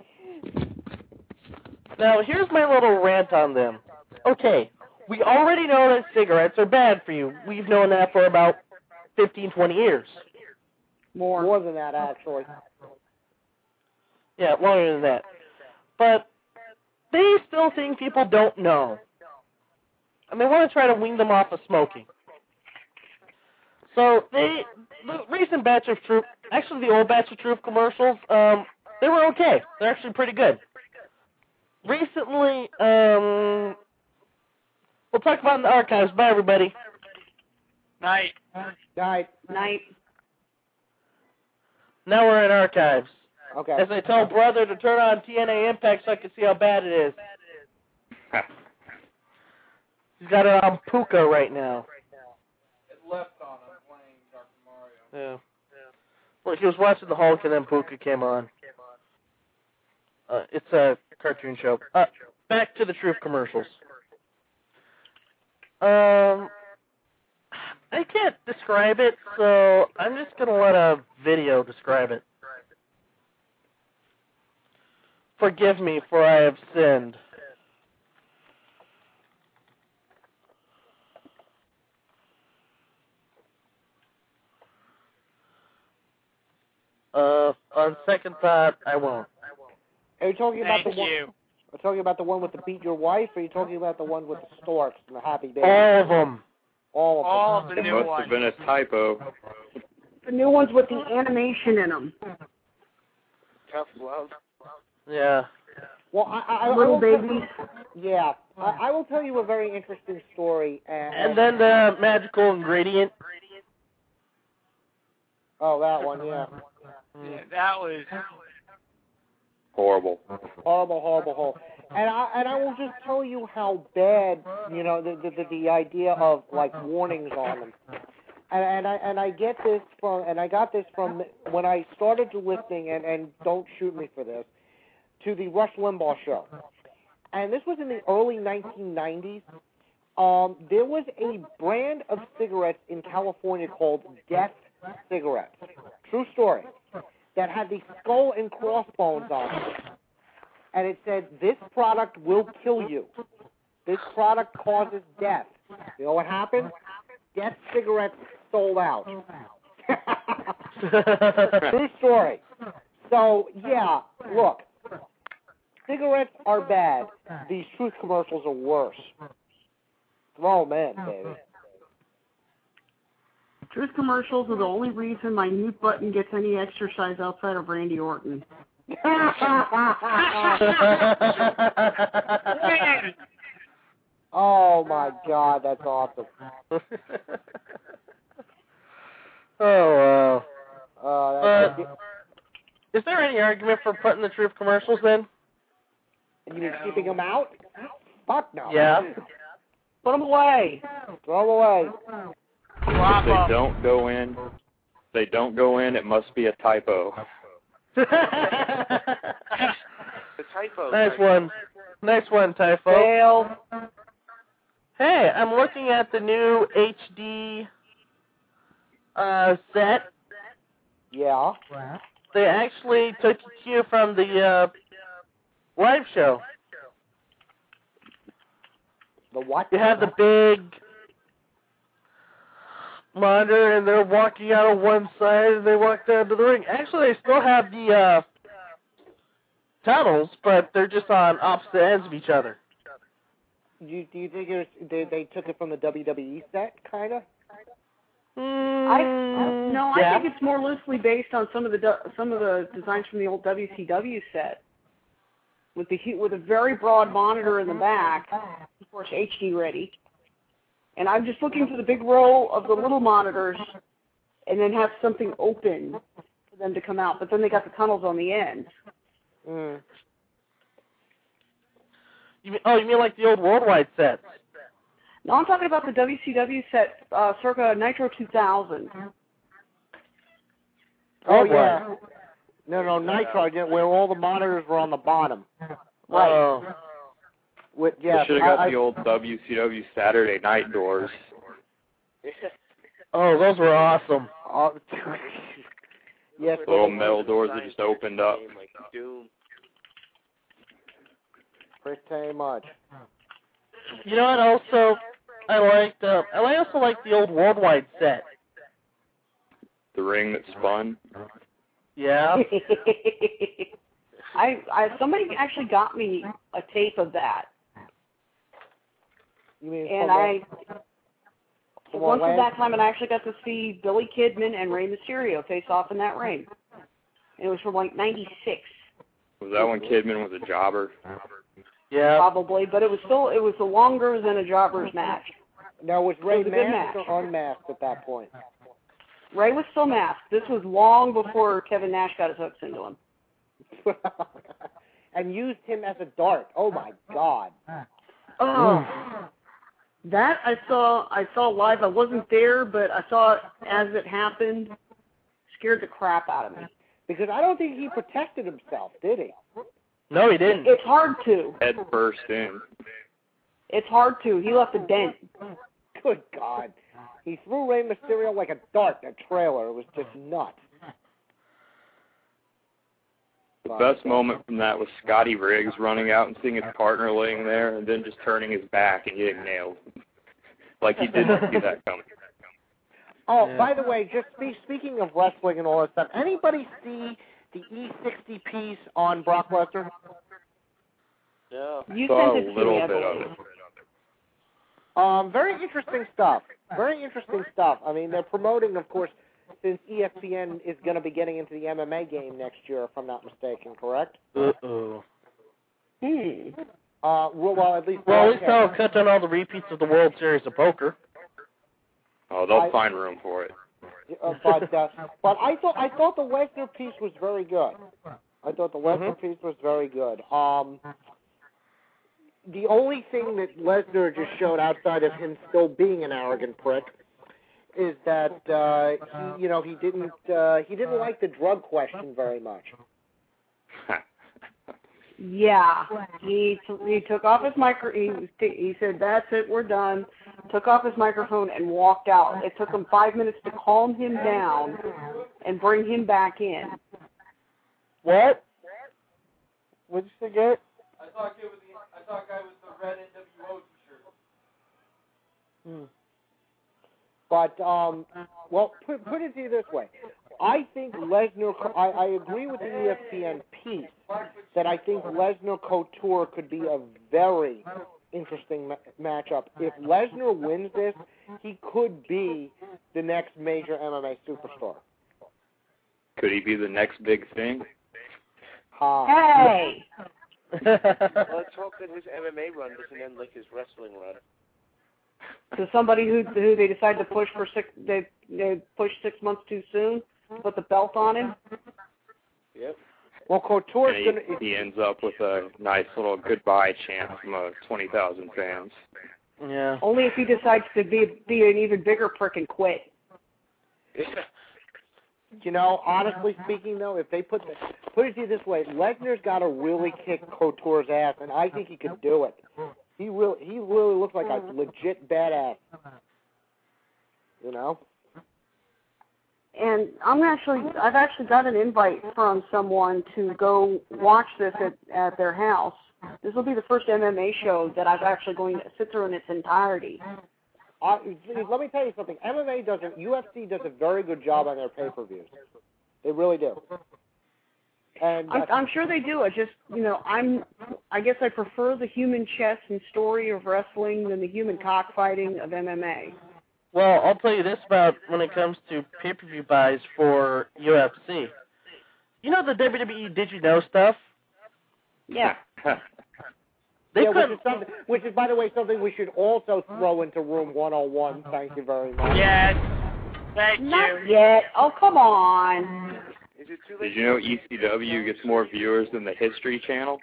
Speaker 2: Now, here's my little rant on them. Okay, we already know that cigarettes are bad for you. We've known that for about fifteen, twenty years.
Speaker 5: More.
Speaker 4: More than that, actually.
Speaker 2: Yeah, longer than that. But they still think people don't know. and they want to try to wean them off of smoking. So they, the recent batch of Truth, actually the old batch of Truth commercials, um, they were okay. They're actually pretty good. Recently, um, we'll talk about in the archives. Bye, everybody.
Speaker 8: Night.
Speaker 4: Night.
Speaker 5: Night.
Speaker 2: Now we're in archives.
Speaker 4: Okay.
Speaker 2: As I tell brother to turn on T N A Impact so I can see how bad it is. He's got it on Puka right now.
Speaker 10: It left on him playing Doctor Mario.
Speaker 2: Yeah. Well, he was watching the Hulk and then Puka came on. Uh, it's a cartoon show. Uh, back to the Truth commercials. Um, I can't describe it, so I'm just going to let a video describe it. Forgive me, for I have sinned. Uh, on second thought, I won't.
Speaker 4: Are you talking about
Speaker 8: Thank
Speaker 4: the one?
Speaker 8: you.
Speaker 4: Are you talking about the one with the beat your wife, or are you talking about the one with the storks and the happy baby?
Speaker 2: All of them.
Speaker 4: All of
Speaker 8: All of
Speaker 4: them.
Speaker 8: the
Speaker 7: It
Speaker 8: new
Speaker 7: must
Speaker 8: ones.
Speaker 7: have been a typo.
Speaker 5: The new ones with the animation in them.
Speaker 6: Tough love.
Speaker 2: Yeah.
Speaker 4: Well, I, I, I
Speaker 5: Little
Speaker 4: will tell-
Speaker 5: babies.
Speaker 4: yeah, I, I will tell you a very interesting story. And,
Speaker 2: And then the magical ingredient.
Speaker 4: oh, that one, yeah,
Speaker 8: Yeah, that was.
Speaker 7: Horrible.
Speaker 4: horrible, horrible, horrible. And I and I will just tell you how bad, you know, the the, the, the idea of like warnings on them. And, and I and I get this from and I got this from when I started listening, and and don't shoot me for this, to the Rush Limbaugh show. And this was in the early nineteen nineties. Um, there was a brand of cigarettes in California called Death Cigarettes. True story. That had the skull and crossbones on it. And it said, this product will kill you. This product causes death. You know what happened? Death Cigarettes sold out. True story. So, yeah, look. Cigarettes are bad. These Truth commercials are worse. Throw them in, baby.
Speaker 5: Truth commercials are the only reason my mute button gets any exercise outside of Randy Orton.
Speaker 4: Oh my God, that's awesome.
Speaker 2: Oh, wow.
Speaker 4: Uh, that's
Speaker 2: Uh, is there any argument for putting the Truth commercials in?
Speaker 4: you mean keeping them out? Fuck no.
Speaker 2: Yeah.
Speaker 5: Put them away.
Speaker 4: Throw them away.
Speaker 7: If they don't go in, if they don't go in, it must be a typo.
Speaker 6: The typo.
Speaker 2: Nice
Speaker 6: right?
Speaker 2: one. Nice one, Typho.
Speaker 5: Fail.
Speaker 2: Hey, I'm looking at the new H D uh, set.
Speaker 4: Yeah.
Speaker 2: They actually took a cue from the uh, live show.
Speaker 4: The what?
Speaker 2: You have the big monitor, and they're walking out of one side, and they walk down to the ring. Actually, they still have the uh, tunnels, but they're just on opposite ends of each other.
Speaker 4: Do you, do you think it was, they they took it from the W W E set, kind of?
Speaker 5: I no, I
Speaker 2: yeah.
Speaker 5: think it's more loosely based on some of the du- some of the designs from the old W C W set, with the hu- with a very broad monitor in the back, of course H D ready. And I'm just looking for the big row of the little monitors, and then have something open for them to come out. But then they got the tunnels on the end.
Speaker 4: Mm.
Speaker 2: You mean, oh, you mean like the old worldwide sets?
Speaker 5: No, I'm talking about the W C W set, uh, circa Nitro two thousand.
Speaker 4: Oh
Speaker 2: Worldwide.
Speaker 4: yeah. No, no, Nitro, yeah, where all the monitors were on the bottom.
Speaker 5: Right.
Speaker 2: Oh.
Speaker 4: With
Speaker 7: They
Speaker 4: yeah,
Speaker 7: should have got
Speaker 4: I,
Speaker 7: the old W C W Saturday night doors.
Speaker 2: Oh, those were awesome.
Speaker 4: I, uh, yes,
Speaker 7: The little metal doors that just opened up.
Speaker 6: Like Doom.
Speaker 4: pretty much.
Speaker 2: You know what? Also, I liked. Uh, I also liked the old worldwide set.
Speaker 7: The ring that spun.
Speaker 2: Yeah.
Speaker 5: I, I somebody actually got me a tape of that.
Speaker 4: You mean
Speaker 5: And
Speaker 4: from
Speaker 5: I,
Speaker 4: from
Speaker 5: once at
Speaker 4: Orlando?
Speaker 5: that time, and I actually got to see Billy Kidman and Rey Mysterio face off in that ring. And it was from like ninety-six.
Speaker 7: Was that when Kidman was a jobber?
Speaker 2: Yeah.
Speaker 5: Probably, but it was still, it was longer than a jobber's match.
Speaker 4: Now, was Ray
Speaker 5: It was a good
Speaker 4: masked
Speaker 5: match.
Speaker 4: or unmasked at that point?
Speaker 5: Ray was still masked. This was long before Kevin Nash got his hooks into him.
Speaker 4: And used him as a dart. Oh, my God.
Speaker 5: Oh, that I saw. I saw live. I wasn't there, but I saw it as it happened. Scared the crap out of me.
Speaker 4: Because I don't think he protected himself, did he?
Speaker 2: No, he didn't.
Speaker 5: It's hard to.
Speaker 7: Head first in.
Speaker 5: It's hard to. He left a dent.
Speaker 4: Good God. He threw Rey Mysterio like a dart in a trailer. It was just nuts.
Speaker 7: The best moment from that was Scotty Riggs running out and seeing his partner laying there and then just turning his back and getting nailed. Like he didn't see that coming.
Speaker 4: Oh,
Speaker 2: Yeah.
Speaker 4: by the way, just spe- speaking of wrestling and all that stuff, anybody see the E sixty piece on Brock Lesnar?
Speaker 6: No.
Speaker 5: You
Speaker 7: Saw
Speaker 5: sent
Speaker 7: a
Speaker 5: it to
Speaker 7: little
Speaker 5: me, I
Speaker 7: bit of
Speaker 5: believe.
Speaker 7: it.
Speaker 4: Um, very interesting stuff. Very interesting stuff. I mean, they're promoting, of course, since E S P N is going to be getting into the M M A game next year, if I'm not mistaken, correct?
Speaker 2: Uh-oh.
Speaker 5: Hmm.
Speaker 4: Uh, well, well, at least.
Speaker 2: Well, at least they'll cut down all the repeats of the World Series of Poker.
Speaker 7: Oh, they'll
Speaker 4: I-
Speaker 7: find room for it.
Speaker 4: Uh, but uh, but I thought I thought the Lesnar piece was very good. I thought the Lesnar
Speaker 2: Mhm.
Speaker 4: piece was very good. Um, the only thing that Lesnar just showed outside of him still being an arrogant prick is that uh, he, you know, he didn't uh, he didn't like the drug question very much.
Speaker 5: Yeah. He t- he took off his micro. He he said, "That's it. We're done." Took off his microphone and walked out. It took him five minutes to calm him down and bring him back in.
Speaker 2: What? What'd you say, Garrett?
Speaker 10: I thought it was the I thought guy was the red N W O t-shirt.
Speaker 4: Hmm. But um, well, put put it to you this way. I think Lesnar. I, I agree with the E S P N piece that I think Lesnar Couture could be a very interesting ma- matchup. If Lesnar wins this, he could be the next major M M A superstar.
Speaker 7: Could he be the next big thing?
Speaker 4: Ha.
Speaker 5: Hey.
Speaker 6: Let's hope that his M M A run doesn't end like his wrestling run.
Speaker 5: To somebody who who they decide to push for six, they they push six months too soon. Put the belt on him.
Speaker 6: Yep.
Speaker 4: Well, Couture's
Speaker 7: And
Speaker 4: gonna.
Speaker 7: he, he ends up with a nice little goodbye chant from uh, twenty thousand fans.
Speaker 2: Yeah.
Speaker 5: Only if he decides to be be an even bigger prick and quit.
Speaker 4: You know, honestly speaking, though, if they put the, put it to you this way, Lesnar's got to really kick Couture's ass, and I think he could do it. He really, he really looks like a legit badass. You know.
Speaker 5: And I'm actually, I've actually got an invite from someone to go watch this at, at their house. This will be the first M M A show that I'm actually going to sit through in its entirety.
Speaker 4: Uh, let me tell you something. M M A does a, U F C does a very good job on their pay-per-views. They really do. And
Speaker 5: I'm,
Speaker 4: uh,
Speaker 5: I'm sure they do. I just, you know, I'm, I guess I prefer the human chess and story of wrestling than the human cockfighting of M M A.
Speaker 2: Well, I'll tell you this about when it comes to pay-per-view buys for U F C. You know the W W E Did You Know stuff?
Speaker 5: Yeah.
Speaker 2: They
Speaker 4: yeah, which
Speaker 2: couldn't.
Speaker 4: is something, which is, by the way, something we should also throw into Room one oh one. Thank you very much.
Speaker 8: Yes. Thank
Speaker 5: Not
Speaker 8: you.
Speaker 5: yet. Oh, come on.
Speaker 6: Is it too late?
Speaker 7: Did you know E C W gets more viewers than the History Channel?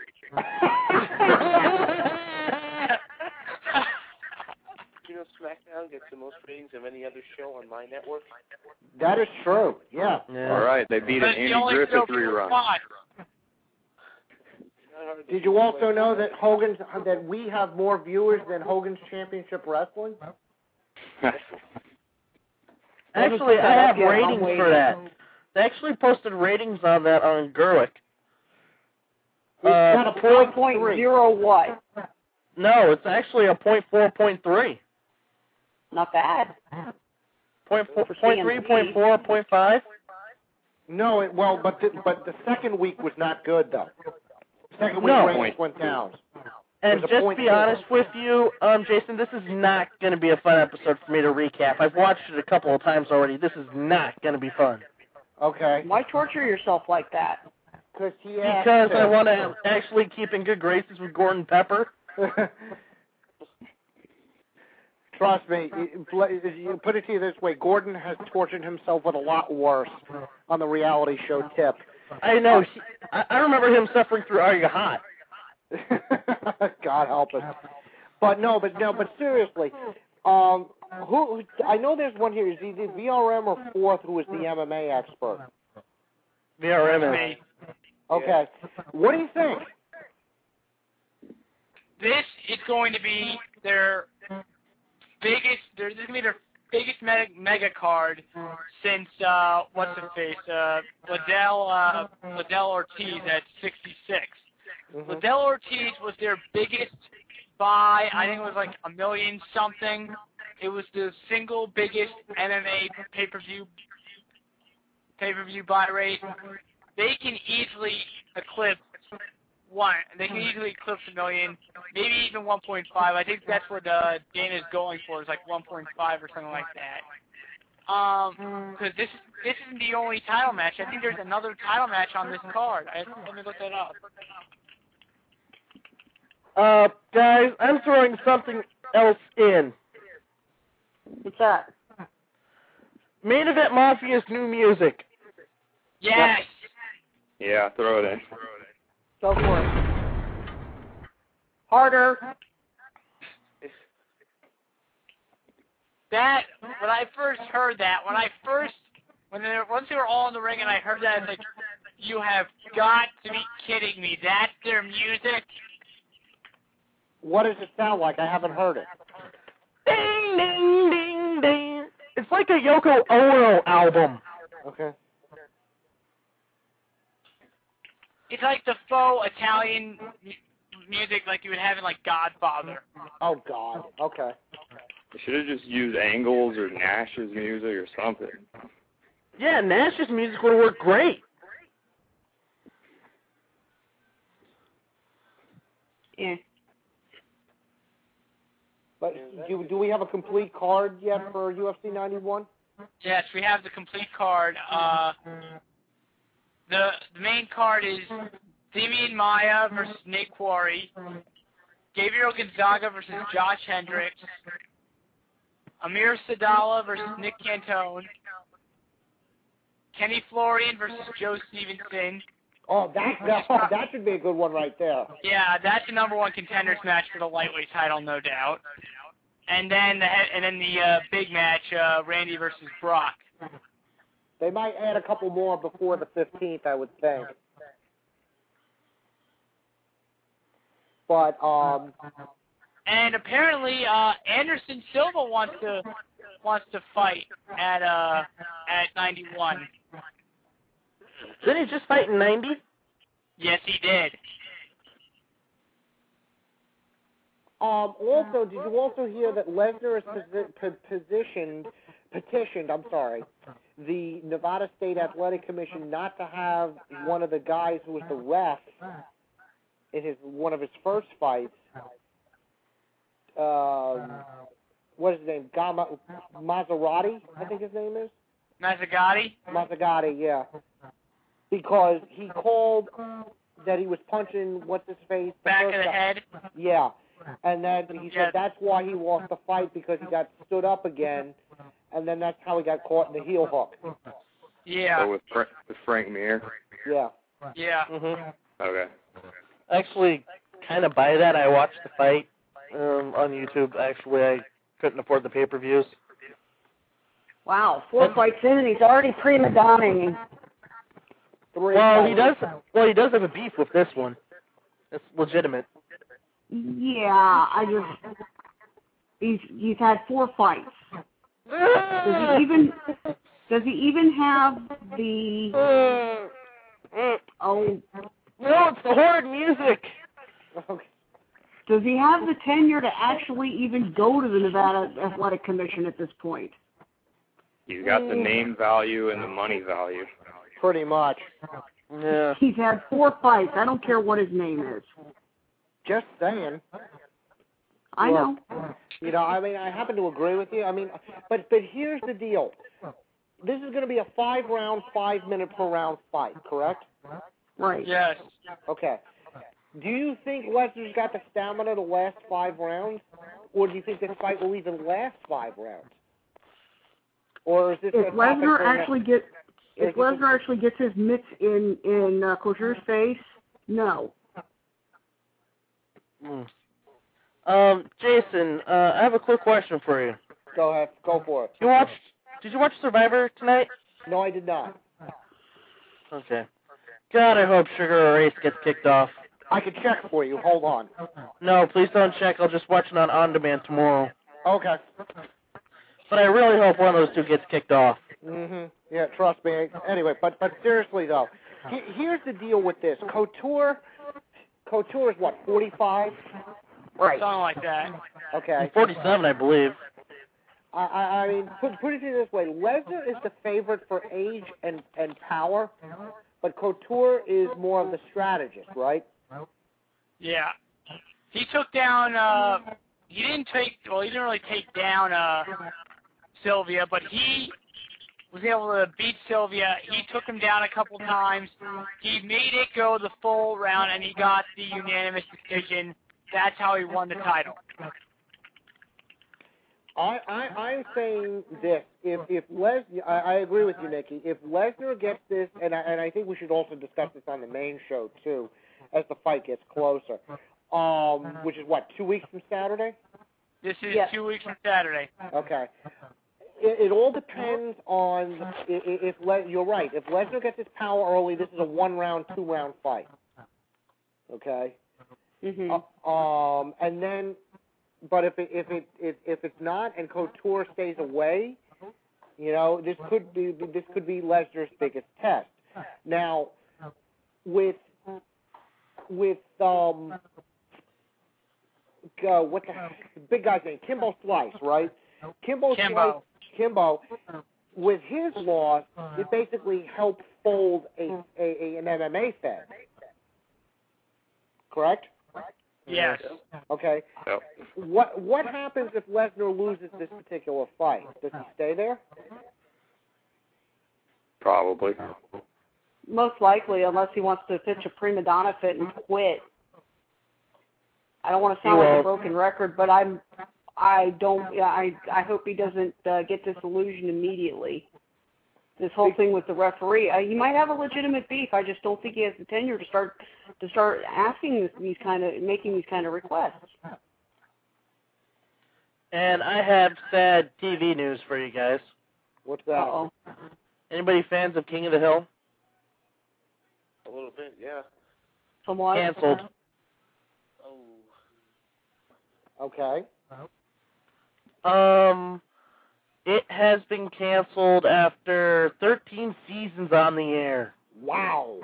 Speaker 6: You know SmackDown gets the most ratings of any other show on my network?
Speaker 4: That is true. Yeah.
Speaker 2: Yeah.
Speaker 7: All right, they beat an
Speaker 8: That's the
Speaker 7: Andy
Speaker 8: only
Speaker 7: Griffith
Speaker 8: show people
Speaker 7: rerun.
Speaker 8: watch.
Speaker 4: Did you also know that Hogan's that we have more viewers than Hogan's Championship Wrestling?
Speaker 2: Actually, I have ratings for that. They actually posted ratings on that on Gerwick.
Speaker 4: It's got
Speaker 2: Uh,
Speaker 4: a
Speaker 5: Four
Speaker 4: point
Speaker 5: point
Speaker 4: three.
Speaker 5: zero what?
Speaker 2: no, it's actually a point four, point three.
Speaker 5: Not bad.
Speaker 2: Point four,
Speaker 5: For
Speaker 2: point
Speaker 5: C N
Speaker 2: three,
Speaker 5: C.
Speaker 2: point four, point five.
Speaker 4: No, it, well, but the, but the second week was not good though. Second week
Speaker 2: No.
Speaker 4: ratings went down.
Speaker 2: And
Speaker 4: There's a
Speaker 2: just
Speaker 4: point
Speaker 2: to be
Speaker 4: to it.
Speaker 2: honest with you, um, Jason, this is not going to be a fun episode for me to recap. I've watched it a couple of times already. This is not going to be fun.
Speaker 4: Okay.
Speaker 5: Why torture yourself like that?
Speaker 4: Because he asked
Speaker 2: Because
Speaker 4: to.
Speaker 2: I want to actually keep in good graces with Gordon Pepper.
Speaker 4: Trust me, you you put it to you this way, Gordon has tortured himself with a lot worse on the reality show Tip.
Speaker 2: I know. He, I, I remember him suffering through Are You Hot?
Speaker 4: God help us. But no, but no, but seriously, um, who? I know there's one here. Is he the V R M or Fourth who is the M M A expert?
Speaker 2: V R M is.
Speaker 4: Okay. What do you think?
Speaker 8: This is going to be their biggest. This is going to be their biggest mega, mega card since uh, what's the face? Uh, Liddell uh, Liddell Ortiz at sixty-six.
Speaker 4: Mm-hmm.
Speaker 8: Liddell Ortiz was their biggest buy. I think it was like a million something. It was the single biggest M M A pay-per-view pay-per-view buy rate. They can easily eclipse one. They can easily eclipse a million, maybe even one point five. I think that's what uh, Dana's going for, is like one point five or something like that. Um, because this this isn't the only title match. I think there's another title match on this card. I, let me look that up.
Speaker 2: Uh, guys, I'm throwing something else in.
Speaker 5: What's that?
Speaker 2: Main Event Mafia's new music.
Speaker 8: Yes.
Speaker 7: Yeah, throw it in.
Speaker 5: Go for it. Harder.
Speaker 8: That, when I first heard that, when I first, when they were, once they were all in the ring and I heard that, it's like, you have got to be kidding me. That's their music?
Speaker 4: What does it sound like? I haven't heard it.
Speaker 2: Ding, ding, ding, ding. It's like a Yoko Ono album.
Speaker 4: Okay.
Speaker 8: It's like the faux Italian m- music like you would have in, like, Godfather.
Speaker 4: Oh, God. Okay.
Speaker 7: They should have just used Angles or Nash's music or something.
Speaker 2: Yeah, Nash's music would have worked great.
Speaker 5: Yeah.
Speaker 4: But do, do we have a complete card yet for U F C ninety-one?
Speaker 8: Yes, we have the complete card. Uh, the, the main card is Demian Maia versus Nate Quarry, Gabriel Gonzaga versus Josh Hendricks, Amir Sadala versus Nick Cantone, Kenny Florian versus Joe Stevenson.
Speaker 4: Oh, that that, oh, that should be a good one right there.
Speaker 8: Yeah, that's the number one contenders match for the lightweight title, no doubt. And then the and then the uh, big match, uh, Randy versus Brock.
Speaker 4: They might add a couple more before the fifteenth, I would think. But um,
Speaker 8: And apparently, uh, Anderson Silva wants to wants to fight at uh at ninety-one.
Speaker 2: Didn't he just fight in ninety?
Speaker 8: Yes, he did.
Speaker 4: Um, also, did you also hear that Lesnar is posi- p- positioned, petitioned, I'm sorry, the Nevada State Athletic Commission not to have one of the guys who was the ref in his one of his first fights, um, what is his name, Gama, Maserati, I think his name is?
Speaker 8: Mazzagatti?
Speaker 4: Mazzagatti, yeah. Because he called that he was punching, what's his face? The
Speaker 8: Back
Speaker 4: first
Speaker 8: of the
Speaker 4: guy.
Speaker 8: head?
Speaker 4: Yeah. And then he said
Speaker 8: Yeah.
Speaker 4: that's why he lost the fight, because he got stood up again, and then that's how he got caught in the heel hook.
Speaker 8: Yeah.
Speaker 7: So with, Fra- with Frank Mir?
Speaker 4: Yeah.
Speaker 8: Yeah.
Speaker 2: Mm-hmm.
Speaker 7: Okay.
Speaker 2: Actually, kind of buy that. I watched the fight um, on YouTube. Actually, I couldn't afford the pay-per-views.
Speaker 5: Wow, four fights in and he's already prima donning.
Speaker 2: Well, he does. Well, he does have a beef with this one. It's legitimate.
Speaker 5: Yeah, I just he's he's had four fights. Does he even does he even have the oh
Speaker 2: no, it's the horrid music.
Speaker 5: Does he have the tenure to actually even go to the Nevada Athletic Commission at this point?
Speaker 7: He's got the name value and the money value.
Speaker 4: Pretty much.
Speaker 2: Yeah.
Speaker 5: He's had four fights. I don't care what his name is.
Speaker 4: Just saying.
Speaker 5: I
Speaker 4: Well,
Speaker 5: know.
Speaker 4: You know, I mean, I happen to agree with you. I mean, but but here's the deal. This is going to be a five-round, five-minute per round fight, correct?
Speaker 5: Right.
Speaker 8: Yes.
Speaker 4: Okay. Do you think Lesnar's got the stamina to last five rounds, or do you think this fight will even last five rounds? Or is this
Speaker 5: If
Speaker 4: a topic
Speaker 5: Lesnar
Speaker 4: for
Speaker 5: actually
Speaker 4: next-
Speaker 5: get,
Speaker 4: or
Speaker 5: if
Speaker 4: is this a-
Speaker 5: Lesnar actually gets his mitts in in uh, Couture's face, no.
Speaker 2: Hmm. Um, Jason, uh, I have a quick question for you.
Speaker 4: Go ahead, go for it.
Speaker 2: You watched? Did you watch Survivor tonight?
Speaker 4: No, I did not.
Speaker 2: Okay. God, I hope Sugar Ray gets kicked off.
Speaker 4: I can check for you. Hold on.
Speaker 2: No, please don't check. I'll just watch it on on demand tomorrow.
Speaker 4: Okay.
Speaker 2: But I really hope one of those two gets kicked off.
Speaker 4: Mhm. Yeah, trust me. Anyway, but but seriously though, he, here's the deal with this. Couture, Couture is what, forty-five?
Speaker 5: Right.
Speaker 8: Something like that.
Speaker 4: Okay.
Speaker 2: forty-seven, I believe.
Speaker 4: I, I, I mean, put, put it this way: Lesnar is the favorite for age and and power, but Couture is more of the strategist, right?
Speaker 8: Yeah. He took down, uh, he didn't take, well, he didn't really take down uh, Sylvia, but he was able to beat Sylvia. He took him down a couple times. He made it go the full round, and he got the unanimous decision. That's how he won the title.
Speaker 4: I, I, I'm saying this. If if Les, I, I agree with you, Nikki. If Lesnar gets this, and I, and I think we should also discuss this on the main show too, as the fight gets closer. Um, which is what, two weeks from Saturday?
Speaker 8: This is
Speaker 5: Yes.
Speaker 8: two weeks from Saturday.
Speaker 4: Okay. It, it all depends on if, if Les, you're right. If Lesnar gets his power early, this is a one-round, two-round fight. Okay.
Speaker 5: Mhm.
Speaker 4: Uh, um, and then, but if it, if it if if it's not, and Couture stays away, you know, this could be this could be Lesnar's biggest test. Now, with with um, uh, what the, the big guy's name, Kimbo Slice, right? Kimbo
Speaker 8: Kimbo.
Speaker 4: Slice, Kimbo. With his loss, it basically helped fold a, a, a an M M A fed. Correct?
Speaker 8: Yes.
Speaker 4: Okay.
Speaker 7: Yep.
Speaker 4: What what happens if Lesnar loses this particular fight? Does he stay there?
Speaker 7: Probably.
Speaker 5: Most likely, unless he wants to pitch a prima donna fit and quit. I don't want to sound
Speaker 2: He
Speaker 5: like a
Speaker 2: won't.
Speaker 5: broken record, but I'm, I don't, yeah, I, I hope he doesn't uh, get disillusioned immediately. This whole thing with the referee, uh, he might have a legitimate beef. I just don't think he has the tenure to start to start asking this, these kind of, making these kind of requests.
Speaker 2: And I have sad T V news for you guys.
Speaker 4: What's that?
Speaker 5: Uh-oh.
Speaker 2: Anybody fans of King of the Hill?
Speaker 6: A little bit, yeah.
Speaker 5: Somewhat.
Speaker 2: Canceled.
Speaker 6: Oh.
Speaker 4: Okay.
Speaker 2: Um, it has been canceled after thirteen seasons on the air.
Speaker 4: Wow.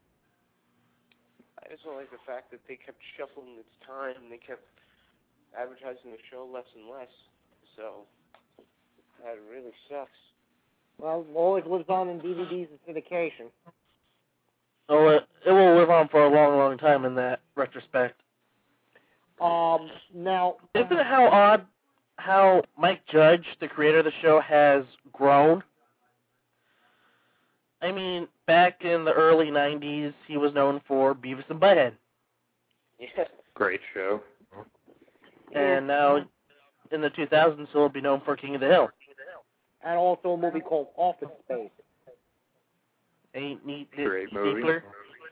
Speaker 6: I just don't like the fact that they kept shuffling its time and they kept advertising the show less and less. So that really sucks.
Speaker 4: Well, it always lives on in D V Ds and syndication.
Speaker 2: So it, it will live on for a long, long time in that retrospect.
Speaker 4: Um, now,
Speaker 2: Isn't it how odd how Mike Judge, the creator of the show, has grown? I mean, back in the early nineties, he was known for Beavis and Butthead.
Speaker 6: Yeah.
Speaker 7: Great show.
Speaker 2: And now, in the two thousands, he'll be known for King of the Hill.
Speaker 4: and also a movie called Office Space.
Speaker 2: Ain't neat,
Speaker 7: Great movie.
Speaker 2: Steepler.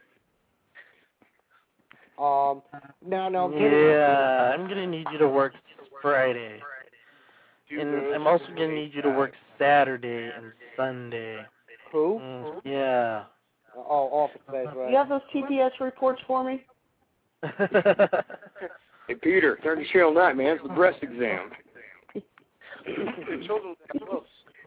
Speaker 4: Um, now, now,
Speaker 2: Yeah, I'm gonna need you to work Friday, and I'm also gonna need you to work Saturday and Sunday.
Speaker 4: Who?
Speaker 2: Mm, yeah.
Speaker 4: Oh, Office Space, right.
Speaker 5: You have those T P S reports for me?
Speaker 7: Hey, Peter, turn the channel nine, man. It's the breast exam.
Speaker 6: The children that close.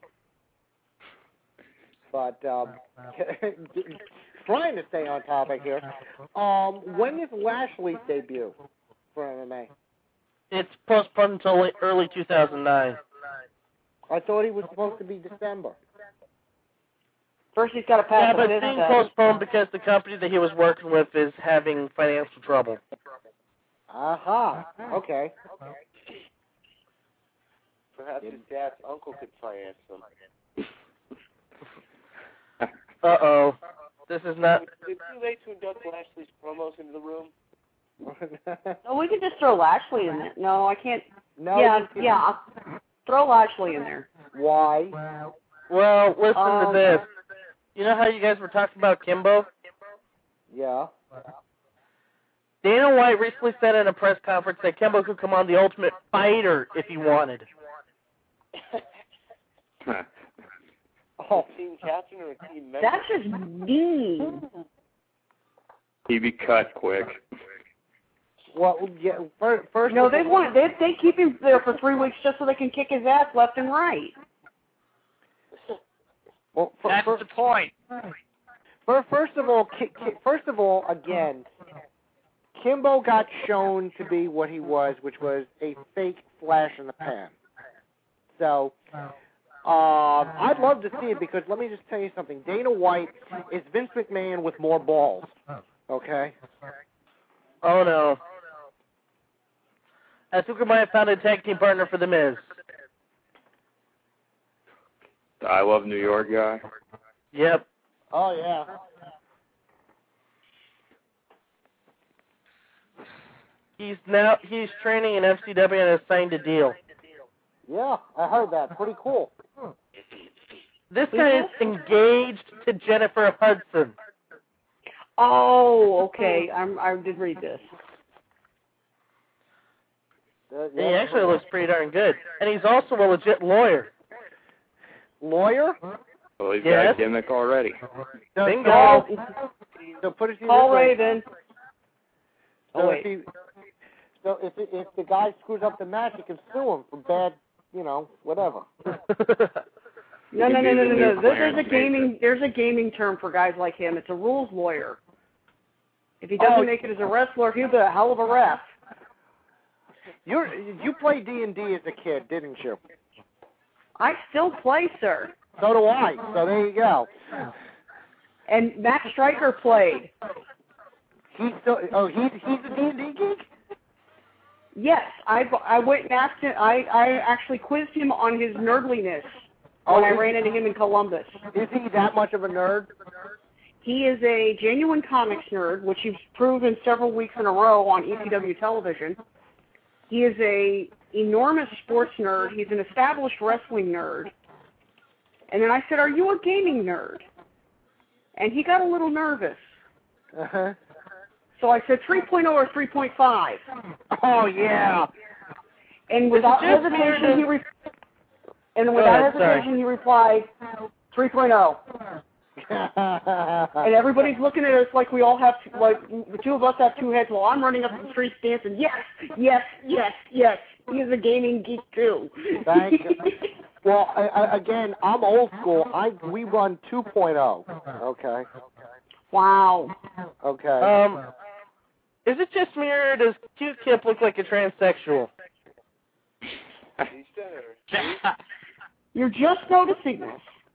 Speaker 4: But um, trying to stay on topic here. Um, when is Lashley's debut for M M A?
Speaker 2: It's postponed until late, early two thousand nine.
Speaker 4: I thought he was supposed to be December.
Speaker 5: First, he's got to pass
Speaker 2: Yeah,
Speaker 5: the
Speaker 2: but
Speaker 5: fifth
Speaker 2: it's being
Speaker 5: test.
Speaker 2: postponed because the company that he was working with is having financial trouble.
Speaker 4: Aha. Okay.
Speaker 6: Perhaps his dad's uncle could finance them.
Speaker 2: Uh-oh. This is not...
Speaker 6: Is it too late to induct Lashley's promos into the room?
Speaker 5: No, we could just throw Lashley in there. No, I can't.
Speaker 4: No.
Speaker 5: Yeah, yeah. I'll throw Lashley in there.
Speaker 4: Why?
Speaker 2: Well, listen
Speaker 5: Um,
Speaker 2: to this. You know how you guys were talking about Kimbo?
Speaker 4: Yeah.
Speaker 2: Dana White recently said in a press conference that Kimbo could come on The Ultimate Fighter if he wanted.
Speaker 4: Oh.
Speaker 6: Team captain or a team member?
Speaker 5: That's just mean.
Speaker 7: He'd be cut quick.
Speaker 4: Well, yeah. First, first
Speaker 5: No,
Speaker 4: of
Speaker 5: they
Speaker 4: all-
Speaker 5: want they they keep him there for three weeks just so they can kick his ass left and right.
Speaker 4: Well, for,
Speaker 8: That's
Speaker 4: for,
Speaker 8: the point.
Speaker 4: for, first of all, Ki, Ki, first of all, again, Kimbo got shown to be what he was, which was a fake flash in the pan. So, um, I'd love to see it because let me just tell you something. Dana White is Vince McMahon with more balls. Okay.
Speaker 2: Oh, no. Asuka might have found a tag team partner for The Miz.
Speaker 7: The I Love New York guy.
Speaker 2: Yep.
Speaker 4: Oh, yeah.
Speaker 2: He's now he's training in F C W and has signed a deal.
Speaker 4: Yeah, I heard that. Pretty cool.
Speaker 2: This guy is engaged to Jennifer Hudson.
Speaker 5: Oh, okay. I'm I did read this.
Speaker 4: Uh,
Speaker 2: He actually looks pretty darn good. And he's also a legit lawyer.
Speaker 4: Lawyer?
Speaker 7: Well, he's
Speaker 2: Yes.
Speaker 7: got a gimmick already.
Speaker 4: So,
Speaker 2: Bingo.
Speaker 4: So, so put it to you
Speaker 5: Paul
Speaker 4: this way.
Speaker 5: Raven.
Speaker 4: So
Speaker 5: Oh,
Speaker 4: if he, so if if the guy screws up the match, he can sue him for bad, you know, whatever.
Speaker 5: No, no, no, no, no, no.
Speaker 7: New
Speaker 5: There- There's a
Speaker 7: Clarence
Speaker 5: gaming
Speaker 7: Mason.
Speaker 5: there's a gaming term for guys like him. It's a rules lawyer. If he doesn't
Speaker 4: Oh.
Speaker 5: make it as a wrestler, he'll be a hell of a ref.
Speaker 4: You you played D and D as a kid, didn't you?
Speaker 5: I still play, sir.
Speaker 4: So do I. So there you go.
Speaker 5: And Matt Stryker played.
Speaker 4: He's still. Oh, he's he's a D and D geek.
Speaker 5: Yes, I I went and asked him. I I actually quizzed him on his nerdliness when
Speaker 4: Oh,
Speaker 5: I
Speaker 4: is-
Speaker 5: ran into him in Columbus.
Speaker 4: Is he that much of a nerd?
Speaker 5: He is a genuine comics nerd, which he's proven several weeks in a row on E C W television. He is a enormous sports nerd. He's an established wrestling nerd. And then I said, "Are you a gaming nerd?" And he got a little nervous.
Speaker 4: Uh huh.
Speaker 5: So I said three point oh or three point five.
Speaker 4: Oh yeah.
Speaker 5: And without
Speaker 2: just
Speaker 5: hesitation,
Speaker 2: weird
Speaker 5: he re- and
Speaker 2: Go
Speaker 5: without
Speaker 2: ahead, sorry.
Speaker 5: hesitation, he replied three point oh. And everybody's looking at us like we all have, like the two of us have two heads while I'm running up the street dancing. Yes, yes, yes, yes. He is a gaming geek too.
Speaker 4: Thank you. Well, I, I, again, I'm old school. I we run two point oh. Okay.
Speaker 5: Wow.
Speaker 4: Okay.
Speaker 2: Um, is it just me or does Cute Kip look like a transsexual?
Speaker 6: He's there.
Speaker 5: You're just noticing this.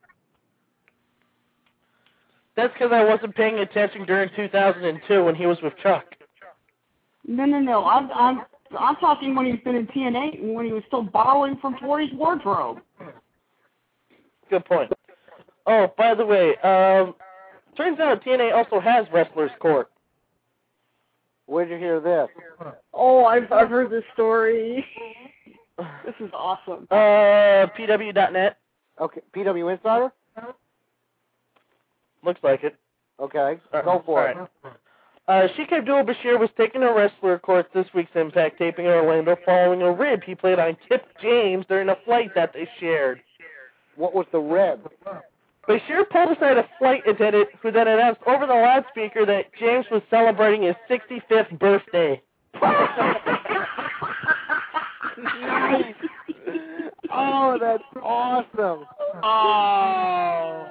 Speaker 2: That's because I wasn't paying attention during two thousand two when he was with Chuck.
Speaker 5: No, no, no. I'm, I'm, I'm talking when he's been in T N A and when he was still borrowing from Tori's wardrobe.
Speaker 2: Good point. Oh, by the way, um, turns out T N A also has Wrestlers Court.
Speaker 4: Where'd you hear this?
Speaker 5: Oh, I've, I've heard this story. This is awesome.
Speaker 2: Uh, P W dot net.
Speaker 4: Okay. P W Insider.
Speaker 2: Looks like it.
Speaker 4: Okay.
Speaker 2: Uh,
Speaker 4: Go for
Speaker 2: all
Speaker 4: it.
Speaker 2: right. Uh, Sheik Abdul-Bashir was taken to Wrestler Court this week's Impact taping in Orlando following a rib he played on Kip James during a flight that they shared.
Speaker 4: What was the rib?
Speaker 2: Bashir pulled aside a flight attendant who then announced over the loudspeaker that James was celebrating his sixty-fifth birthday.
Speaker 4: Nice. Oh, that's awesome.
Speaker 8: Oh.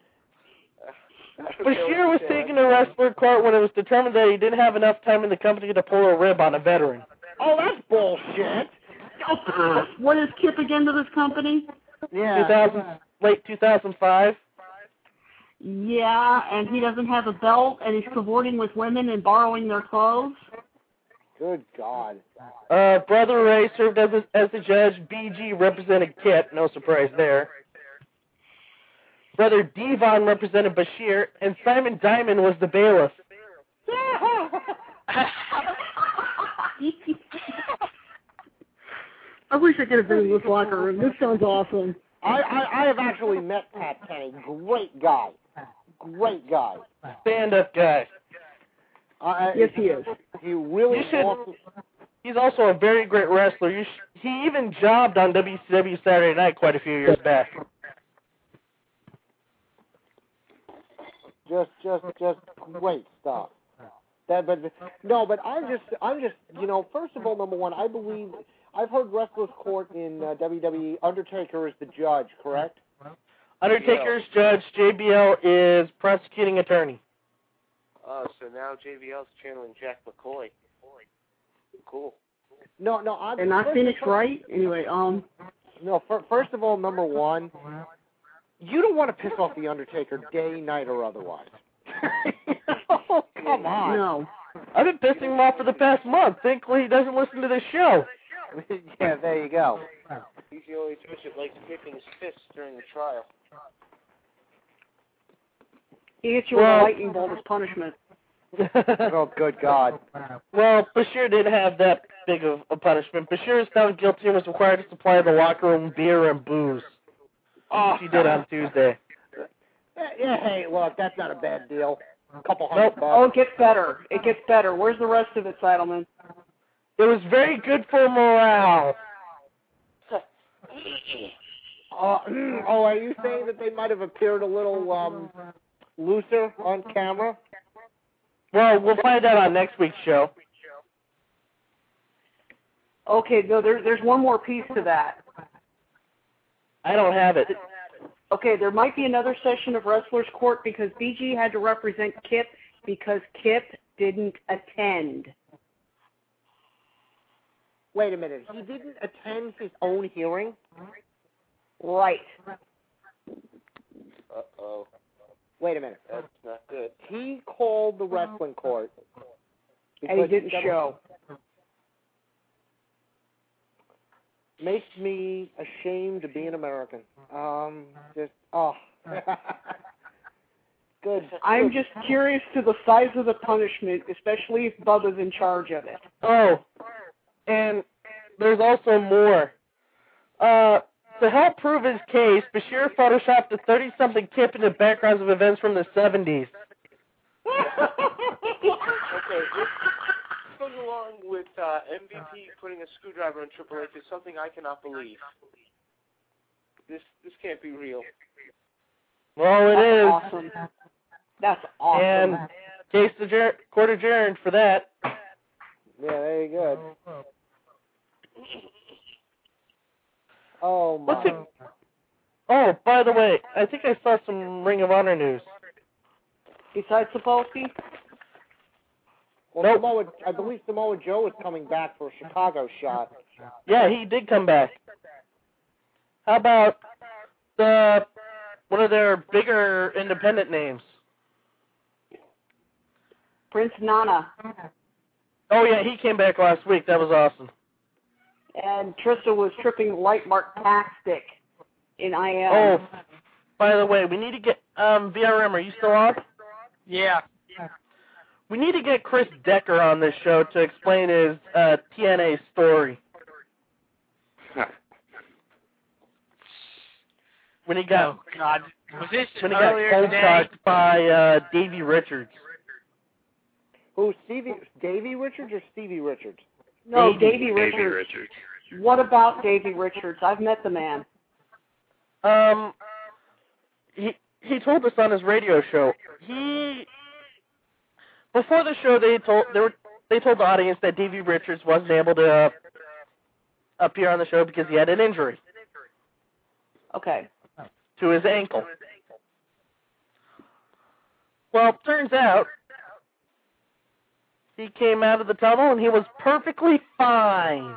Speaker 2: Bashir was taken to Wrestler Court when it was determined that he didn't have enough time in the company to pull a rib on a veteran.
Speaker 4: Oh, that's bullshit.
Speaker 5: What is Kip again to this company?
Speaker 4: Yeah.
Speaker 2: two thousand, late two thousand five.
Speaker 5: Yeah, and he doesn't have a belt, and he's cavorting with women and borrowing their clothes.
Speaker 4: Good God.
Speaker 2: Uh, Brother Ray served as a, as the judge. B G represented Kip. No surprise there. Brother Devon represented Bashir, and Simon Diamond was the bailiff.
Speaker 5: I wish I could have been in this locker room. This sounds awesome.
Speaker 4: I, I, I have actually met Pat Kenny. Great guy. Great guy.
Speaker 2: Stand-up guy.
Speaker 4: Uh,
Speaker 5: Yes, he is.
Speaker 4: He really
Speaker 2: You should-
Speaker 4: awesome.
Speaker 2: He's also a very great wrestler. You sh- he even jobbed on W C W Saturday Night quite a few years back.
Speaker 4: Just, just, just great stuff. That, but no, but I'm just, I'm just, you know, first of all, number one, I believe I've heard Wrestlers Court in uh, W W E. Undertaker is the judge, correct?
Speaker 2: Undertaker's judge. J B L is prosecuting attorney.
Speaker 6: Oh, so now J B L's channeling Jack McCoy. Cool.
Speaker 4: No, no, I'm
Speaker 5: And not
Speaker 4: first-
Speaker 5: Phoenix Wright? Anyway, um...
Speaker 4: No, for, first of all, number one, you don't want to piss off the Undertaker day, night, or otherwise. Oh, come on.
Speaker 5: No.
Speaker 2: I've been pissing him off for the past month. Thankfully, he doesn't listen to this show.
Speaker 4: Yeah, there you go.
Speaker 6: He's the only judge that likes kicking his fists during the trial.
Speaker 5: He hits you
Speaker 2: Well-
Speaker 5: with a lightning bolt as punishment.
Speaker 4: Oh, good God.
Speaker 2: Well, Bashir didn't have that big of a punishment. Bashir is found guilty and was required to supply the locker room beer and booze.
Speaker 4: Oh,
Speaker 2: She did on Tuesday.
Speaker 4: Yeah, hey, look, that's not a bad deal. A couple hundred
Speaker 2: Nope.
Speaker 4: bucks.
Speaker 5: Oh, it gets better. It gets better. Where's the rest of it, Seidelman?
Speaker 2: It was very good for morale.
Speaker 4: Uh, oh, are you saying that they might have appeared a little um, looser on camera?
Speaker 2: Well, we'll find out on next week's show.
Speaker 5: Okay, no, there, there's one more piece to that.
Speaker 2: I don't have it.
Speaker 5: Okay, there might be another session of Wrestlers Court because B G had to represent Kip because Kip didn't attend.
Speaker 4: Wait a minute. He didn't attend his own hearing?
Speaker 5: Right.
Speaker 6: Uh-oh.
Speaker 4: Wait a minute.
Speaker 6: That's not good.
Speaker 4: He called the wrestling court.
Speaker 5: And he
Speaker 4: because
Speaker 5: didn't
Speaker 4: said-
Speaker 5: show.
Speaker 4: Makes me ashamed to be an American. Um, just, oh. Good.
Speaker 5: I'm
Speaker 4: good.
Speaker 5: just curious to the size of the punishment, especially if Bubba's in charge of it.
Speaker 2: Oh, and there's also more. Uh, to help prove his case, Bashir photoshopped a thirty-something Kip into backgrounds of events from the seventies.
Speaker 6: Okay, this goes along with uh, M V P putting a screwdriver on Triple H is something I cannot believe. This this can't be real.
Speaker 2: Well, it
Speaker 5: That's
Speaker 2: is.
Speaker 5: awesome. That's awesome.
Speaker 2: And case adjour- court adjourned for that.
Speaker 4: Yeah, there you go. Oh, my.
Speaker 2: What's it? Oh, by the way, I think I saw some Ring of Honor news.
Speaker 5: Besides Sapolsky?
Speaker 4: Well,
Speaker 2: Nope.
Speaker 4: Samoa, I believe Samoa Joe is coming back for a Chicago shot.
Speaker 2: Yeah, he did come back. How about the one of their bigger independent names?
Speaker 5: Prince Nana.
Speaker 2: Oh yeah, he came back last week. That was awesome.
Speaker 5: And Trista was tripping light mark tactic in I M.
Speaker 2: Oh, by the way, we need to get um V R M. Are you still on?
Speaker 8: Yeah.
Speaker 2: We need to get Chris Decker on this show to explain his uh, T N A story. When he got
Speaker 8: Oh God. Was this
Speaker 2: when he got
Speaker 8: earlier
Speaker 2: cold
Speaker 8: today?
Speaker 2: cocked by uh, Davey Richards.
Speaker 4: Who, Stevie, Davey Richards or Stevie Richards?
Speaker 5: No,
Speaker 2: Davey.
Speaker 5: Davey Richards.
Speaker 7: Davey Richards.
Speaker 5: What about Davey Richards? I've met the man.
Speaker 2: Um, he he told us on his radio show. He before the show they told they were they told the audience that Davey Richards wasn't able to uh, appear on the show because he had an injury
Speaker 5: Okay.
Speaker 2: to his ankle. Well, turns out he came out of the tunnel and he was perfectly fine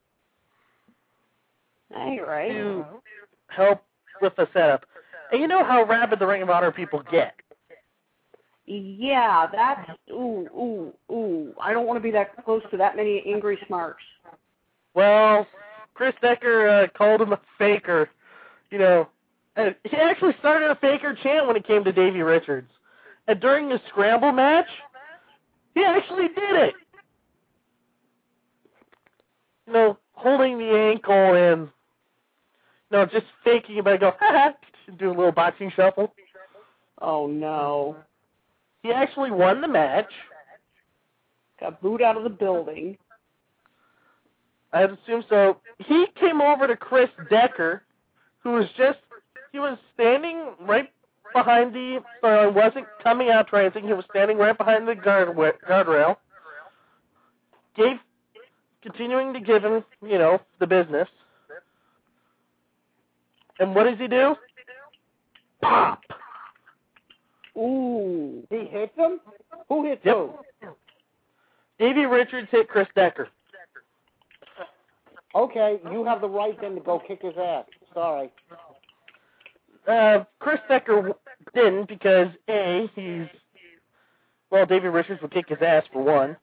Speaker 5: Hey, right.
Speaker 2: to help with the setup. And you know how rabid the Ring of Honor people get.
Speaker 5: Yeah, that's ooh ooh ooh. I don't want to be that close to that many angry smarks.
Speaker 2: Well, Chris Decker uh, called him a faker. You know, and he actually started a faker chant when it came to Davey Richards. And during the scramble match, he actually did it. You know, holding the ankle and, you know, just faking it, but I go, ha ha, do a little boxing shuffle.
Speaker 5: Oh, no.
Speaker 2: He actually won the match.
Speaker 5: Got booed out of the building.
Speaker 2: I assume so. He came over to Chris Decker, who was just, he was standing right behind the, uh, wasn't coming out to anything, he was standing right behind the guard guardrail. Gave, continuing to give him, you know, the business. And what does he do? Pop!
Speaker 4: Ooh. He hits him? Who hits
Speaker 2: Yep.
Speaker 4: who?
Speaker 2: Davey Richards hit Chris Decker.
Speaker 4: Okay, you have the right then to go kick his ass. Sorry.
Speaker 2: Uh, Chris Decker didn't because, A, he's, well, Davey Richards would kick his ass for one.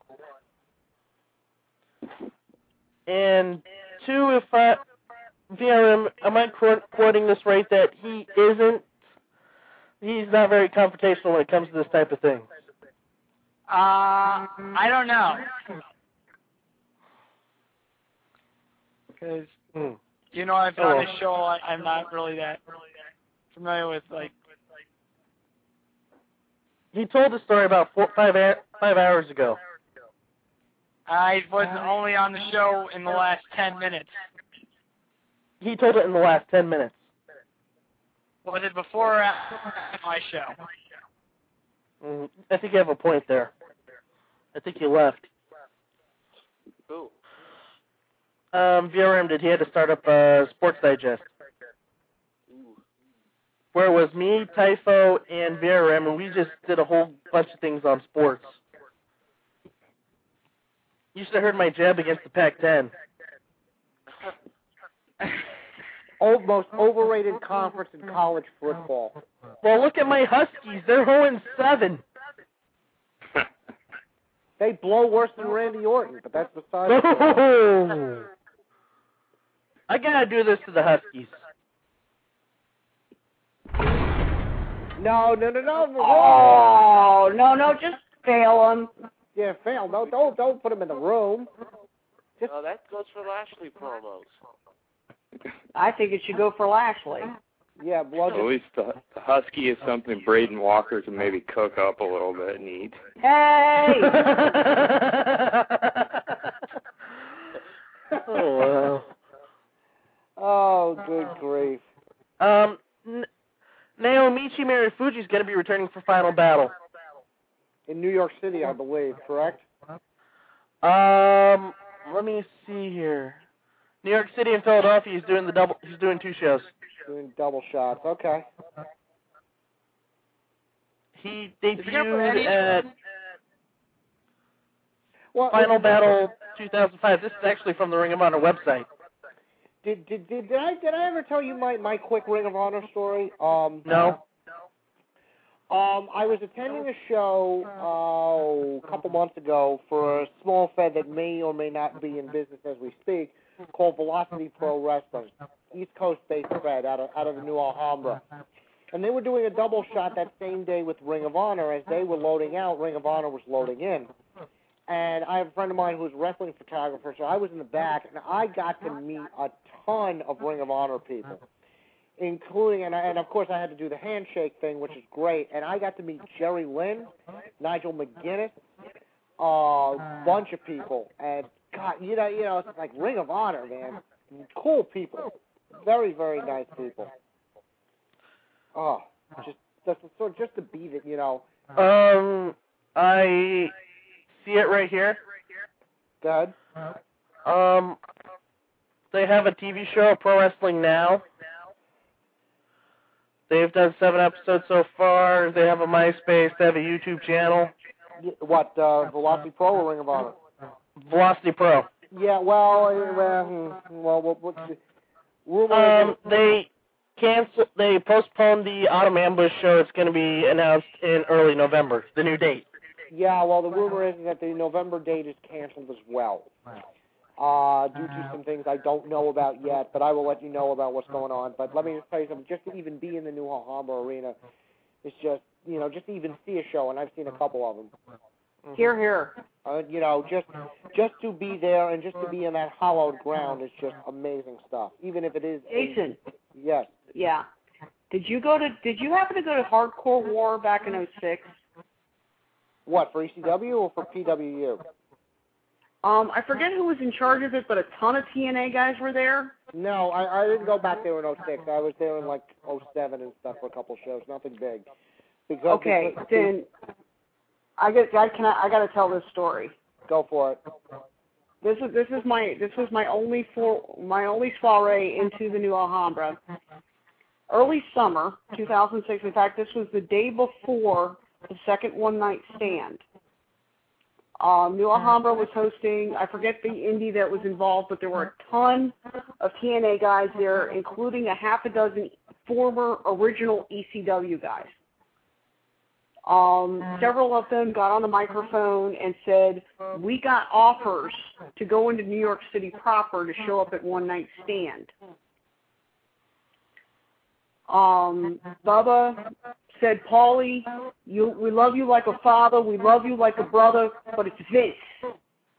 Speaker 2: And two, if I, V R M, am I quoting this right, that he isn't, he's not very confrontational when it comes to this type of thing?
Speaker 8: Uh, I don't know. Because,
Speaker 2: hmm.
Speaker 8: you know, I've been
Speaker 2: oh.
Speaker 8: on this show, I, I'm not really that familiar with, like...
Speaker 2: He told the story about four, five, five hours ago.
Speaker 8: I was only on the show in the last ten minutes.
Speaker 2: He told it in the last ten minutes.
Speaker 8: Was it before or after my show?
Speaker 2: Mm, I think you have a point there. I think you left.
Speaker 6: Cool.
Speaker 2: Um, V R M did. He had to start up uh, Sports Digest.
Speaker 6: Ooh.
Speaker 2: Where it was me, Typho, and V R M, and we just did a whole bunch of things on sports. You should have heard my jab against the Pac ten.
Speaker 4: Oh, most overrated conference in college football.
Speaker 2: Well, look at my Huskies. They're oh and seven.
Speaker 4: They blow worse than Randy Orton, but that's besides the point.
Speaker 2: Oh. I gotta do this to the Huskies.
Speaker 4: No, no, no, no. no.
Speaker 5: Oh, no, no, just fail him.
Speaker 4: Yeah, fail. No, don't, don't put him in the room. Just...
Speaker 6: No, that goes for Lashley promos.
Speaker 5: I think it should go for Lashley.
Speaker 4: Yeah, well,
Speaker 7: At least the, the Husky is something Braden Walker can maybe cook up a little bit and eat.
Speaker 5: Hey!
Speaker 2: Oh, wow.
Speaker 4: Oh, good grief.
Speaker 2: Um, N- Naomichi Marufuji is going to be returning for Final Battle.
Speaker 4: In New York City, I believe, correct?
Speaker 2: Um, let me see here. New York City and Philadelphia. He's doing the double. He's doing two shows.
Speaker 4: Doing double shots. Okay.
Speaker 2: He
Speaker 8: Is he gonna put
Speaker 2: debuted
Speaker 8: any-
Speaker 2: at
Speaker 4: Well,
Speaker 2: Final Battle two thousand five. This is actually from the Ring of Honor website.
Speaker 4: Did did did, did I did I ever tell you my, my quick Ring of Honor story? Um,
Speaker 2: No.
Speaker 4: Um, I was attending a show uh, a couple months ago for a small fed that may or may not be in business as we speak, called Velocity Pro Wrestling, East Coast based fed out of out of the New Alhambra, and they were doing a double shot that same day with Ring of Honor. As they were loading out, Ring of Honor was loading in, and I have a friend of mine who's a wrestling photographer, so I was in the back, and I got to meet a ton of Ring of Honor people, including, and, I, and of course I had to do the handshake thing, which is great, and I got to meet Jerry Lynn, Nigel McGuinness, a uh, bunch of people, and God, you know, you know, it's like Ring of Honor, man, cool people, very, very nice people. Oh, just, just, sort of just to be that, you know.
Speaker 2: Um, I see it right here.
Speaker 4: Go ahead.
Speaker 2: Um, they have a T V show, Pro Wrestling Now. They've done seven episodes so far. They have a MySpace. They have a YouTube channel.
Speaker 4: What, uh, Velocity Pro or Ring of Honor?
Speaker 2: Velocity Pro.
Speaker 4: Yeah, well, uh, well, hmm, well, what, what's the rumor?
Speaker 2: Um, they cancel. They postponed the Autumn Ambush show. It's going to be announced in early November. The new date.
Speaker 4: Yeah, well, the rumor is that the November date is canceled as well. Uh, due to some things I don't know about yet, but I will let you know about what's going on. But let me just tell you something. Just to even be in the new Alhambra Arena, it's just, you know, just to even see a show, and I've seen a couple of them.
Speaker 5: Mm-hmm. Here, here.
Speaker 4: Uh, you know, just just to be there and just to be in that hallowed ground is just amazing stuff. Even if it is.
Speaker 5: Jason.
Speaker 4: A, yes.
Speaker 5: Yeah. Did you go to? Did you happen to go to Hardcore War back in oh six?
Speaker 4: What, for E C W or for P W U?
Speaker 5: Um, I forget who was in charge of it, but a ton of T N A guys were there.
Speaker 4: No, I, I didn't go back there in oh six. I was there in like oh seven and stuff for a couple shows. Nothing big. Because,
Speaker 5: okay,
Speaker 4: because,
Speaker 5: then I get. I can. I got to tell this story.
Speaker 4: Go for it.
Speaker 5: This is this is my this was my only for my only soiree into the new Alhambra. Early summer two thousand six. In fact, this was the day before the second one night stand. Um, New Alhambra was hosting, I forget the indie that was involved, but there were a ton of T N A guys there, including a half a dozen former original E C W guys. Um, several of them got on the microphone and said, we got offers to go into New York City proper to show up at One Night Stand. Um, Bubba said, Paulie, you, we love you like a father, we love you like a brother, but it's Vince.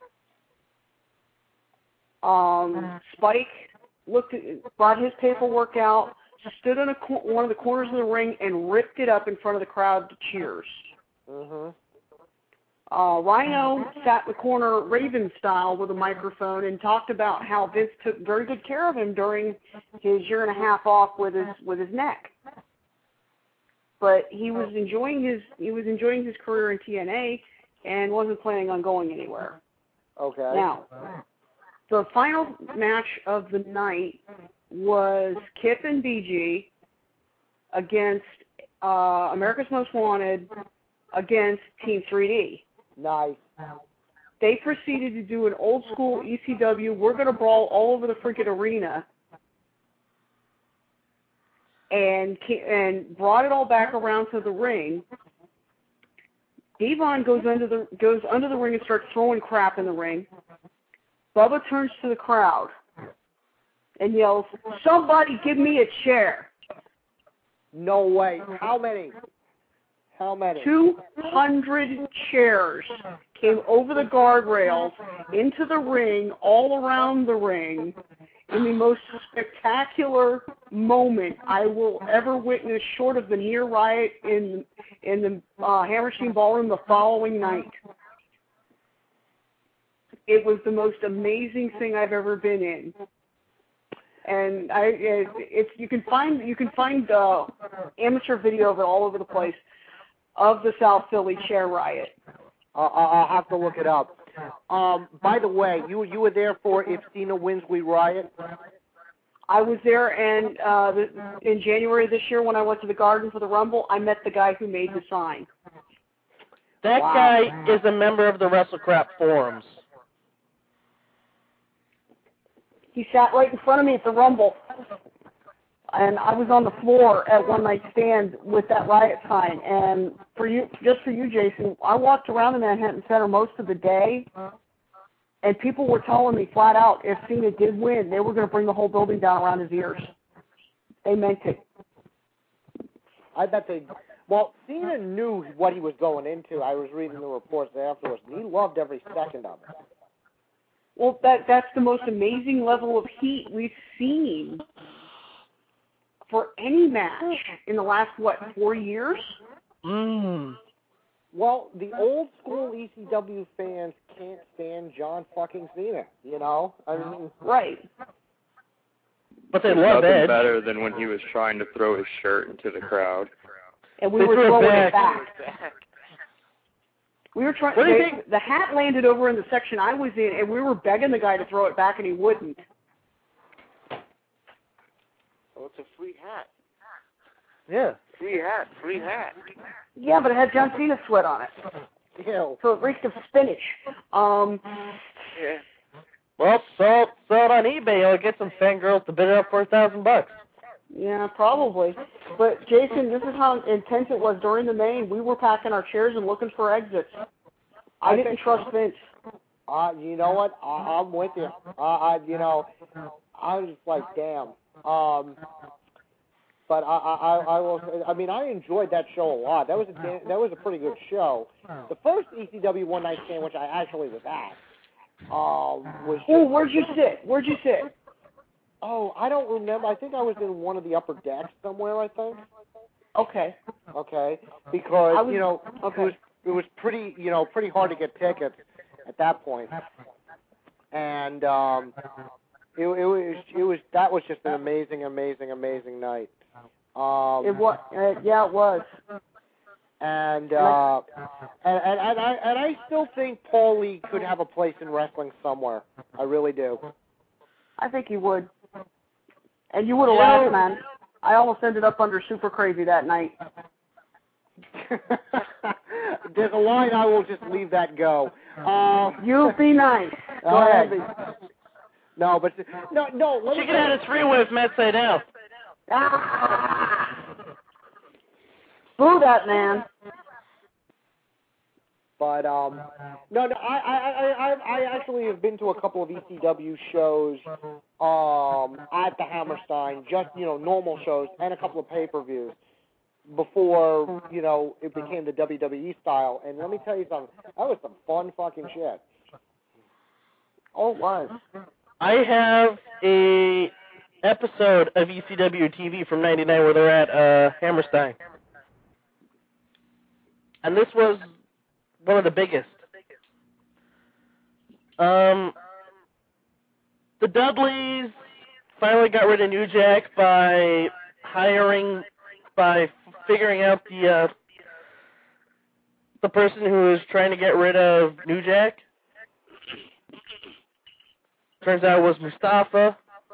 Speaker 5: Um, Spike looked at, brought his paperwork out, stood on a, one of the corners of the ring and ripped it up in front of the crowd to cheers.
Speaker 4: Mm-hmm.
Speaker 5: Uh, Rhino sat in the corner Raven style with a microphone and talked about how Vince took very good care of him during his year and a half off with his with his neck. But he was enjoying his he was enjoying his career in T N A and wasn't planning on going anywhere.
Speaker 4: Okay.
Speaker 5: Now, the final match of the night was Kip and B G against uh, America's Most Wanted against Team three D.
Speaker 4: Nice.
Speaker 5: They proceeded to do an old school E C W, we're going to brawl all over the freaking arena, and and brought it all back around to the ring. Devon goes under the goes under the ring and starts throwing crap in the ring. Bubba turns to the crowd and yells, "Somebody give me a chair!"
Speaker 4: No way. How many? How many?
Speaker 5: Two hundred chairs came over the guardrails, into the ring, all around the ring, in the most spectacular moment I will ever witness, short of the near riot in in the uh, Hammerstein Ballroom the following night. It was the most amazing thing I've ever been in. And I, it, it's you can find you can find uh, amateur video of it all over the place of the South Philly chair riot.
Speaker 4: Uh, I'll have to look it up. Um, by the way, you you were there for If Cena Wins We Riot?
Speaker 5: I was there, and uh, the, in January this year when I went to the Garden for the Rumble, I met the guy who made the sign.
Speaker 2: That
Speaker 4: Wow.
Speaker 2: guy is a member of the WrestleCrap forums.
Speaker 5: He sat right in front of me at the Rumble, and I was on the floor at One Night Stand with that riot sign. And for you, just for you, Jason, I walked around the Manhattan Center most of the day, and people were telling me flat out, if Cena did win, they were going to bring the whole building down around his ears. They meant it.
Speaker 4: I bet they. Well, Cena knew what he was going into. I was reading the reports afterwards, and he loved every second of it.
Speaker 5: Well, that that's the most amazing level of heat we've seen for any match in the last, what, four years?
Speaker 2: Mm.
Speaker 4: Well, the old school E C W fans can't stand John fucking Cena, you know? I mean,
Speaker 5: right.
Speaker 2: But they
Speaker 7: There's
Speaker 2: love
Speaker 7: nothing
Speaker 2: Edge.
Speaker 7: better than when he was trying to throw his shirt into the crowd.
Speaker 5: And we
Speaker 2: They
Speaker 5: were
Speaker 2: threw it
Speaker 5: throwing
Speaker 2: back.
Speaker 5: it back. We were trying.
Speaker 2: What do you
Speaker 5: they-
Speaker 2: think?
Speaker 5: The hat landed over in the section I was in, and we were begging the guy to throw it back, and he wouldn't.
Speaker 6: Well, it's a free hat.
Speaker 2: Yeah.
Speaker 6: Free hat. Free hat.
Speaker 5: Yeah, but it had John Cena sweat on it,
Speaker 4: ew.
Speaker 5: so it reeked of spinach. Um,
Speaker 6: Yeah.
Speaker 2: Well, sell, sell it on eBay. You'll get some fangirls to bid it up for a thousand bucks.
Speaker 5: Yeah, probably. But, Jason, this is how intense it was during the main. We were packing our chairs and looking for exits. I, I didn't think, trust Vince.
Speaker 4: Uh, you know what? I, I'm with you. Uh, I, you know, I was just like, damn. Um, but I, I, I will. I mean, I enjoyed that show a lot. That was a that was a pretty good show. The first E C W One Night Stand, which I actually was at, um, was.
Speaker 5: Oh, where'd you sit? Where'd you sit?
Speaker 4: Oh, I don't remember. I think I was in one of the upper decks somewhere. I think.
Speaker 5: Okay.
Speaker 4: Okay. Because
Speaker 5: was,
Speaker 4: you know
Speaker 5: okay.
Speaker 4: it was it was pretty you know pretty hard to get tickets at that point, and um, it, it was it was that was just an amazing, amazing, amazing night. Um,
Speaker 5: it was, uh, yeah, it was.
Speaker 4: And, uh, and and and I and I still think Paul Lee could have a place in wrestling somewhere. I really do.
Speaker 5: I think he would. And you would have laughed, man. I almost ended up under Super Crazy that night.
Speaker 4: There's a line I will just leave that go. Um,
Speaker 5: you be nice. Go
Speaker 4: uh,
Speaker 5: ahead.
Speaker 4: No, but no, no. Let
Speaker 2: she can have a three-way with Matt Sydal.
Speaker 5: Ah! Boo that man.
Speaker 4: But um, no, no. I, I, I, I actually have been to a couple of E C W shows um at the Hammerstein, just you know normal shows, and a couple of pay-per-views before you know it became the W W E style. And let me tell you something, that was some fun fucking shit.
Speaker 5: Oh, it was.
Speaker 2: I have a episode of E C W T V from ninety-nine where they're at uh, Hammerstein. And this was one of the biggest. Um, the Dudleys finally got rid of New Jack by hiring, by figuring out the uh, the person who was trying to get rid of New Jack. Turns out it was Mustafa.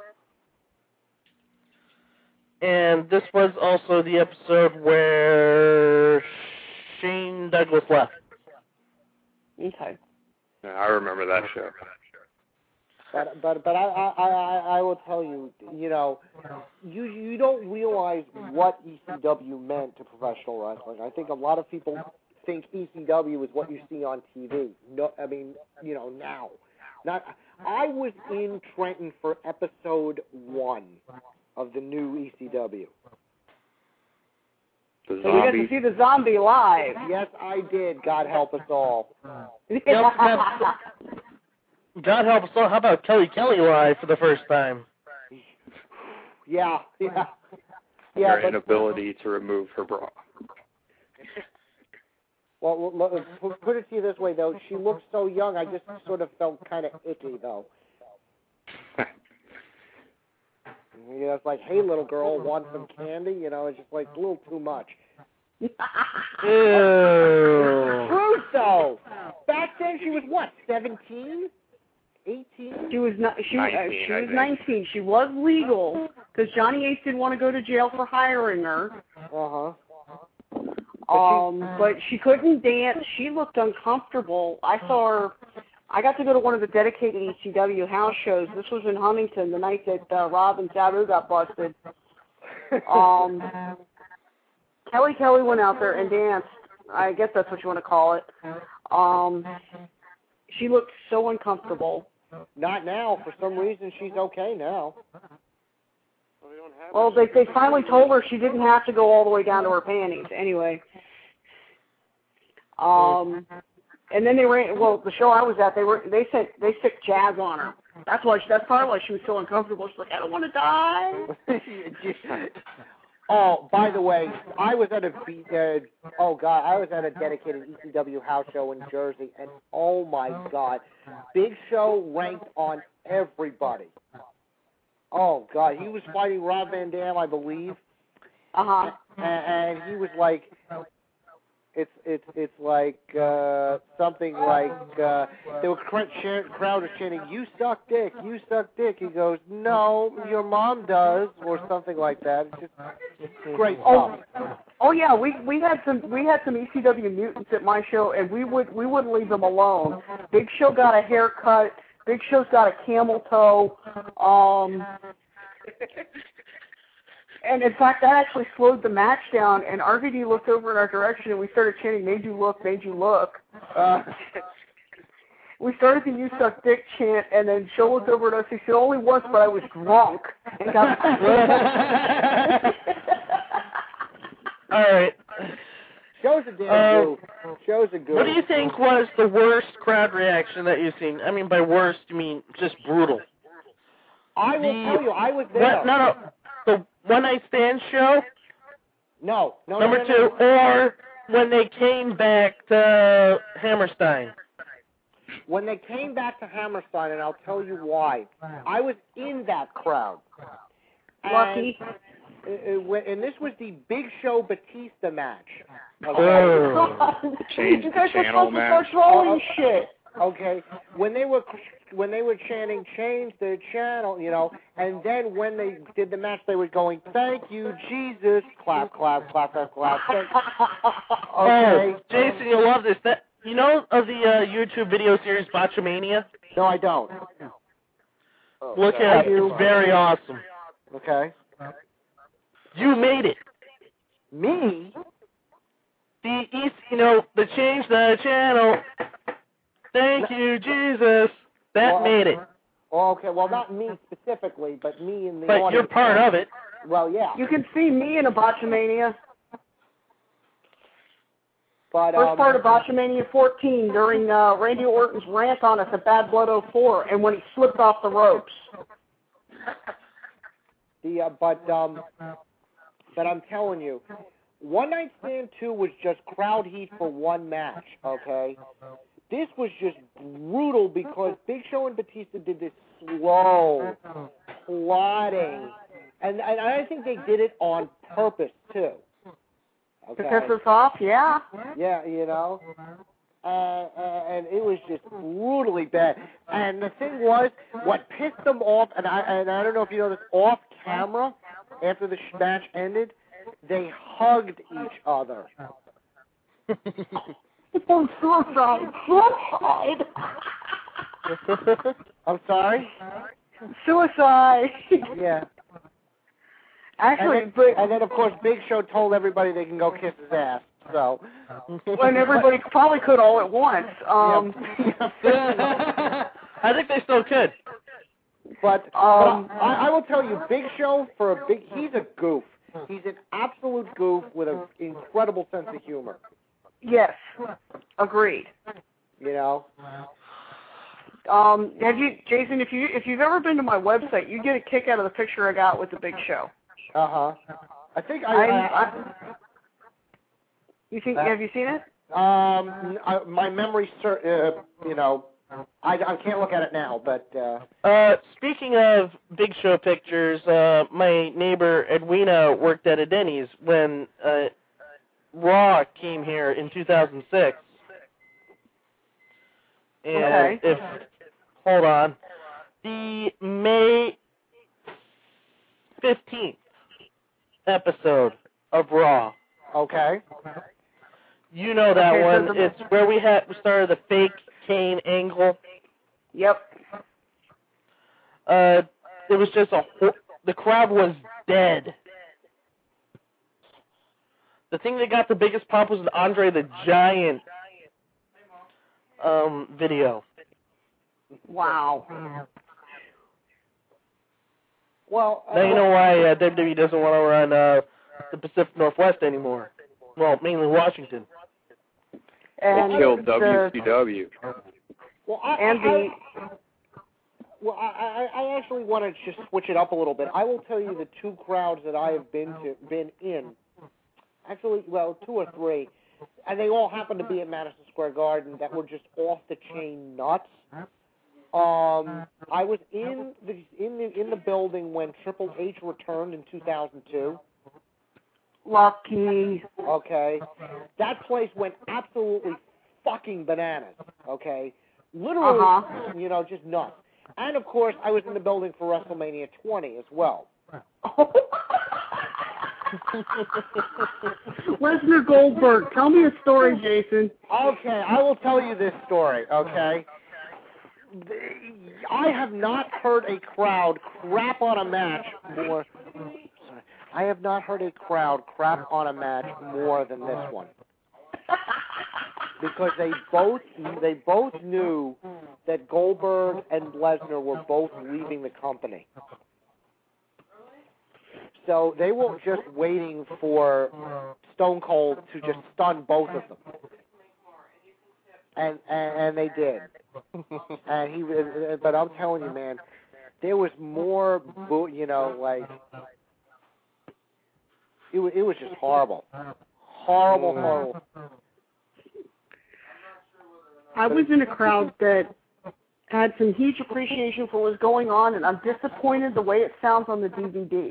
Speaker 2: And this was also the episode where Shane Douglas left.
Speaker 5: Okay.
Speaker 7: Yeah, I remember that show.
Speaker 4: But but but I, I I I will tell you, you know, you you don't realize what E C W meant to professional wrestling. I think a lot of people think E C W is what you see on T V. No, I mean, you know, now. Not. I was in Trenton for episode one of the new E C W.
Speaker 7: The
Speaker 5: so you got to see the zombie live.
Speaker 4: Yes, I did. God help us all.
Speaker 2: God help us all. How about Kelly Kelly live for the first time?
Speaker 4: Yeah, yeah. yeah
Speaker 7: Her
Speaker 4: but,
Speaker 7: inability to remove her bra.
Speaker 4: Well, look, put it to you this way, though. She looks so young, I just sort of felt kind of icky, though. You know, it's like, hey, little girl, want some candy? You know, it's just like a little too much.
Speaker 2: Ew.
Speaker 4: True, though. Back then, she was what, seventeen? eighteen?
Speaker 5: She was not. She,
Speaker 7: nineteen,
Speaker 5: uh, she
Speaker 7: I
Speaker 5: was
Speaker 7: think.
Speaker 5: nineteen. She was legal because Johnny Ace didn't want to go to jail for hiring her.
Speaker 4: Uh huh.
Speaker 5: Um, but she couldn't dance. She looked uncomfortable. I saw her. I got to go to one of the dedicated E C W house shows. This was in Huntington, the night that uh, Rob and Sabu got busted. Um, Kelly Kelly went out there and danced. I guess that's what you want to call it. Um, she looked so uncomfortable.
Speaker 4: Not now. For some reason, she's okay now.
Speaker 5: Well, they they finally told her she didn't have to go all the way down to her panties. Anyway. Um. And then they ran. Well, the show I was at, they were they sent they sick jazz on her. That's why. She, that's part why she was so uncomfortable. She's like, I don't want to die.
Speaker 4: Oh, by the way, I was at a uh, oh god, I was at a dedicated E C W house show in Jersey, and oh my god, Big Show ranked on everybody. Oh god, he was fighting Rob Van Dam, I believe.
Speaker 5: Uh huh.
Speaker 4: And, and he was like. It's it's it's like uh, something like uh, they were cr- crowd was chanting, "You suck dick, you suck dick." He goes, "No, your mom does," or something like that. It's just great stuff.
Speaker 5: Oh, oh yeah, we we had some we had some E C W mutants at my show, and we would we wouldn't leave them alone. Big Show got a haircut. Big Show's got a camel toe. Um. And in fact, that actually slowed the match down. And R V D looked over in our direction, and we started chanting, "Made you look, made you look." Uh, we started the "You suck dick" chant, and then Joe looked over at us. He said, "Only once, but I was drunk." And got
Speaker 2: All right.
Speaker 4: Show's a damn
Speaker 2: Uh,
Speaker 4: goof. Show's a goof.
Speaker 2: What do you think was the worst crowd reaction that you've seen? I mean, by worst, you mean just brutal.
Speaker 4: I will
Speaker 2: the,
Speaker 4: tell you, I was there.
Speaker 2: What, no, no. The One Night Stand show?
Speaker 4: No. no
Speaker 2: Number
Speaker 4: no, no,
Speaker 2: two,
Speaker 4: no.
Speaker 2: or when they came back to Hammerstein.
Speaker 4: When they came back to Hammerstein, and I'll tell you why. I was in that crowd.
Speaker 5: Lucky.
Speaker 4: And, uh, uh, and this was the Big Show Batista match. Okay.
Speaker 7: Oh. Change
Speaker 5: You
Speaker 7: the
Speaker 5: guys were
Speaker 7: channel
Speaker 5: supposed to
Speaker 7: match.
Speaker 5: start trolling shit.
Speaker 4: Okay, when they were when they were chanting "change the channel," you know, and then when they did the match, they were going "Thank you, Jesus!" Clap, clap, clap, clap, clap. Thank-
Speaker 2: Oh,
Speaker 4: okay,
Speaker 2: Jason, you'll love this. That you know of the uh, YouTube video series Botchamania?
Speaker 4: no, I don't.
Speaker 2: Look
Speaker 4: I
Speaker 2: at it.
Speaker 4: do.
Speaker 2: It's very awesome.
Speaker 4: Okay,
Speaker 2: You made it.
Speaker 4: me?
Speaker 2: The East, you know, the change the channel. Thank you, Jesus. That
Speaker 4: Well,
Speaker 2: made it.
Speaker 4: Oh, okay, well, not me specifically, but me in the
Speaker 2: But
Speaker 4: audience.
Speaker 2: you're part of it.
Speaker 4: Well, yeah,
Speaker 5: You can see me in a Botchamania.
Speaker 4: but
Speaker 5: First
Speaker 4: um,
Speaker 5: part of Botchamania fourteen during uh, Randy Orton's rant on us at Bad Blood oh four, and when he slipped off the ropes.
Speaker 4: the uh, but um, but I'm telling you, One Night Stand two was just crowd heat for one match. Okay. This was just brutal because Big Show and Batista did this slow, plodding, and, and I think they did it on purpose, too. Okay.
Speaker 5: To piss us off, yeah.
Speaker 4: Yeah, you know, uh, uh, and it was just brutally bad. And the thing was, what pissed them off, and I, and I don't know if you know this, off camera, after the sh- match ended, they hugged each other.
Speaker 5: Oh, suicide. Suicide.
Speaker 4: I'm sorry?
Speaker 5: Suicide.
Speaker 4: Yeah.
Speaker 5: Actually,
Speaker 4: and, then,
Speaker 5: but,
Speaker 4: and then, of course, Big Show told everybody they can go kiss his ass. So.
Speaker 5: when everybody probably could all at once. Um,
Speaker 2: I think they still could.
Speaker 4: But,
Speaker 5: um,
Speaker 4: but I, I will tell you, Big Show, for a big, he's a goof. He's an absolute goof with an incredible sense of humor.
Speaker 5: yes, agreed.
Speaker 4: You know.
Speaker 5: Um, have you, Jason? If you if you've ever been to my website, you get a kick out of the picture I got with the Big Show.
Speaker 4: Uh huh. I think I.
Speaker 5: I'm-
Speaker 4: I,
Speaker 5: I you think?
Speaker 4: Uh,
Speaker 5: have you seen it?
Speaker 4: um, I, my memory, uh, you know, I, I can't look at it now, but. Uh,
Speaker 2: Uh, speaking of Big Show pictures, uh, my neighbor Edwina worked at a Denny's when uh, Raw came here in two thousand six. And
Speaker 5: Okay.
Speaker 2: if hold on, the May fifteenth episode of Raw.
Speaker 4: okay.
Speaker 2: You know that
Speaker 5: Okay, so
Speaker 2: one.
Speaker 5: the-
Speaker 2: It's where we had we started the fake Kane angle.
Speaker 5: Yep.
Speaker 2: Uh, it was just a whole, the crowd was dead. The thing that got the biggest pop was an Andre the Giant um video.
Speaker 5: Wow.
Speaker 4: Well. Uh,
Speaker 2: Now you know why uh, W W E doesn't want to run uh, the Pacific Northwest anymore. Well, mainly Washington.
Speaker 5: And
Speaker 7: They killed
Speaker 5: the,
Speaker 7: W C W.
Speaker 4: Well, I,
Speaker 5: and
Speaker 4: I,
Speaker 5: the
Speaker 4: well, I, I, I actually want to just switch it up a little bit. I will tell you the two crowds that I have been to, been in. Actually, well, two or three, and they all happen to be at Madison Square Garden that were just off the chain nuts. Um, I was in the in the in the building when Triple H returned in two thousand two.
Speaker 5: Lucky.
Speaker 4: Okay, that place went absolutely fucking bananas. Okay, literally,
Speaker 5: Uh-huh.
Speaker 4: you know, just nuts. And of course, I was in the building for WrestleMania twenty as well.
Speaker 5: Lesnar Goldberg, tell me a story, Jason.
Speaker 4: Okay, I will tell you this story, okay? I have not heard a crowd crap on a match more... Sorry. I have not heard a crowd crap on a match more than this one. Because they both they both knew that Goldberg and Lesnar were both leaving the company. So they were just waiting for Stone Cold to just stun both of them. And and, and they did. And he but I'm telling you, man, there was more, you know, like, it was, it was just horrible. Horrible, horrible.
Speaker 5: I was in a crowd that had some huge appreciation for what was going on, and I'm disappointed the way it sounds on the D V D.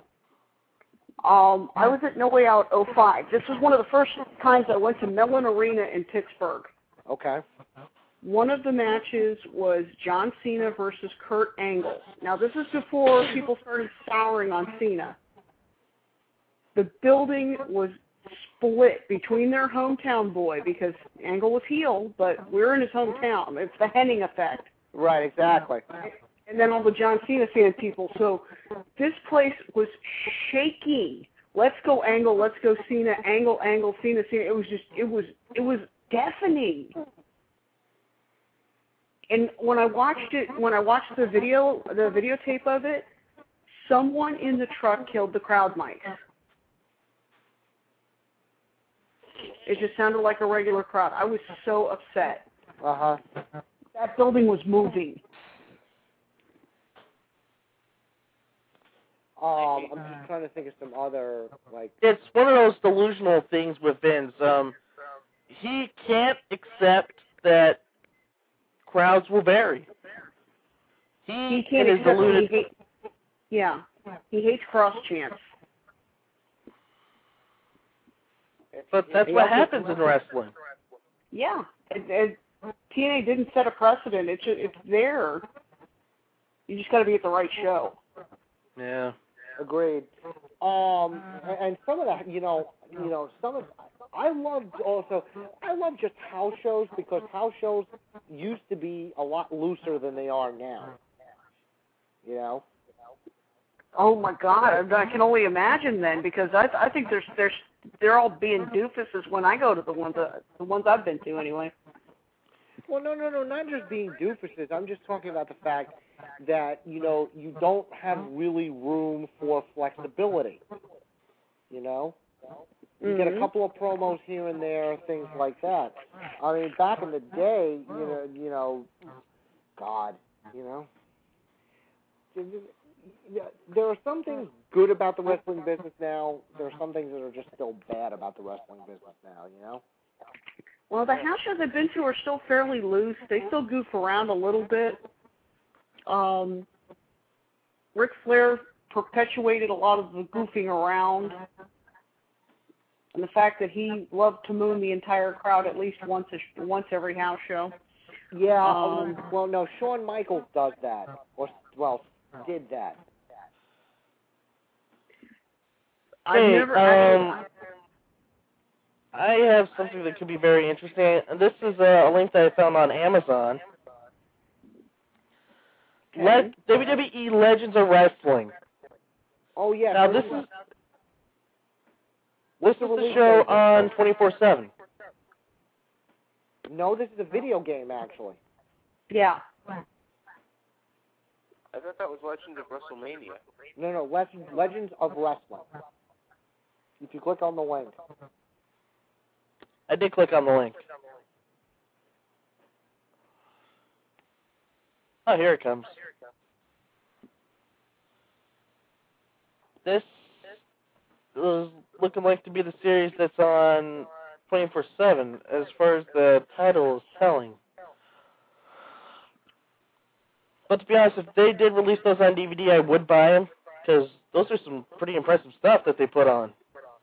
Speaker 5: Um, I was at No Way Out oh five. This was one of the first times I went to Mellon Arena in Pittsburgh.
Speaker 4: Okay.
Speaker 5: One of the matches was John Cena versus Kurt Angle. Now, this is before people started souring on Cena. The building was split between their hometown boy, because Angle was heel, but we're in his hometown. It's the Henning effect.
Speaker 4: Right, exactly.
Speaker 5: And then all the John Cena fan people. So this place was shaking. Let's go Angle, let's go Cena, Angle, Angle, Cena, Cena. It was just, it was, it was deafening. And when I watched it, when I watched the video, the videotape of it, someone in the truck killed the crowd mic. It just sounded like a regular crowd. I was so upset.
Speaker 4: Uh-huh.
Speaker 5: That building was moving.
Speaker 4: Um, I'm just trying to think of some other, like...
Speaker 2: It's one of those delusional things with Vince. Um, he can't accept that crowds will vary. He,
Speaker 5: He can't
Speaker 2: is
Speaker 5: accept
Speaker 2: deluded.
Speaker 5: he hate, Yeah. He hates cross chants.
Speaker 2: But that's what happens in wrestling.
Speaker 5: Yeah. It, it, T N A didn't set a precedent. It's it's there. You just got to be at the right show.
Speaker 2: Yeah.
Speaker 4: Agreed. Um, and, and some of that, you know, you know, some of I loved also. I love just house shows, because house shows used to be a lot looser than they are now. You know.
Speaker 5: Oh my God! I can only imagine then, because I I think there's there's they're all being doofuses when I go to the ones that, the ones I've been to anyway.
Speaker 4: Well, no, no, no, not just being doofuses. I'm just talking about the fact that, you know, you don't have really room for flexibility. You know? You
Speaker 5: Mm-hmm.
Speaker 4: get a couple of promos here and there, things like that. I mean, back in the day, you know, you know, God, you know. There are some things good about the wrestling business now. There are some things that are just still bad about the wrestling business now, you know?
Speaker 5: Well, the house shows I've been to are still fairly loose. They still goof around a little bit. Um, Ric Flair perpetuated a lot of the goofing around. And the fact that he loved to moon the entire crowd at least once a, once every house show.
Speaker 4: Yeah,
Speaker 5: Um,
Speaker 4: well, no, Shawn Michaels does that. Or, well, did that.
Speaker 5: I've
Speaker 2: Hey,
Speaker 5: never
Speaker 2: um,
Speaker 5: actually...
Speaker 2: I have something that could be very interesting. This is a, a link that I found on Amazon.
Speaker 5: Okay.
Speaker 2: Le- W W E Legends of Wrestling.
Speaker 4: Oh, yeah.
Speaker 2: Now, this is this is the show on twenty-four seven.
Speaker 4: No, this is a video game, actually.
Speaker 5: Yeah.
Speaker 6: I thought that was Legends of WrestleMania.
Speaker 4: No, no, Legends, Legends of Wrestling. If you click on the link.
Speaker 2: I did click on the link. Oh, here it comes. This is looking like to be the series that's on twenty-four seven, as far as the title is telling. But to be honest, if they did release those on D V D, I would buy them, because those are some pretty impressive stuff that they put on.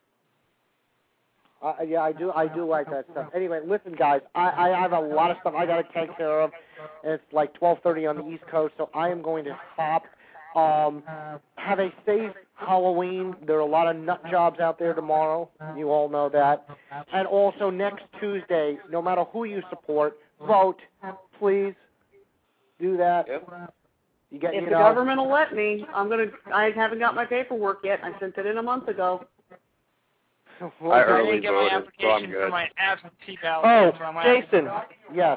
Speaker 4: Uh, yeah, I do. I do like that stuff. Anyway, listen, guys. I, I have a lot of stuff I got to take care of. It's like twelve thirty on the East Coast, so I am going to hop. Um, have a safe Halloween. There are a lot of nut jobs out there tomorrow. You all know that. And also next Tuesday, no matter who you support, vote. Please do that.
Speaker 6: Yep.
Speaker 4: You get,
Speaker 5: if
Speaker 4: you
Speaker 5: the
Speaker 4: know,
Speaker 5: government will let me, I'm gonna. I haven't got my paperwork yet. I sent it in a month ago.
Speaker 7: I
Speaker 8: I
Speaker 7: early
Speaker 8: didn't get my
Speaker 7: voted, so I'm
Speaker 8: application
Speaker 7: good.
Speaker 8: for my absentee ballot.
Speaker 2: Oh,
Speaker 8: so I might have to-
Speaker 2: Jason.
Speaker 4: yes,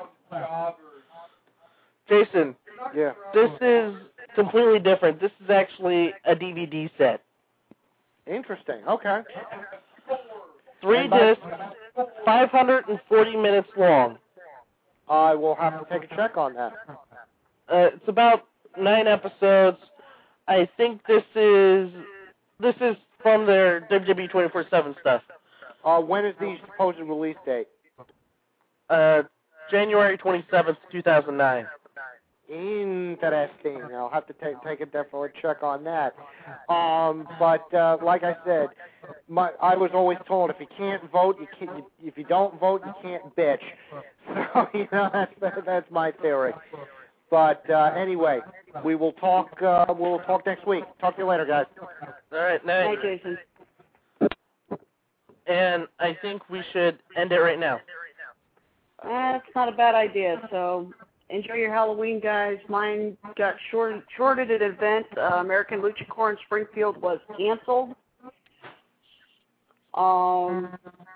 Speaker 2: Jason,
Speaker 4: yeah.
Speaker 2: this is completely different. This is actually a D V D set.
Speaker 4: Interesting. Okay.
Speaker 2: Three
Speaker 4: And by-
Speaker 2: discs, five hundred forty minutes long.
Speaker 4: I will have to take a check on that.
Speaker 2: Uh, it's about nine episodes. I think this is this is from their W W E twenty-four seven stuff.
Speaker 4: Uh, when is the supposed release date?
Speaker 2: Uh, January twenty-seventh, two thousand nine.
Speaker 4: Interesting. I'll have to take take a definite check on that. Um, but uh, like I said, my I was always told if you can't vote, you can't. You, if you don't vote, you can't bitch. So you know that's that's my theory. But uh, anyway, we will talk. Uh, we'll talk next week. Talk to you later, guys.
Speaker 2: All right, night.
Speaker 5: Hi, Jason.
Speaker 2: And I think we should end it right now.
Speaker 5: That's not a bad idea. So enjoy your Halloween, guys. Mine got short, shorted at an event. Uh, American Luchacore in Springfield was canceled. Um,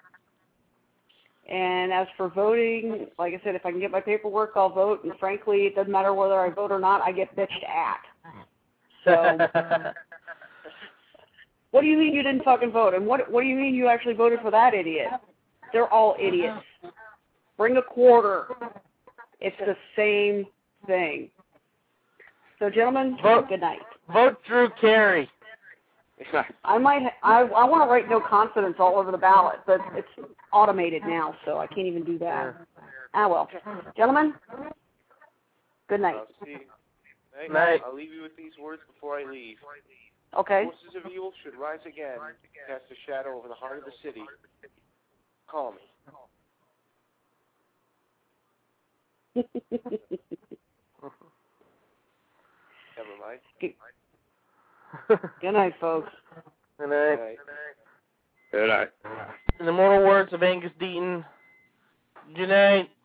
Speaker 5: and as for voting, like I said, if I can get my paperwork, I'll vote. And frankly, it doesn't matter whether I vote or not. I get bitched at. So, what do you mean you didn't fucking vote? And what what do you mean you actually voted for that idiot? They're all idiots. Bring a quarter. It's the same thing. So, gentlemen,
Speaker 2: Vote.
Speaker 5: good night.
Speaker 2: Vote Drew Carey.
Speaker 5: I might. Ha- I I want to write no confidence all over the ballot, but it's automated now, so I can't even do that. Ah well, gentlemen, good night.
Speaker 6: I'll see. Night.
Speaker 2: Night.
Speaker 6: I'll leave you with these words before I leave.
Speaker 5: Okay.
Speaker 6: Forces of evil should rise again, cast a shadow over the heart of the city. Call me. Never mind.
Speaker 5: Good, good night, folks.
Speaker 2: Good night.
Speaker 6: Night.
Speaker 7: Good night.
Speaker 2: In the immortal words of Angus Deaton, good night.